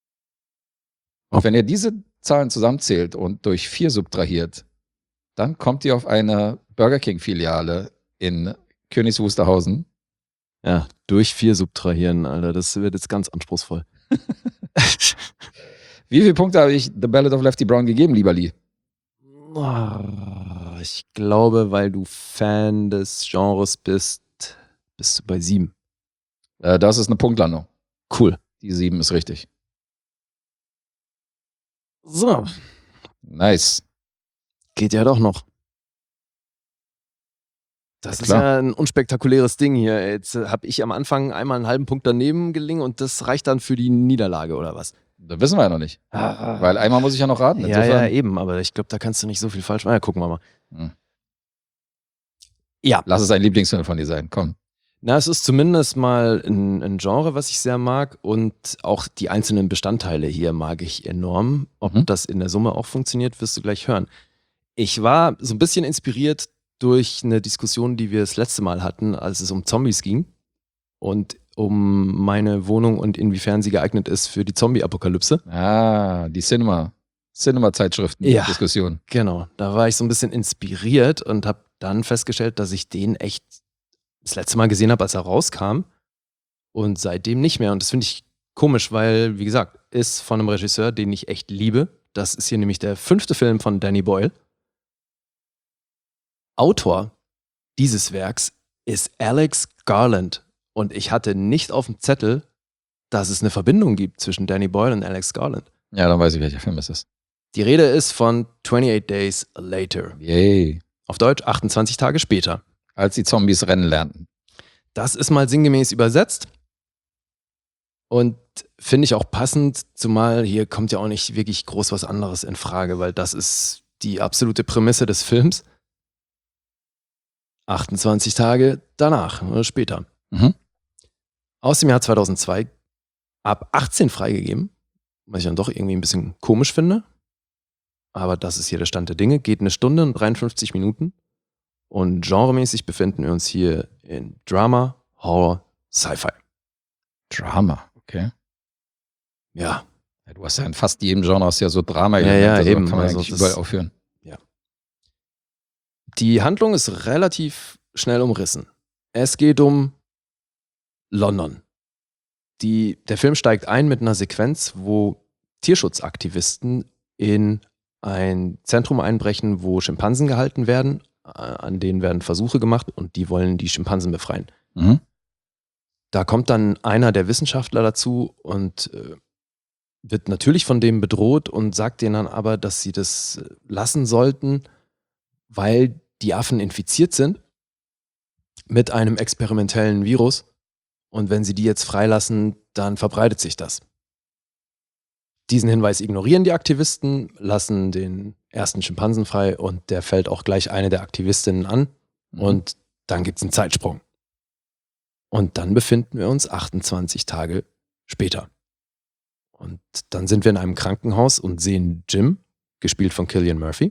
Und wenn ihr diese Zahlen zusammenzählt und durch vier subtrahiert, dann kommt ihr auf eine Burger King-Filiale in Königs Wusterhausen. Ja, durch vier subtrahieren, Alter. Das wird jetzt ganz anspruchsvoll. Wie viele Punkte habe ich The Ballad of Lefty Brown gegeben, lieber Lee? Oh, ich glaube, weil du Fan des Genres bist, bist du bei sieben. Äh, das ist eine Punktlandung. Cool. Die sieben ist richtig. So. Nice. Geht ja doch noch. Das Ja, ist klar. ja ein unspektakuläres Ding hier. Jetzt habe ich am Anfang einmal einen halben Punkt daneben gelingen und das reicht dann für die Niederlage oder was? Das wissen wir ja noch nicht. Ah. Weil einmal muss ich ja noch raten. Ja, Insofern- ja, eben, aber ich glaube, da kannst du nicht so viel falsch machen. Ja, gucken wir mal. Hm. Ja. Lass es ein Lieblingsfilm von dir sein. Komm. Na, es ist zumindest mal ein, ein Genre, was ich sehr mag und auch die einzelnen Bestandteile hier mag ich enorm. Ob Mhm. das in der Summe auch funktioniert, wirst du gleich hören. Ich war so ein bisschen inspiriert durch eine Diskussion, die wir das letzte Mal hatten, als es um Zombies ging und um meine Wohnung und inwiefern sie geeignet ist für die Zombie-Apokalypse. Ah, die Cinema. Cinema-Zeitschriften-Diskussion. Genau, da war ich so ein bisschen inspiriert und habe dann festgestellt, dass ich den echt das letzte Mal gesehen habe, als er rauskam und seitdem nicht mehr. Und das finde ich komisch, weil, wie gesagt, ist von einem Regisseur, den ich echt liebe. Das ist hier nämlich der fünfte Film von Danny Boyle. Autor dieses Werks ist Alex Garland. Und ich hatte nicht auf dem Zettel, dass es eine Verbindung gibt zwischen Danny Boyle und Alex Garland. Ja, dann weiß ich, welcher Film es ist. Die Rede ist von twenty-eight Days Later. Yay. Auf Deutsch achtundzwanzig Tage später. Als die Zombies rennen lernten. Das ist mal sinngemäß übersetzt. Und finde ich auch passend, zumal hier kommt ja auch nicht wirklich groß was anderes in Frage, weil das ist die absolute Prämisse des Films. achtundzwanzig Tage danach oder später. Mhm. Aus dem Jahr zweitausendzwei, ab achtzehn freigegeben, was ich dann doch irgendwie ein bisschen komisch finde. Aber das ist hier der Stand der Dinge. Geht eine Stunde und dreiundfünfzig Minuten. Und genremäßig befinden wir uns hier in Drama, Horror, Sci-Fi. Drama, okay. Ja. Ja, du hast ja in fast jedem Genre hast ja so Drama. Ja, ja, also eben. Kann man also eigentlich das- überall aufführen. Ja. Die Handlung ist relativ schnell umrissen. Es geht um London. Die, der Film steigt ein mit einer Sequenz, wo Tierschutzaktivisten in ein Zentrum einbrechen, wo Schimpansen gehalten werden. Äh, An denen werden Versuche gemacht und die wollen die Schimpansen befreien. Mhm. Da kommt dann einer der Wissenschaftler dazu und äh, wird natürlich von dem bedroht und sagt denen dann aber, dass sie das äh, lassen sollten, weil die Affen infiziert sind mit einem experimentellen Virus. Und wenn sie die jetzt freilassen, dann verbreitet sich das. Diesen Hinweis ignorieren die Aktivisten, lassen den ersten Schimpansen frei und der fällt auch gleich eine der Aktivistinnen an. Mhm. Und dann gibt es einen Zeitsprung. Und dann befinden wir uns achtundzwanzig Tage später. Und dann sind wir in einem Krankenhaus und sehen Jim, gespielt von Cillian Murphy,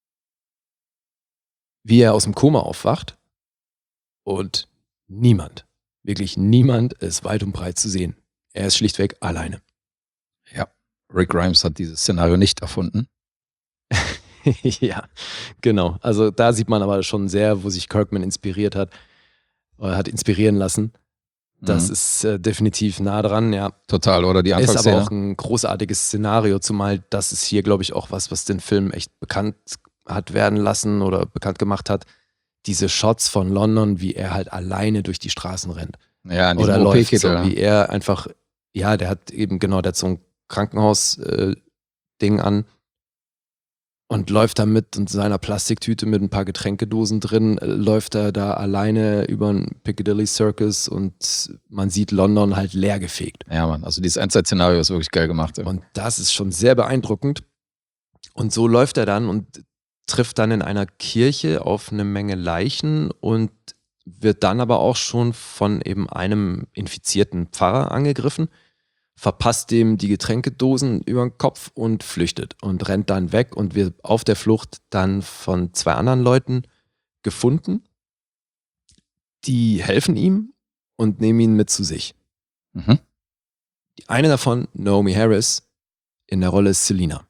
wie er aus dem Koma aufwacht und niemand, wirklich niemand ist weit und breit zu sehen. Er ist schlichtweg alleine. Rick Grimes hat dieses Szenario nicht erfunden. Ja, genau. Also da sieht man aber schon sehr, wo sich Kirkman inspiriert hat, oder hat inspirieren lassen. Das Mhm. ist äh, definitiv nah dran, ja. Total, oder die Ist aber Anfangsszene. auch ein großartiges Szenario, zumal das ist hier, glaube ich, auch was, was den Film echt bekannt hat werden lassen oder bekannt gemacht hat. Diese Shots von London, wie er halt alleine durch die Straßen rennt. Ja, in diesem Oder O läuft, so, P-Kittel. wie er einfach, ja, der hat eben genau, der hat so ein Krankenhaus-Ding an und läuft da mit und seiner Plastiktüte mit ein paar Getränkedosen drin, äh, läuft er da alleine über den Piccadilly Circus und man sieht London halt leergefegt. Ja, Mann, also dieses Endzeit-Szenario ist wirklich geil gemacht. Ja. Und das ist schon sehr beeindruckend. Und so läuft er dann und trifft dann in einer Kirche auf eine Menge Leichen und wird dann aber auch schon von eben einem infizierten Pfarrer angegriffen, verpasst dem die Getränkedosen über den Kopf und flüchtet und rennt dann weg und wird auf der Flucht dann von zwei anderen Leuten gefunden. Die helfen ihm und nehmen ihn mit zu sich. Mhm. Die eine davon, Naomi Harris, in der Rolle Selina.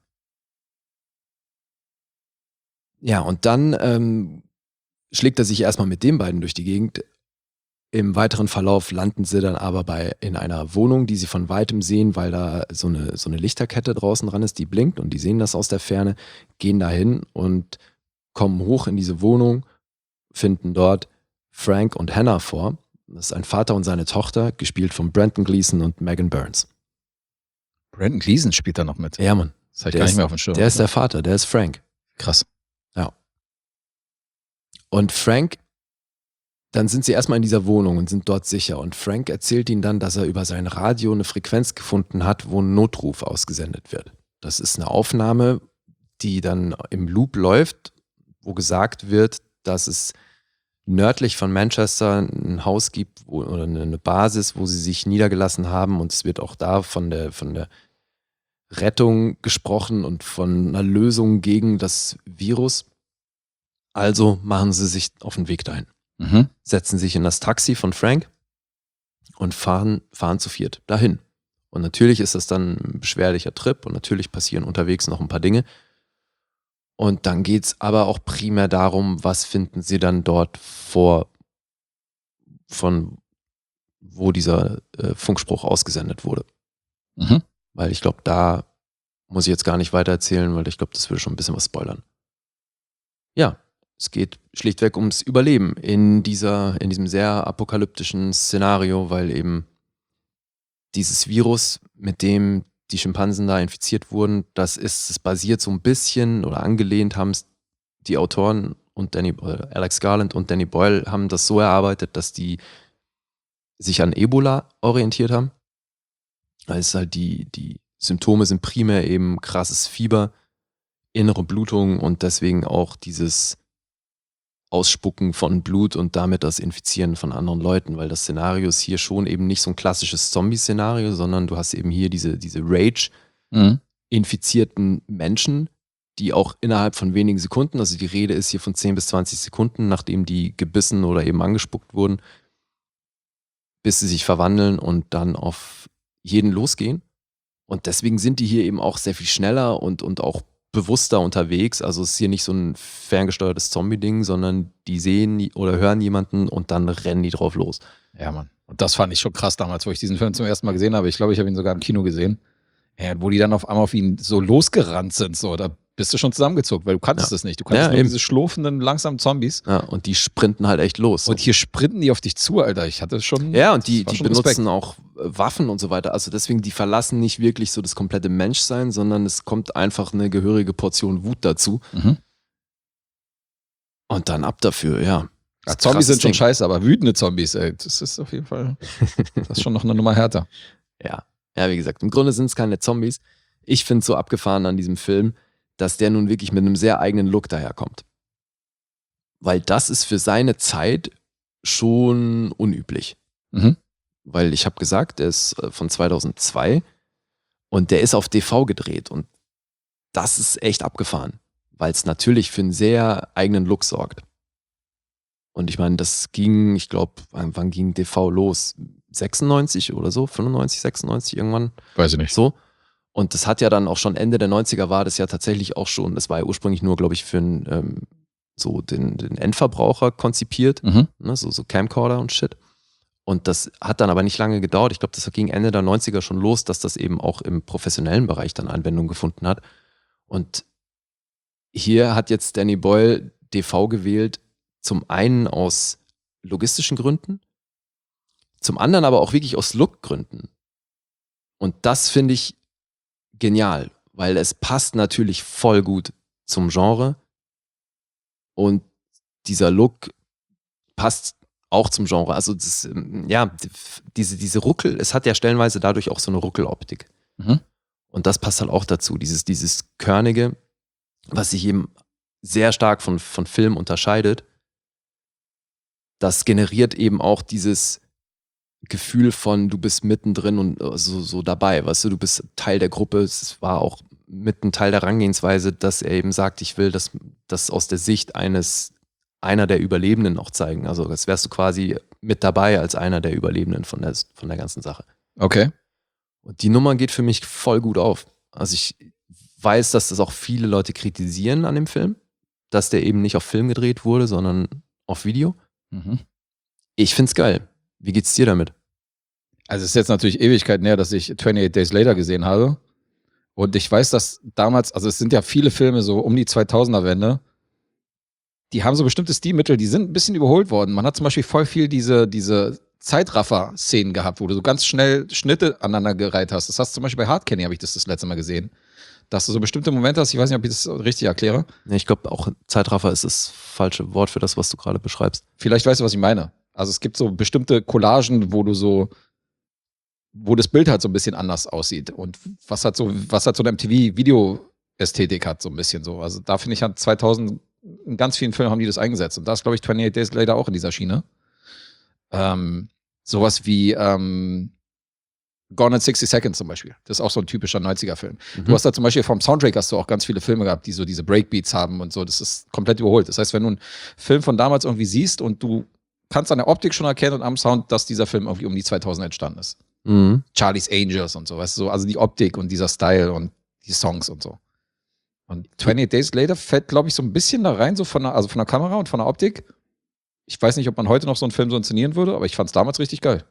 Ja, und dann ähm, schlägt er sich erstmal mit den beiden durch die Gegend. Im weiteren Verlauf landen sie dann aber bei in einer Wohnung, die sie von weitem sehen, weil da so eine, so eine Lichterkette draußen dran ist, die blinkt und die sehen das aus der Ferne, gehen dahin und kommen hoch in diese Wohnung, finden dort Frank und Hannah vor. Das ist ein Vater und seine Tochter, gespielt von Brendan Gleeson und Megan Burns. Brendan Gleeson spielt da noch mit. Ja, Mann. Das hatte ich Der gar ist- nicht mehr auf dem Schirm. Der ist der Vater, der ist Frank. Krass. Und Frank, dann sind sie erstmal in dieser Wohnung und sind dort sicher. Und Frank erzählt ihnen dann, dass er über sein Radio eine Frequenz gefunden hat, wo ein Notruf ausgesendet wird. Das ist eine Aufnahme, die dann im Loop läuft, wo gesagt wird, dass es nördlich von Manchester ein Haus gibt wo, oder eine Basis, wo sie sich niedergelassen haben. Und es wird auch da von der, von der Rettung gesprochen und von einer Lösung gegen das Virus. Also machen sie sich auf den Weg dahin. Mhm. Setzen sich in das Taxi von Frank und fahren, fahren zu viert dahin. Und natürlich ist das dann ein beschwerlicher Trip und natürlich passieren unterwegs noch ein paar Dinge. Und dann geht es aber auch primär darum, was finden sie dann dort vor, von wo dieser äh, Funkspruch ausgesendet wurde. Mhm. Weil ich glaube, da muss ich jetzt gar nicht weiter erzählen, weil ich glaube, das würde schon ein bisschen was spoilern. Ja, es geht schlichtweg ums Überleben in dieser, in diesem sehr apokalyptischen Szenario, weil eben dieses Virus, mit dem die Schimpansen da infiziert wurden, das ist, es basiert so ein bisschen oder angelehnt haben es die Autoren und Danny, äh, Alex Garland und Danny Boyle haben das so erarbeitet, dass die sich an Ebola orientiert haben. Also halt die, die Symptome sind primär eben krasses Fieber, innere Blutung und deswegen auch dieses Ausspucken von Blut und damit das Infizieren von anderen Leuten, weil das Szenario ist hier schon eben nicht so ein klassisches Zombie-Szenario, sondern du hast eben hier diese, diese Rage-infizierten Menschen, die auch innerhalb von wenigen Sekunden, also die Rede ist hier von zehn bis zwanzig Sekunden, nachdem die gebissen oder eben angespuckt wurden, bis sie sich verwandeln und dann auf jeden losgehen. Und deswegen sind die hier eben auch sehr viel schneller und, und auch bewusster unterwegs. Also es ist hier nicht so ein ferngesteuertes Zombie-Ding, sondern die sehen oder hören jemanden und dann rennen die drauf los. Ja, Mann. Und das fand ich schon krass damals, wo ich diesen Film zum ersten Mal gesehen habe. Ich glaube, ich habe ihn sogar im Kino gesehen. Ja, wo die dann auf einmal auf ihn so losgerannt sind, so, da bist du schon zusammengezogen, weil du kannst Ja. es nicht. Du kannst Ja, nur eben. diese schlurfenden, langsamen Zombies. Ja, und die sprinten halt echt los. Und hier sprinten die auf dich zu, Alter. Ich hatte schon. Ja, und die, das war die schon benutzen Respekt. auch äh, Waffen und so weiter. Also deswegen, die verlassen nicht wirklich so das komplette Menschsein, sondern es kommt einfach eine gehörige Portion Wut dazu. Mhm. Und dann ab dafür, ja. Ja, Das ist ein Zombies krasses sind schon Ding. scheiße, aber wütende Zombies, ey, das ist auf jeden Fall, das ist schon noch eine Nummer härter. Ja. Ja, wie gesagt, im Grunde sind es keine Zombies. Ich finde es so abgefahren an diesem Film, dass der nun wirklich mit einem sehr eigenen Look daherkommt. Weil das ist für seine Zeit schon unüblich. Mhm. Weil ich habe gesagt, der ist äh, von zweitausendzwei und der ist auf D V gedreht und das ist echt abgefahren, weil es natürlich für einen sehr eigenen Look sorgt. Und ich meine, das ging, ich glaube, wann, wann ging D V los? sechsundneunzig oder so? fünfundneunzig, sechsundneunzig irgendwann? Weiß ich nicht. So. Und das hat ja dann auch schon Ende der neunziger war das ja tatsächlich auch schon, das war ja ursprünglich nur, glaube ich, für einen, ähm, so den, den Endverbraucher konzipiert, Mhm. ne, so, so Camcorder und Shit. Und das hat dann aber nicht lange gedauert. Ich glaube, das ging Ende der neunziger schon los, dass das eben auch im professionellen Bereich dann Anwendung gefunden hat. Und hier hat jetzt Danny Boyle D V gewählt, zum einen aus logistischen Gründen, zum anderen aber auch wirklich aus Lookgründen. Und das finde ich genial, weil es passt natürlich voll gut zum Genre und dieser Look passt auch zum Genre. Also das, ähm, ja, die- diese, diese Ruckel, es hat ja stellenweise dadurch auch so eine Ruckeloptik. Mhm. Und das passt halt auch dazu, dieses, dieses Körnige, was sich eben sehr stark von, von Film unterscheidet. Das generiert eben auch dieses Gefühl von, du bist mittendrin und äh, so, so dabei, weißt du, du bist Teil der Gruppe. Es war auch mit ein Teil der Herangehensweise, dass er eben sagt, ich will das, das aus der Sicht eines, einer der Überlebenden auch zeigen. Also das wärst du quasi mit dabei als einer der Überlebenden von der, von der ganzen Sache. Okay. Und die Nummer geht für mich voll gut auf. Also ich weiß, dass das auch viele Leute kritisieren an dem Film, dass der eben nicht auf Film gedreht wurde, sondern auf Video. Mhm. Ich find's geil. Wie geht's dir damit? Also es ist jetzt natürlich Ewigkeit näher, dass ich twenty-eight Days Later gesehen habe. Und ich weiß, dass damals, also es sind ja viele Filme so um die zweitausender-Wende, die haben so bestimmte Stilmittel, die sind ein bisschen überholt worden. Man hat zum Beispiel voll viel diese, diese Zeitraffer-Szenen gehabt, wo du so ganz schnell Schnitte aneinandergereiht hast. Das hast du zum Beispiel bei Hard Candy, habe ich das das letzte Mal gesehen. Dass du so bestimmte Momente hast, ich weiß nicht, ob ich das richtig erkläre. Nee, ich glaube auch Zeitraffer ist das falsche Wort für das, was du gerade beschreibst. Vielleicht weißt du, was ich meine. Also es gibt so bestimmte Collagen, wo du so, wo das Bild halt so ein bisschen anders aussieht und was halt so, was halt so eine M T V-Video-Ästhetik hat, so ein bisschen so. Also da finde ich, hat zweitausend, in ganz vielen Filmen haben die das eingesetzt und da ist, glaube ich, twenty-eight Days Later auch in dieser Schiene. Ähm, sowas wie ähm, Gone in sixty Seconds zum Beispiel. Das ist auch so ein typischer neunziger-Film. Mhm. Du hast da zum Beispiel vom Soundtrack hast du auch ganz viele Filme gehabt, die so diese Breakbeats haben und so. Das ist komplett überholt. Das heißt, wenn du einen Film von damals irgendwie siehst und du kannst an der Optik schon erkennen und am Sound, dass dieser Film irgendwie um die zweitausend entstanden ist. Mhm. Charlie's Angels und so, weißt du, so, also die Optik und dieser Style und die Songs und so. Und twenty-eight Days Later fällt, glaube ich, so ein bisschen da rein, so von der, also von der Kamera und von der Optik. Ich weiß nicht, ob man heute noch so einen Film so inszenieren würde, aber ich fand es damals richtig geil.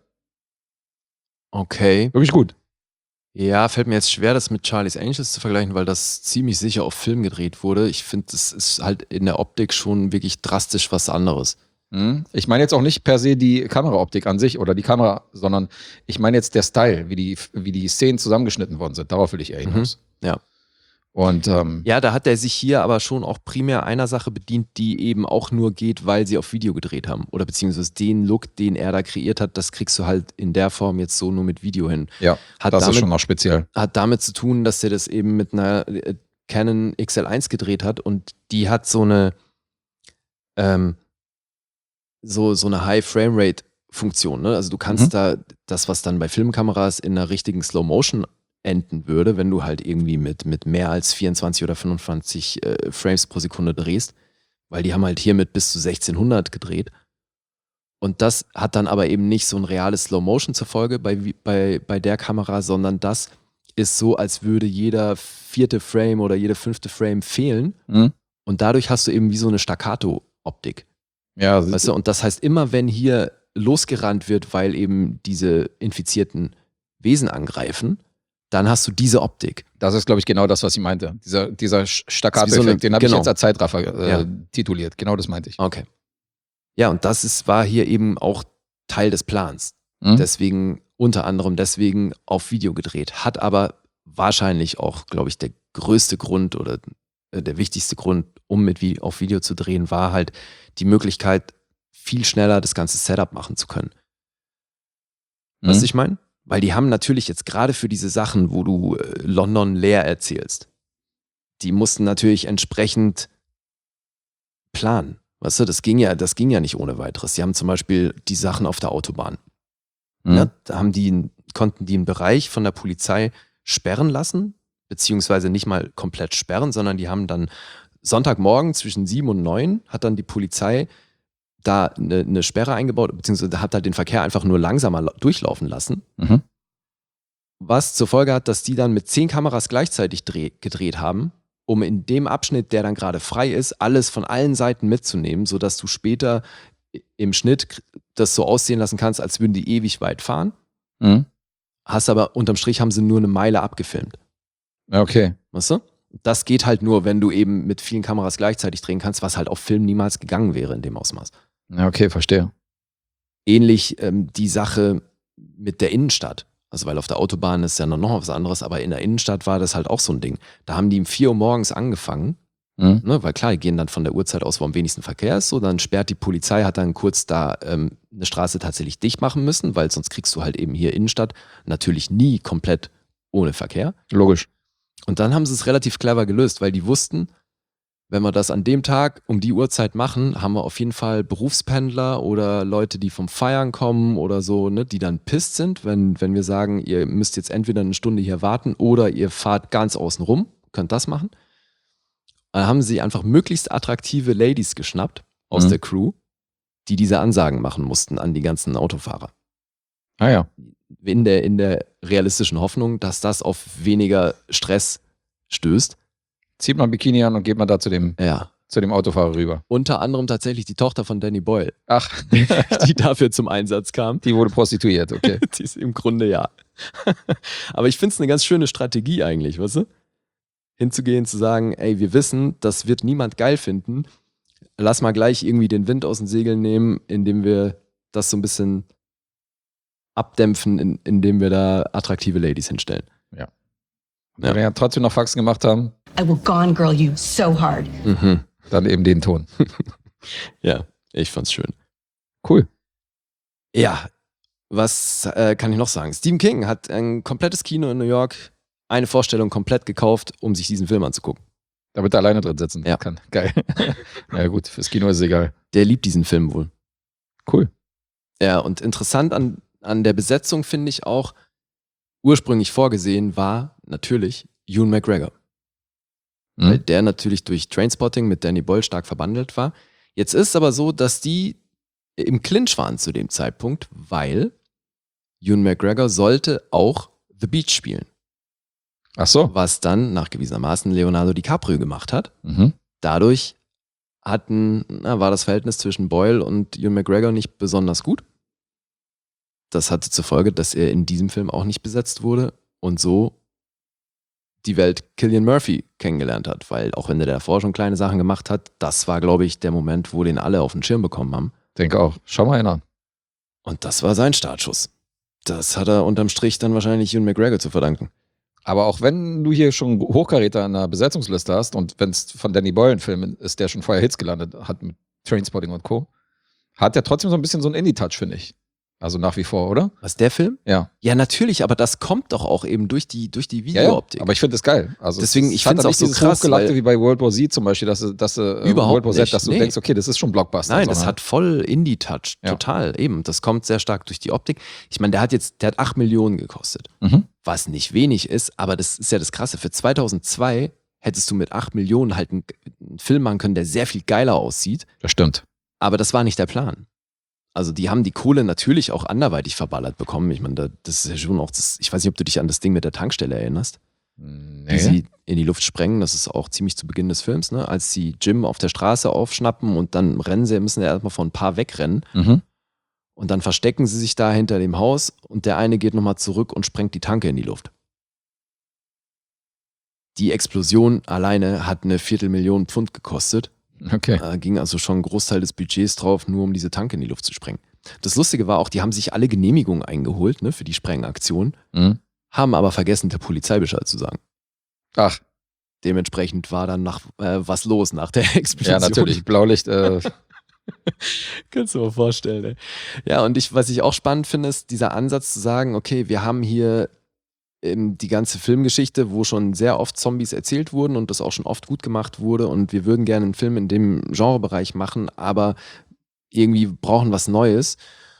Okay. Wirklich gut. Ja, fällt mir jetzt schwer, das mit Charlie's Angels zu vergleichen, weil das ziemlich sicher auf Film gedreht wurde. Ich finde, das ist halt in der Optik schon wirklich drastisch was anderes. Mhm. Ich meine jetzt auch nicht per se die Kameraoptik an sich oder die Kamera, sondern ich meine jetzt der Style, wie die, wie die Szenen zusammengeschnitten worden sind. Darauf will ich eher hinaus. Ja. Und ähm, ja, da hat er sich hier aber schon auch primär einer Sache bedient, die eben auch nur geht, weil sie auf Video gedreht haben. Oder beziehungsweise den Look, den er da kreiert hat, das kriegst du halt in der Form jetzt so nur mit Video hin. Ja, hat das damit, ist schon noch speziell. Hat damit zu tun, dass er das eben mit einer Canon X L eins gedreht hat und die hat so eine ähm, so, so eine High-Frame-Rate-Funktion. Ne? Also du kannst mhm. da das, was dann bei Filmkameras in einer richtigen Slow-Motion enden würde, wenn du halt irgendwie mit, mit mehr als vierundzwanzig oder fünfundzwanzig äh, Frames pro Sekunde drehst, weil die haben halt hier mit bis zu sechzehnhundert gedreht. Und das hat dann aber eben nicht so ein reales Slow-Motion zur Folge bei, bei, bei der Kamera, sondern das ist so, als würde jeder vierte Frame oder jede fünfte Frame fehlen. Mhm. Und dadurch hast du eben wie so eine Staccato-Optik. Ja, weißt du? Und das heißt, immer wenn hier losgerannt wird, weil eben diese infizierten Wesen angreifen, dann hast du diese Optik. Das ist, glaube ich, genau das, was ich meinte. Dieser, dieser Staccato-Effekt, so eine, den habe genau. ich jetzt als Zeitraffer äh, ja. tituliert. Genau das meinte ich. Okay. Ja, und das ist, war hier eben auch Teil des Plans. Mhm. Deswegen, unter anderem deswegen auf Video gedreht. Hat aber wahrscheinlich auch, glaube ich, der größte Grund oder äh, der wichtigste Grund, um mit Vi- auf Video zu drehen, war halt die Möglichkeit, viel schneller das ganze Setup machen zu können. Mhm. Weißt du, ich meine? Weil die haben natürlich jetzt gerade für diese Sachen, wo du äh, London leer erzählst, die mussten natürlich entsprechend planen. Weißt du, das ging ja, das ging ja nicht ohne weiteres. Die haben zum Beispiel die Sachen auf der Autobahn. Mhm. Ja, da haben die, konnten die einen Bereich von der Polizei sperren lassen, beziehungsweise nicht mal komplett sperren, sondern die haben dann Sonntagmorgen zwischen sieben und neun hat dann die Polizei da eine, eine Sperre eingebaut, beziehungsweise hat halt den Verkehr einfach nur langsamer durchlaufen lassen. Mhm. Was zur Folge hat, dass die dann mit zehn Kameras gleichzeitig dreh, gedreht haben, um in dem Abschnitt, der dann gerade frei ist, alles von allen Seiten mitzunehmen, sodass du später im Schnitt das so aussehen lassen kannst, als würden die ewig weit fahren. Mhm. Hast aber unterm Strich haben sie nur eine Meile abgefilmt. Okay. Weißt du? Das geht halt nur, wenn du eben mit vielen Kameras gleichzeitig drehen kannst, was halt auf Film niemals gegangen wäre in dem Ausmaß. Ja, okay, verstehe. Ähnlich ähm, die Sache mit der Innenstadt. Also weil auf der Autobahn ist ja noch was anderes, aber in der Innenstadt war das halt auch so ein Ding. Da haben die um vier Uhr morgens angefangen, Mhm. ne, weil klar, die gehen dann von der Uhrzeit aus, wo am wenigsten Verkehr ist, so, dann sperrt die Polizei, hat dann kurz da ähm, eine Straße tatsächlich dicht machen müssen, weil sonst kriegst du halt eben hier Innenstadt natürlich nie komplett ohne Verkehr. Logisch. Und dann haben sie es relativ clever gelöst, weil die wussten, wenn wir das an dem Tag um die Uhrzeit machen, haben wir auf jeden Fall Berufspendler oder Leute, die vom Feiern kommen oder so, ne, die dann pisst sind, wenn, wenn wir sagen, ihr müsst jetzt entweder eine Stunde hier warten oder ihr fahrt ganz außen rum, könnt das machen. Dann haben sie einfach möglichst attraktive Ladies geschnappt aus Mhm. der Crew, die diese Ansagen machen mussten an die ganzen Autofahrer. Ah ja. In der, in der realistischen Hoffnung, dass das auf weniger Stress stößt. Zieht mal ein Bikini an und geht mal da zu dem, Ja. zu dem Autofahrer rüber. Unter anderem tatsächlich die Tochter von Danny Boyle, Ach, die dafür zum Einsatz kam. die wurde prostituiert, okay. Die ist im Grunde ja. Aber ich finde es eine ganz schöne Strategie eigentlich, weißt du? Hinzugehen, zu sagen, ey, wir wissen, das wird niemand geil finden. Lass mal gleich irgendwie den Wind aus den Segeln nehmen, indem wir das so ein bisschen abdämpfen, in, indem wir da attraktive Ladies hinstellen. Ja. Wenn wir ja trotzdem noch Faxen gemacht haben, I will gone girl you so hard. Mhm. dann eben den Ton. Ja, ich fand's schön. Cool. Ja, was äh, kann ich noch sagen? Stephen King hat ein komplettes Kino in New York, eine Vorstellung komplett gekauft, um sich diesen Film anzugucken. Da wird er alleine drin sitzen. Ja. Kann. Geil. Ja gut, fürs Kino ist es egal. Der liebt diesen Film wohl. Cool. Ja, und interessant an, an der Besetzung finde ich auch, ursprünglich vorgesehen war natürlich Ewan McGregor. Mhm. Weil der natürlich durch Trainspotting mit Danny Boyle stark verbandelt war. Jetzt ist es aber so, dass die im Clinch waren zu dem Zeitpunkt, weil Ewan McGregor sollte auch The Beach spielen. Ach so. Was dann nachgewiesenermaßen Leonardo DiCaprio gemacht hat. Mhm. Dadurch hatten, na, war das Verhältnis zwischen Boyle und Ewan McGregor nicht besonders gut. Das hatte zur Folge, dass er in diesem Film auch nicht besetzt wurde und so die Welt Cillian Murphy kennengelernt hat, weil auch wenn der davor schon kleine Sachen gemacht hat, das war, glaube ich, der Moment, wo den alle auf den Schirm bekommen haben. Denke auch. Schau mal einer an. Und das war sein Startschuss. Das hat er unterm Strich dann wahrscheinlich Ewan McGregor zu verdanken. Aber auch wenn du hier schon Hochkaräter in der Besetzungsliste hast und wenn es von Danny Boyle ein Film ist, der schon vorher Hits gelandet hat mit Trainspotting und Co., hat der trotzdem so ein bisschen so einen Indie-Touch, finde ich. Also nach wie vor, oder? Was, der Film? Ja. Ja, natürlich, aber das kommt doch auch eben durch die, durch die Videooptik. Ja, ja. Aber ich finde es geil. Also Deswegen, ich finde es auch so krass, Hochgelackte wie bei World War Z zum Beispiel, dass, dass äh, überhaupt World War Z, nicht. dass du Nee. denkst, okay, das ist schon Blockbuster. Nein, das hat voll Indie-Touch, Ja. total, eben. Das kommt sehr stark durch die Optik. Ich meine, der hat jetzt, der hat acht Millionen gekostet, Mhm. was nicht wenig ist, aber das ist ja das Krasse. Für zweitausendzwei hättest du mit acht Millionen halt einen, einen Film machen können, der sehr viel geiler aussieht, Das stimmt. aber das war nicht der Plan. Also die haben die Kohle natürlich auch anderweitig verballert bekommen. Ich meine, da- das ist ja schon auch, das, ich weiß nicht, ob du dich an das Ding mit der Tankstelle erinnerst, Nee. die sie in die Luft sprengen. Das ist auch ziemlich zu Beginn des Films, ne? Als sie Jim auf der Straße aufschnappen und dann rennen sie, müssen ja erstmal von ein paar wegrennen. Mhm. Und dann verstecken sie sich da hinter dem Haus und der eine geht nochmal zurück und sprengt die Tanke in die Luft. Die Explosion alleine hat eine Viertelmillion Pfund gekostet. Okay. Äh, ging also schon ein Großteil des Budgets drauf, nur um diese Tanke in die Luft zu sprengen. Das Lustige war auch, die haben sich alle Genehmigungen eingeholt, ne, für die Sprengaktion, Mhm. haben aber vergessen, der Polizei Bescheid zu sagen. Ach, Dementsprechend war dann nach, äh, was los nach der Explosion. ja, natürlich. Blaulicht. Äh, Kannst du dir mal vorstellen, ey. Ja, und ich, was ich auch spannend finde, ist dieser Ansatz zu sagen, okay, wir haben hier ähm, die ganze Filmgeschichte, wo schon sehr oft Zombies erzählt wurden und das auch schon oft gut gemacht wurde und wir würden gerne einen Film in dem Genrebereich machen, aber irgendwie brauchen was Neues.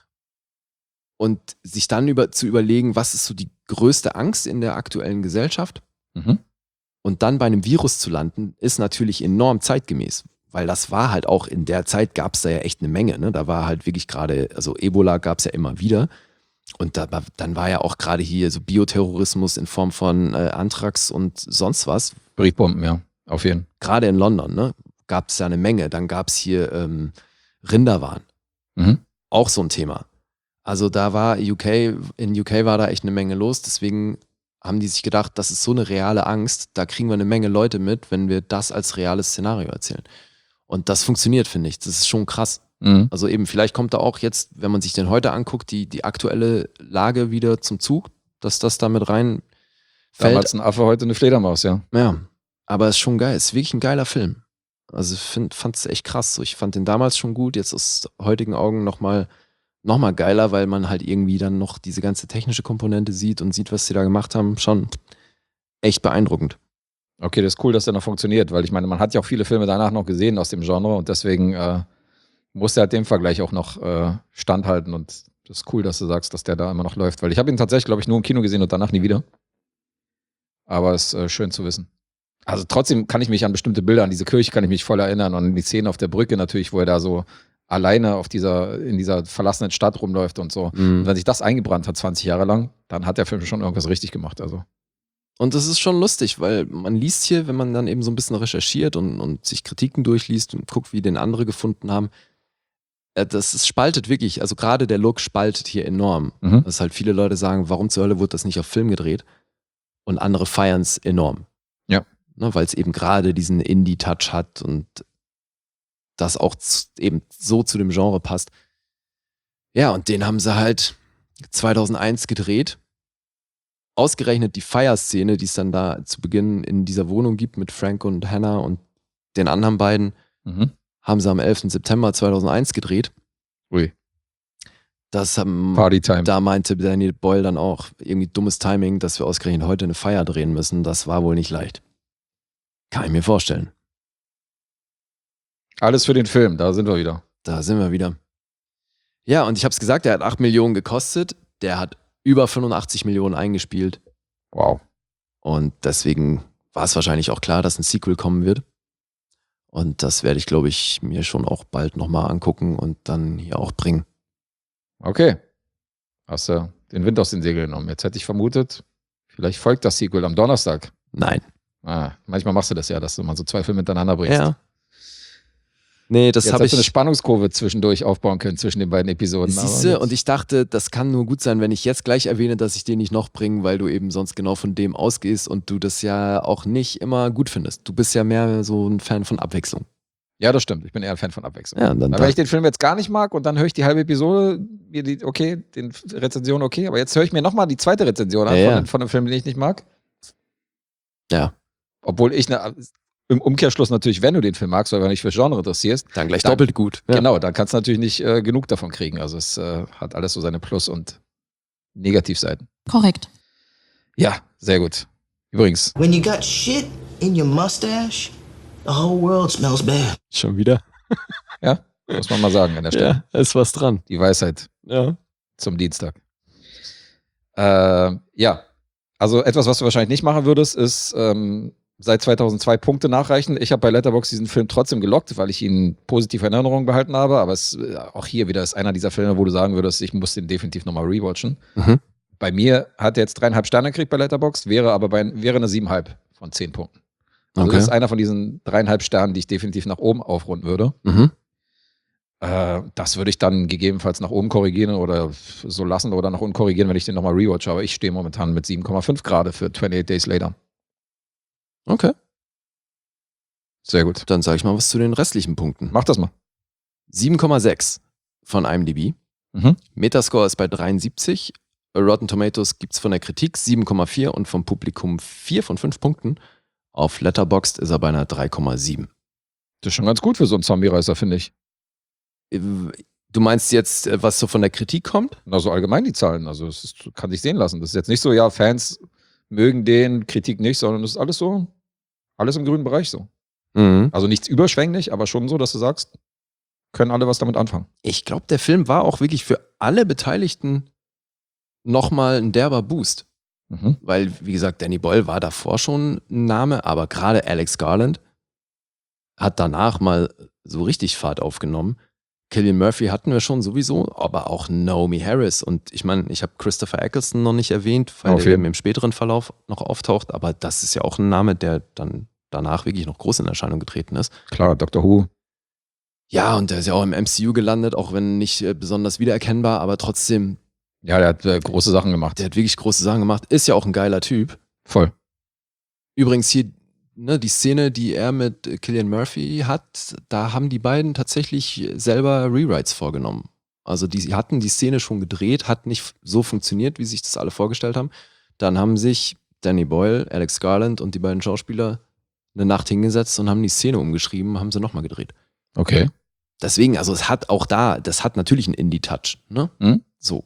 Und sich dann über, zu überlegen, was ist so die größte Angst in der aktuellen Gesellschaft? mhm. Und dann bei einem Virus zu landen, ist natürlich enorm zeitgemäß. Weil das war halt auch, in der Zeit gab es da ja echt eine Menge. Ne? Da war halt wirklich gerade, also Ebola gab es ja immer wieder. Und da, dann war ja auch gerade hier so Bioterrorismus in Form von äh, Anthrax und sonst was. Briefbomben, ja. Auf jeden Fall. Gerade in London, ne? Gab es ja eine Menge. Dann gab es hier ähm, Rinderwahn. Mhm. Auch so ein Thema. Also da war U K, in U K war da echt eine Menge los. Deswegen haben die sich gedacht, das ist so eine reale Angst. Da kriegen wir eine Menge Leute mit, wenn wir das als reales Szenario erzählen. Und das funktioniert, finde ich. Das ist schon krass. Mhm. Also eben, vielleicht kommt da auch jetzt, wenn man sich den heute anguckt, die, die aktuelle Lage wieder zum Zug, dass das da mit rein fällt. Damals ein Affe, heute eine Fledermaus, ja. Ja, aber ist schon geil. Ist wirklich ein geiler Film. Also ich fand es echt krass. So, ich fand den damals schon gut, jetzt aus heutigen Augen nochmal noch mal geiler, weil man halt irgendwie dann noch diese ganze technische Komponente sieht und sieht, was sie da gemacht haben. Schon echt beeindruckend. Okay, das ist cool, dass der noch funktioniert, weil ich meine, man hat ja auch viele Filme danach noch gesehen aus dem Genre und deswegen äh, muss der halt dem Vergleich auch noch äh, standhalten und das ist cool, dass du sagst, dass der da immer noch läuft, weil ich habe ihn tatsächlich, glaube ich, nur im Kino gesehen und danach nie wieder. Aber es ist äh, schön zu wissen. Also trotzdem kann ich mich an bestimmte Bilder, an diese Kirche kann ich mich voll erinnern und an die Szene auf der Brücke natürlich, wo er da so alleine auf dieser, in dieser verlassenen Stadt rumläuft und so. Mhm. Und wenn sich das eingebrannt hat, zwanzig Jahre lang, dann hat der Film schon irgendwas richtig gemacht. Also. Und das ist schon lustig, weil man liest hier, wenn man dann eben so ein bisschen recherchiert und, und sich Kritiken durchliest und guckt, wie den andere gefunden haben, äh, das ist, spaltet wirklich, also gerade der Look spaltet hier enorm. Mhm. Dass halt viele Leute sagen, warum zur Hölle wurde das nicht auf Film gedreht? Und andere feiern es enorm. Ja. Ne, weil es eben gerade diesen Indie-Touch hat und das auch z- eben so zu dem Genre passt. Ja, und den haben sie halt zweitausendeins gedreht. Ausgerechnet die Feierszene, die es dann da zu Beginn in dieser Wohnung gibt mit Frank und Hannah und den anderen beiden, Mhm. haben sie am elften September zweitausendeins gedreht. Ui. Das haben, Partytime. da meinte Danny Boyle dann auch, irgendwie dummes Timing, dass wir ausgerechnet heute eine Feier drehen müssen. Das war wohl nicht leicht. Kann ich mir vorstellen. Alles für den Film, da sind wir wieder. Da sind wir wieder. Ja, und ich habe es gesagt, der hat acht Millionen gekostet. Der hat über fünfundachtzig Millionen eingespielt. Wow. Und deswegen war es wahrscheinlich auch klar, dass ein Sequel kommen wird. Und das werde ich, glaube ich, mir schon auch bald nochmal angucken und dann hier auch bringen. Okay. Hast du den Wind aus den Segeln genommen. Jetzt hätte ich vermutet, vielleicht folgt das Sequel am Donnerstag. Nein. Ah, manchmal machst du das ja, dass du mal so zwei Filme hintereinander bringst. Ja. Nee, das Jetzt habe hast ich. du eine Spannungskurve zwischendurch aufbauen können zwischen den beiden Episoden. aber Siehste, jetzt- und ich dachte, das kann nur gut sein, wenn ich jetzt gleich erwähne, dass ich den nicht noch bringe, weil du eben sonst genau von dem ausgehst und du das ja auch nicht immer gut findest. Du bist ja mehr so ein Fan von Abwechslung. Ja, das stimmt. Ich bin eher ein Fan von Abwechslung. Ja, dann Aber wenn ich den Film jetzt gar nicht mag und dann höre ich die halbe Episode, mir die, okay, den Rezension okay, aber jetzt höre ich mir nochmal die zweite Rezension an Ja, von, ja. den- von einem Film, den ich nicht mag. Ja. Obwohl ich ne, im Umkehrschluss natürlich, wenn du den Film magst, weil du nicht für Genre interessierst, dann gleich dann, doppelt gut. Ja. Genau, dann kannst du natürlich nicht äh, genug davon kriegen. Also es äh, hat alles so seine Plus- und Negativseiten. Korrekt. Ja, sehr gut. Übrigens. When you got shit in your mustache, the whole world smells bad. Schon wieder? Ja, muss man mal sagen an der Stelle. Ja, ist was dran. Die Weisheit ja. zum Dienstag. Äh, ja, also etwas, was du wahrscheinlich nicht machen würdest, ist ähm, seit zweitausendzwei Punkte nachreichen. Ich habe bei Letterboxd diesen Film trotzdem gelockt, weil ich ihn positiv in Erinnerung behalten habe. Aber es, auch hier wieder ist einer dieser Filme, wo du sagen würdest, ich muss den definitiv nochmal rewatchen. Mhm. Bei mir hat er jetzt dreieinhalb Sterne gekriegt bei Letterboxd, wäre aber bei, wäre eine siebeneinhalb von zehn Punkten. Also okay. das ist einer von diesen dreieinhalb Sternen, die ich definitiv nach oben aufrunden würde. Mhm. Äh, das würde ich dann gegebenenfalls nach oben korrigieren oder so lassen oder nach unten korrigieren, wenn ich den nochmal rewatche. Aber ich stehe momentan mit sieben Komma fünf gerade für twenty-eight Days Later. Okay. Sehr gut. Dann sage ich mal was zu den restlichen Punkten. Mach das mal. sieben Komma sechs von IMDb. Mhm. Metascore ist bei dreiundsiebzig. Rotten Tomatoes gibt es von der Kritik sieben Komma vier und vom Publikum vier von fünf Punkten. Auf Letterboxd ist er bei einer drei Komma sieben. Das ist schon ganz gut für so einen Zombie-Reißer, finde ich. Du meinst jetzt, was so von der Kritik kommt? Also allgemein die Zahlen. Also es ist, kann sich sehen lassen. Das ist jetzt nicht so, ja, Fans mögen den, Kritik nicht, sondern es ist alles so, alles im grünen Bereich so. Mhm. Also nichts überschwänglich, aber schon so, dass du sagst, können alle was damit anfangen. Ich glaube, der Film war auch wirklich für alle Beteiligten nochmal ein derber Boost. Mhm. Weil, wie gesagt, Danny Boyle war davor schon ein Name, aber gerade Alex Garland hat danach mal so richtig Fahrt aufgenommen. Cillian Murphy hatten wir schon sowieso, aber auch Naomi Harris. Und ich meine, ich habe Christopher Eccleston noch nicht erwähnt, weil Auf der jeden. im späteren Verlauf noch auftaucht. Aber das ist ja auch ein Name, der dann danach wirklich noch groß in Erscheinung getreten ist. Klar, Doctor Who. Ja, und der ist ja auch im M C U gelandet, auch wenn nicht äh, besonders wiedererkennbar, aber trotzdem. Ja, der hat äh, große Sachen gemacht. Der hat wirklich große Sachen gemacht. Ist ja auch ein geiler Typ. Voll. Übrigens hier, ne, die Szene, die er mit Cillian Murphy hat, da haben die beiden tatsächlich selber Rewrites vorgenommen. Also die hatten die Szene schon gedreht, hat nicht so funktioniert, wie sich das alle vorgestellt haben. Dann haben sich Danny Boyle, Alex Garland und die beiden Schauspieler eine Nacht hingesetzt und haben die Szene umgeschrieben, haben sie nochmal gedreht. Okay. Deswegen, also es hat auch da, das hat natürlich einen Indie-Touch, ne? Hm? So.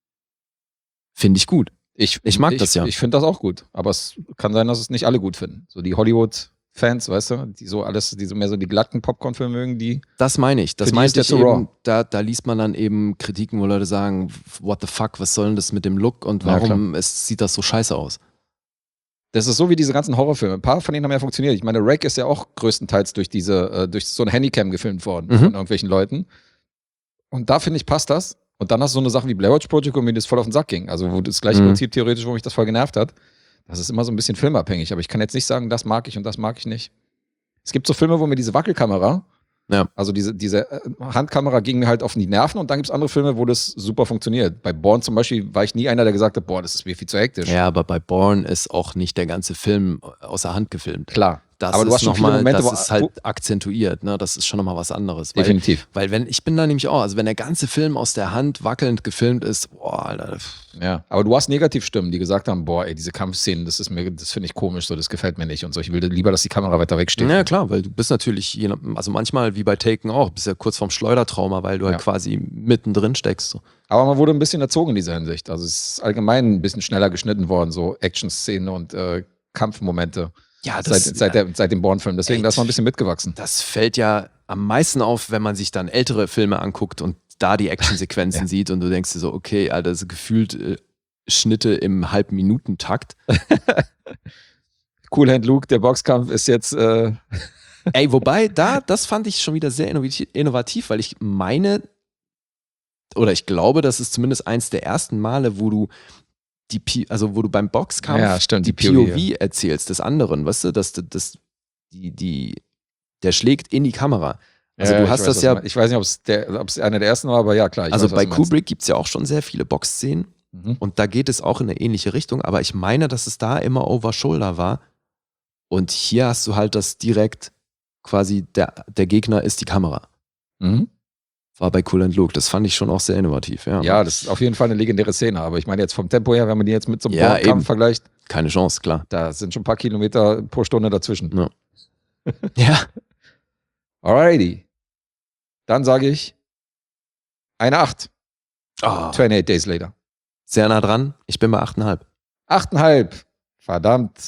Finde ich gut. Ich, Ich mag ich, das ja. Ich finde das auch gut. Aber es kann sein, dass es nicht alle gut finden. So die Hollywood-Fans, weißt du, die so alles, die so mehr so die glatten Popcorn-Filme mögen, die. Das meine ich. Das Für die meinte ist ich der zu eben. raw. Da, da liest man dann eben Kritiken, wo Leute sagen, what the fuck, was soll denn das mit dem Look und Ja, warum es sieht das so scheiße aus? Das ist so wie diese ganzen Horrorfilme. Ein paar von denen haben ja funktioniert. Ich meine, Rake ist ja auch größtenteils durch diese, äh, durch so ein Handycam gefilmt worden Mhm. von irgendwelchen Leuten. Und da finde ich, passt das. Und dann hast du so eine Sache wie Blair Witch Project, wo mir das voll auf den Sack ging. Also wo das gleiche Mhm. Prinzip theoretisch, wo mich das voll genervt hat. Das ist immer so ein bisschen filmabhängig. Aber ich kann jetzt nicht sagen, das mag ich und das mag ich nicht. Es gibt so Filme, wo mir diese Wackelkamera, Ja. also diese, diese äh, Handkamera ging mir halt auf die Nerven. Und dann gibt es andere Filme, wo das super funktioniert. Bei Bourne zum Beispiel war ich nie einer, der gesagt hat, boah, das ist mir viel zu hektisch. Ja, aber bei Bourne ist auch nicht der ganze Film außer Hand gefilmt. Klar. Das Aber du ist hast schon noch viele mal, Momente, das wo- ist halt akzentuiert, ne? Das ist schon nochmal was anderes. Weil, Definitiv. Weil wenn, ich bin da nämlich auch, also wenn der ganze Film aus der Hand wackelnd gefilmt ist, boah, Alter. Ja, aber du hast Negativstimmen, die gesagt haben, boah, ey, diese Kampfszenen, das ist mir, das finde ich komisch, so, das gefällt mir nicht und so. Ich will lieber, dass die Kamera weiter wegsteht. Ja, klar, weil du bist natürlich, je nach- also manchmal wie bei Taken auch, bist ja kurz vorm Schleudertrauma, weil du halt Ja. quasi mittendrin steckst. So. Aber man wurde ein bisschen erzogen in dieser Hinsicht. Also es ist allgemein ein bisschen schneller geschnitten worden, so Action-Szenen und äh, Kampfmomente. Ja, das, Seit, seit, der, seit dem Bourne-Film. Deswegen, Ey, da ist man ein bisschen mitgewachsen. das fällt ja am meisten auf, wenn man sich dann ältere Filme anguckt und da die Actionsequenzen Ja. sieht und du denkst dir so, okay, Alter, das sind gefühlt äh, Schnitte im Halbminutentakt. Cool Hand Luke, der Boxkampf ist jetzt. Äh, Ey, wobei, da, das fand ich schon wieder sehr innovativ, innovativ, weil ich meine, oder ich glaube, das ist zumindest eins der ersten Male, wo du die, P- also wo du beim Boxkampf Ja, stimmt, die, die P O V, P O V erzählst des anderen, weißt du, dass das, die, die, der schlägt in die Kamera. Also ja, du ich hast weiß, das was ja, du meinst. Ich weiß nicht, ob es der, ob es einer der ersten war, aber ja, klar. Ich also weiß, was bei du meinst. Kubrick gibt es ja auch schon sehr viele Boxszenen Mhm. und da geht es auch in eine ähnliche Richtung, aber ich meine, dass es da immer over shoulder war und hier hast du halt das direkt quasi, der, der Gegner ist die Kamera. Mhm. War bei Cool and Luke. Das fand ich schon auch sehr innovativ, ja. Ja, das ist auf jeden Fall eine legendäre Szene. Aber ich meine jetzt vom Tempo her, wenn man die jetzt mit so einem Ja, Boardkampf eben. vergleicht. keine Chance, klar. Da sind schon ein paar Kilometer pro Stunde dazwischen. Ja. ja. Alrighty. Dann sage ich eine acht. Oh. achtundzwanzig Days Later. Sehr nah dran. Ich bin bei acht Komma fünf. acht Komma fünf. Verdammt.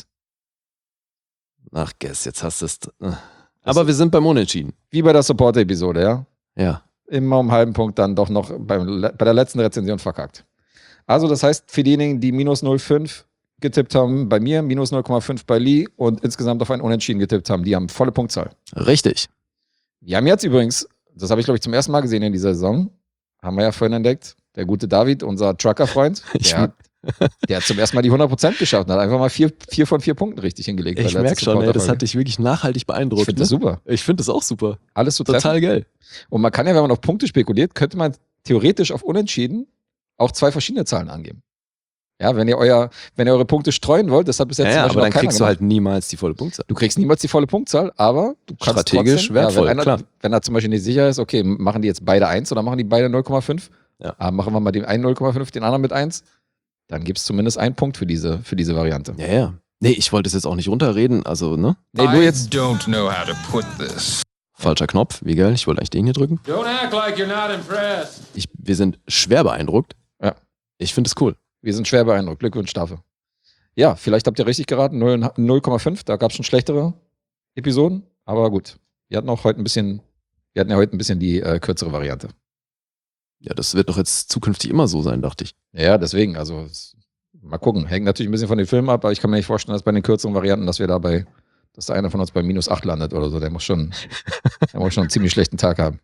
Ach, Guess, jetzt hast du es. Aber wir sind beim Unentschieden. Wie bei der Support-Episode, ja? Ja. Immer um einen halben Punkt dann doch noch beim, bei der letzten Rezension verkackt. Also das heißt, für diejenigen, die minus null Komma fünf getippt haben, bei mir, minus null Komma fünf bei Lee und insgesamt auf ein Unentschieden getippt haben, die haben volle Punktzahl. Richtig. Wir haben jetzt übrigens, das habe ich glaube ich zum ersten Mal gesehen in dieser Saison, haben wir ja vorhin entdeckt, der gute David, unser Trucker-Freund, der, hat, der hat zum ersten Mal die hundert Prozent geschafft und hat einfach mal vier, vier von vier Punkten richtig hingelegt. Ich merke schon, ey, das hat dich wirklich nachhaltig beeindruckt. Ich finde ne? das super. Ich finde das auch super. Alles so Total treffen. geil. Und man kann ja, wenn man auf Punkte spekuliert, könnte man theoretisch auf Unentschieden auch zwei verschiedene Zahlen angeben. Ja, wenn ihr euer, wenn ihr eure Punkte streuen wollt, das hat bis jetzt Ja, zum ja, Beispiel aber dann noch keiner kriegst du gemacht. halt niemals die volle Punktzahl. Du kriegst niemals die volle Punktzahl, aber du kannst Strategisch trotzdem, wertvoll, ja, wenn einer, klar. Wenn er zum Beispiel nicht sicher ist, okay, machen die jetzt beide eins oder machen die beide null Komma fünf? Ja. Aber machen wir mal den einen null Komma fünf, den anderen mit eins, dann gibt es zumindest einen Punkt für diese, für diese Variante. Ja, ja. Nee, ich wollte es jetzt auch nicht runterreden, also, ne? Nee, nur jetzt. don't know how to put this. Falscher Knopf, wie geil, ich wollte eigentlich den hier drücken. Don't act like you're not impressed. Ich, wir sind schwer beeindruckt. Ja. Ich finde es cool. Wir sind schwer beeindruckt. Glückwunsch dafür. Ja, vielleicht habt ihr richtig geraten. null Komma fünf, da gab es schon schlechtere Episoden. Aber gut, wir hatten auch heute ein bisschen, wir hatten ja heute ein bisschen die äh, kürzere Variante. Ja, das wird doch jetzt zukünftig immer so sein, dachte ich. Ja, deswegen, also es, mal gucken. Hängt natürlich ein bisschen von den Filmen ab, aber ich kann mir nicht vorstellen, dass bei den kürzeren Varianten, dass wir dabei, dass da einer von uns bei minus acht landet oder so. Der muss schon, der muss schon einen ziemlich schlechten Tag haben.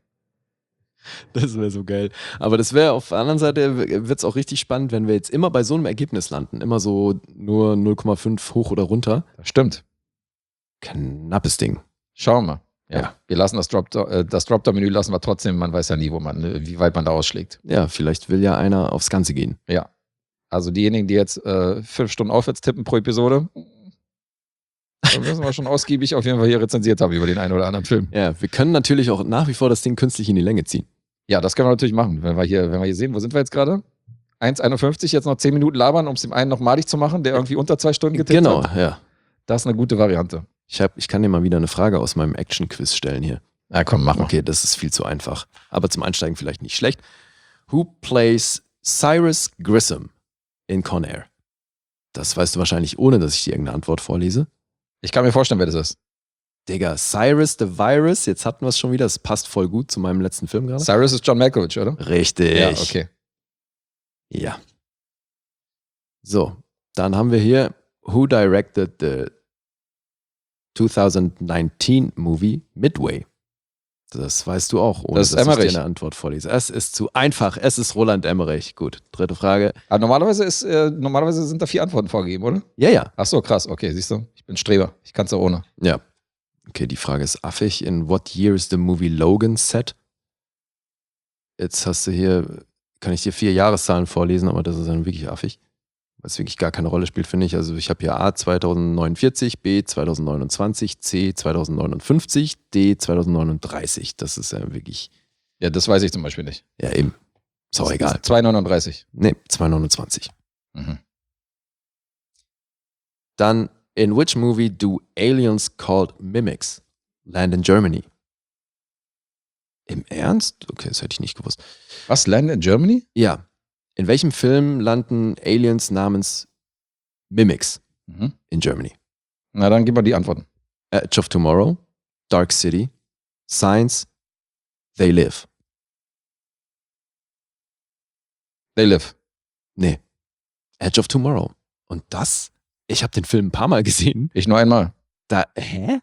Das wäre so geil. Aber das wäre auf der anderen Seite, wird es auch richtig spannend, wenn wir jetzt immer bei so einem Ergebnis landen. Immer so nur null Komma fünf hoch oder runter. Das stimmt. Knappes Ding. Schauen wir. Ja, Ja. wir lassen das Drop, äh, das Drop-Down-Menü lassen wir trotzdem. Man weiß ja nie, wo man, äh, wie weit man da ausschlägt. Ja, vielleicht will ja einer aufs Ganze gehen. Ja. Also diejenigen, die jetzt äh, fünf Stunden aufwärts tippen pro Episode, da müssen wir schon ausgiebig auf jeden Fall hier rezensiert haben über den einen oder anderen Film. Ja, wir können natürlich auch nach wie vor das Ding künstlich in die Länge ziehen. Ja, das können wir natürlich machen. Wenn wir hier, wenn wir hier sehen, wo sind wir jetzt gerade? eins einundfünfzig, jetzt noch zehn Minuten labern, um es dem einen noch madig zu machen, der irgendwie unter zwei Stunden getippt Genau, hat. ja. Das ist eine gute Variante. Ich, hab, ich kann dir mal wieder eine Frage aus meinem Action-Quiz stellen hier. Ja, komm, mach mal. Okay, das ist viel zu einfach. Aber zum Einsteigen vielleicht nicht schlecht. Who plays Cyrus Grissom in Con Air? Das weißt du wahrscheinlich, ohne dass ich dir irgendeine Antwort vorlese. Ich kann mir vorstellen, wer das ist. Digga, Cyrus the Virus, jetzt hatten wir es schon wieder, das passt voll gut zu meinem letzten Film gerade. Cyrus ist John Malkovich, oder? Richtig. Ja, okay. Ja. So, dann haben wir hier Who directed the twenty nineteen movie Midway? Das weißt du auch, ohne Das ist dass ich Emmerich. dir eine Antwort vorlese. Es ist zu einfach, es ist Roland Emmerich. Gut, dritte Frage. Aber normalerweise, ist, äh, normalerweise sind da vier Antworten vorgegeben, oder? Ja, ja. Ach so, krass. Okay, siehst du? Ich bin Streber. Ich kann es auch ohne. Ja. Okay, die Frage ist affig. In what year is the movie Logan set? Jetzt hast du hier, kann ich dir vier Jahreszahlen vorlesen, aber das ist dann wirklich affig. Weil es wirklich gar keine Rolle spielt, finde ich. Also ich habe hier A zweitausendneunundvierzig, B zweitausendneunundzwanzig, C zweitausendneunundfünfzig, D zweitausendneununddreißig. Das ist ja wirklich, Ja, das weiß ich zum Beispiel nicht. ja eben, ist auch egal. zwei neununddreißig. Nee, zweitausendneunundzwanzig. Mhm. Dann, in which movie do aliens called mimics land in Germany? Im Ernst? Okay, das hätte ich nicht gewusst. Was, Land in Germany? Ja. In welchem Film landen Aliens namens Mimics Mhm. in Germany? Na, dann gib mal die Antworten. Edge of Tomorrow, Dark City, Science, They Live. They Live. Nee. Edge of Tomorrow. Und das, ich habe den Film ein paar Mal gesehen. Ich nur einmal. Da, hä?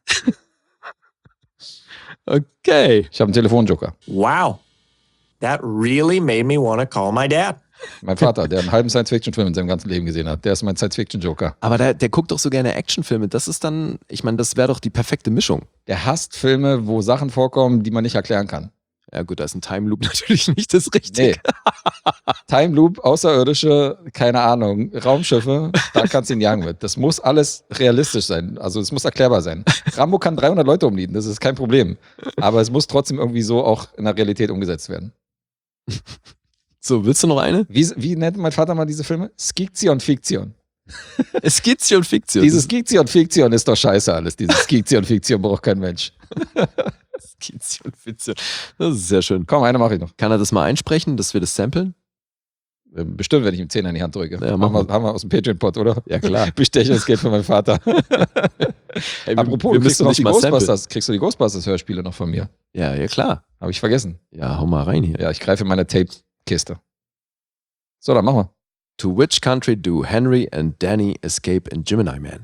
Okay. Ich habe einen Telefonjoker. Wow. That really made me want to call my dad. Mein Vater, der einen halben Science-Fiction-Film in seinem ganzen Leben gesehen hat, der ist mein Science-Fiction-Joker. Aber der, der guckt doch so gerne Actionfilme. Das ist dann, ich meine, das wäre doch die perfekte Mischung. Der hasst Filme, wo Sachen vorkommen, die man nicht erklären kann. Ja gut, da ist ein Time Loop natürlich nicht das Richtige. Nee. Time Loop, Außerirdische, keine Ahnung, Raumschiffe, da kannst du ihn jagen mit. Das muss alles realistisch sein. Also es muss erklärbar sein. Rambo kann dreihundert Leute umnieten, das ist kein Problem. Aber es muss trotzdem irgendwie so auch in der Realität umgesetzt werden. So, willst du noch eine? Wie, wie nennt mein Vater mal diese Filme? Skiktion, Fiktion. Es Skizio und Fiktion. Dieses Skizio und Fiktion ist doch scheiße alles. Dieses Skizio und Fiktion braucht kein Mensch. Skizio und Fiktion. Das ist sehr schön. Komm, eine mache ich noch. Kann er das mal einsprechen, dass wir das samplen? Bestimmt, wenn ich ihm Zehner in die Hand drücke. Ja, haben, wir, haben wir aus dem Patreon-Pod, oder? Ja, klar. Bestechungsgeld für meinen Vater. Hey, Apropos, wir kriegst müssen du noch nicht die mal Ghostbusters, kriegst du die Ghostbusters-Hörspiele noch von mir? Ja, ja, klar. Habe ich vergessen. Ja, hau mal rein hier. Ja, ich greife in meine Tape-Kiste. So, dann machen wir. To which country do Henry and Danny escape in Gemini Man?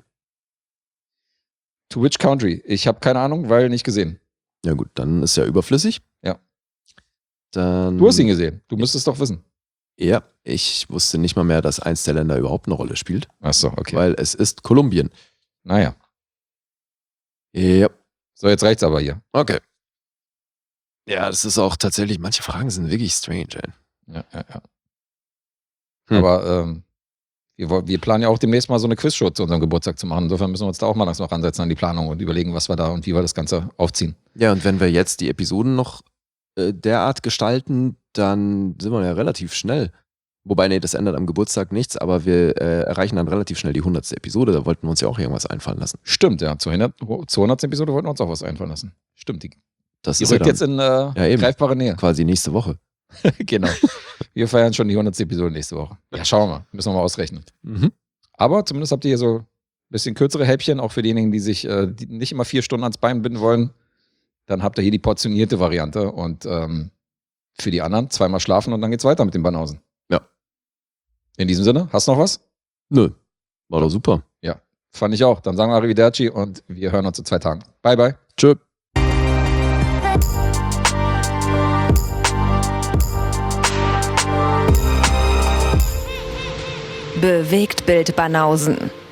To which country? Ich habe keine Ahnung, weil nicht gesehen. Ja gut, dann ist ja überflüssig. Ja. Dann, Du hast ihn gesehen. Du müsstest doch wissen. Ja, ich wusste nicht mal mehr, dass eins der Länder überhaupt eine Rolle spielt. Ach so, okay. Weil es ist Kolumbien. Naja. Ja. So, jetzt reicht's aber hier. Okay. Ja, das ist auch tatsächlich, manche Fragen sind wirklich strange, ey. Ja, ja, ja. Hm. Aber ähm, wir, woll- wir planen ja auch demnächst mal so eine Quizshow zu unserem Geburtstag zu machen. Insofern müssen wir uns da auch mal langsam noch ansetzen an die Planung und überlegen, was wir da und wie wir das Ganze aufziehen. Ja, und wenn wir jetzt die Episoden noch äh, derart gestalten, dann sind wir ja relativ schnell. Wobei, nee, das ändert am Geburtstag nichts, aber wir äh, erreichen dann relativ schnell die hundertste Episode. Da wollten wir uns ja auch irgendwas einfallen lassen. Stimmt, ja. Zur hundertsten Episode wollten wir uns auch was einfallen lassen. Stimmt, die, Das die ist ja rückt dann jetzt in äh, Ja, eben. greifbare Nähe. quasi nächste Woche. Genau. Wir feiern schon die hundertste Episode nächste Woche. Ja, schauen wir mal. Müssen wir mal ausrechnen. Mhm. Aber zumindest habt ihr hier so ein bisschen kürzere Häppchen, auch für diejenigen, die sich äh, die nicht immer vier Stunden ans Bein binden wollen. Dann habt ihr hier die portionierte Variante und ähm, für die anderen zweimal schlafen und dann geht's weiter mit den Banausen. Ja. In diesem Sinne, hast du noch was? Nö, war doch super. Ja, fand ich auch. Dann sagen wir Arrivederci und wir hören uns in zwei Tagen. Bye, bye. Tschö. Bewegtbild Banausen.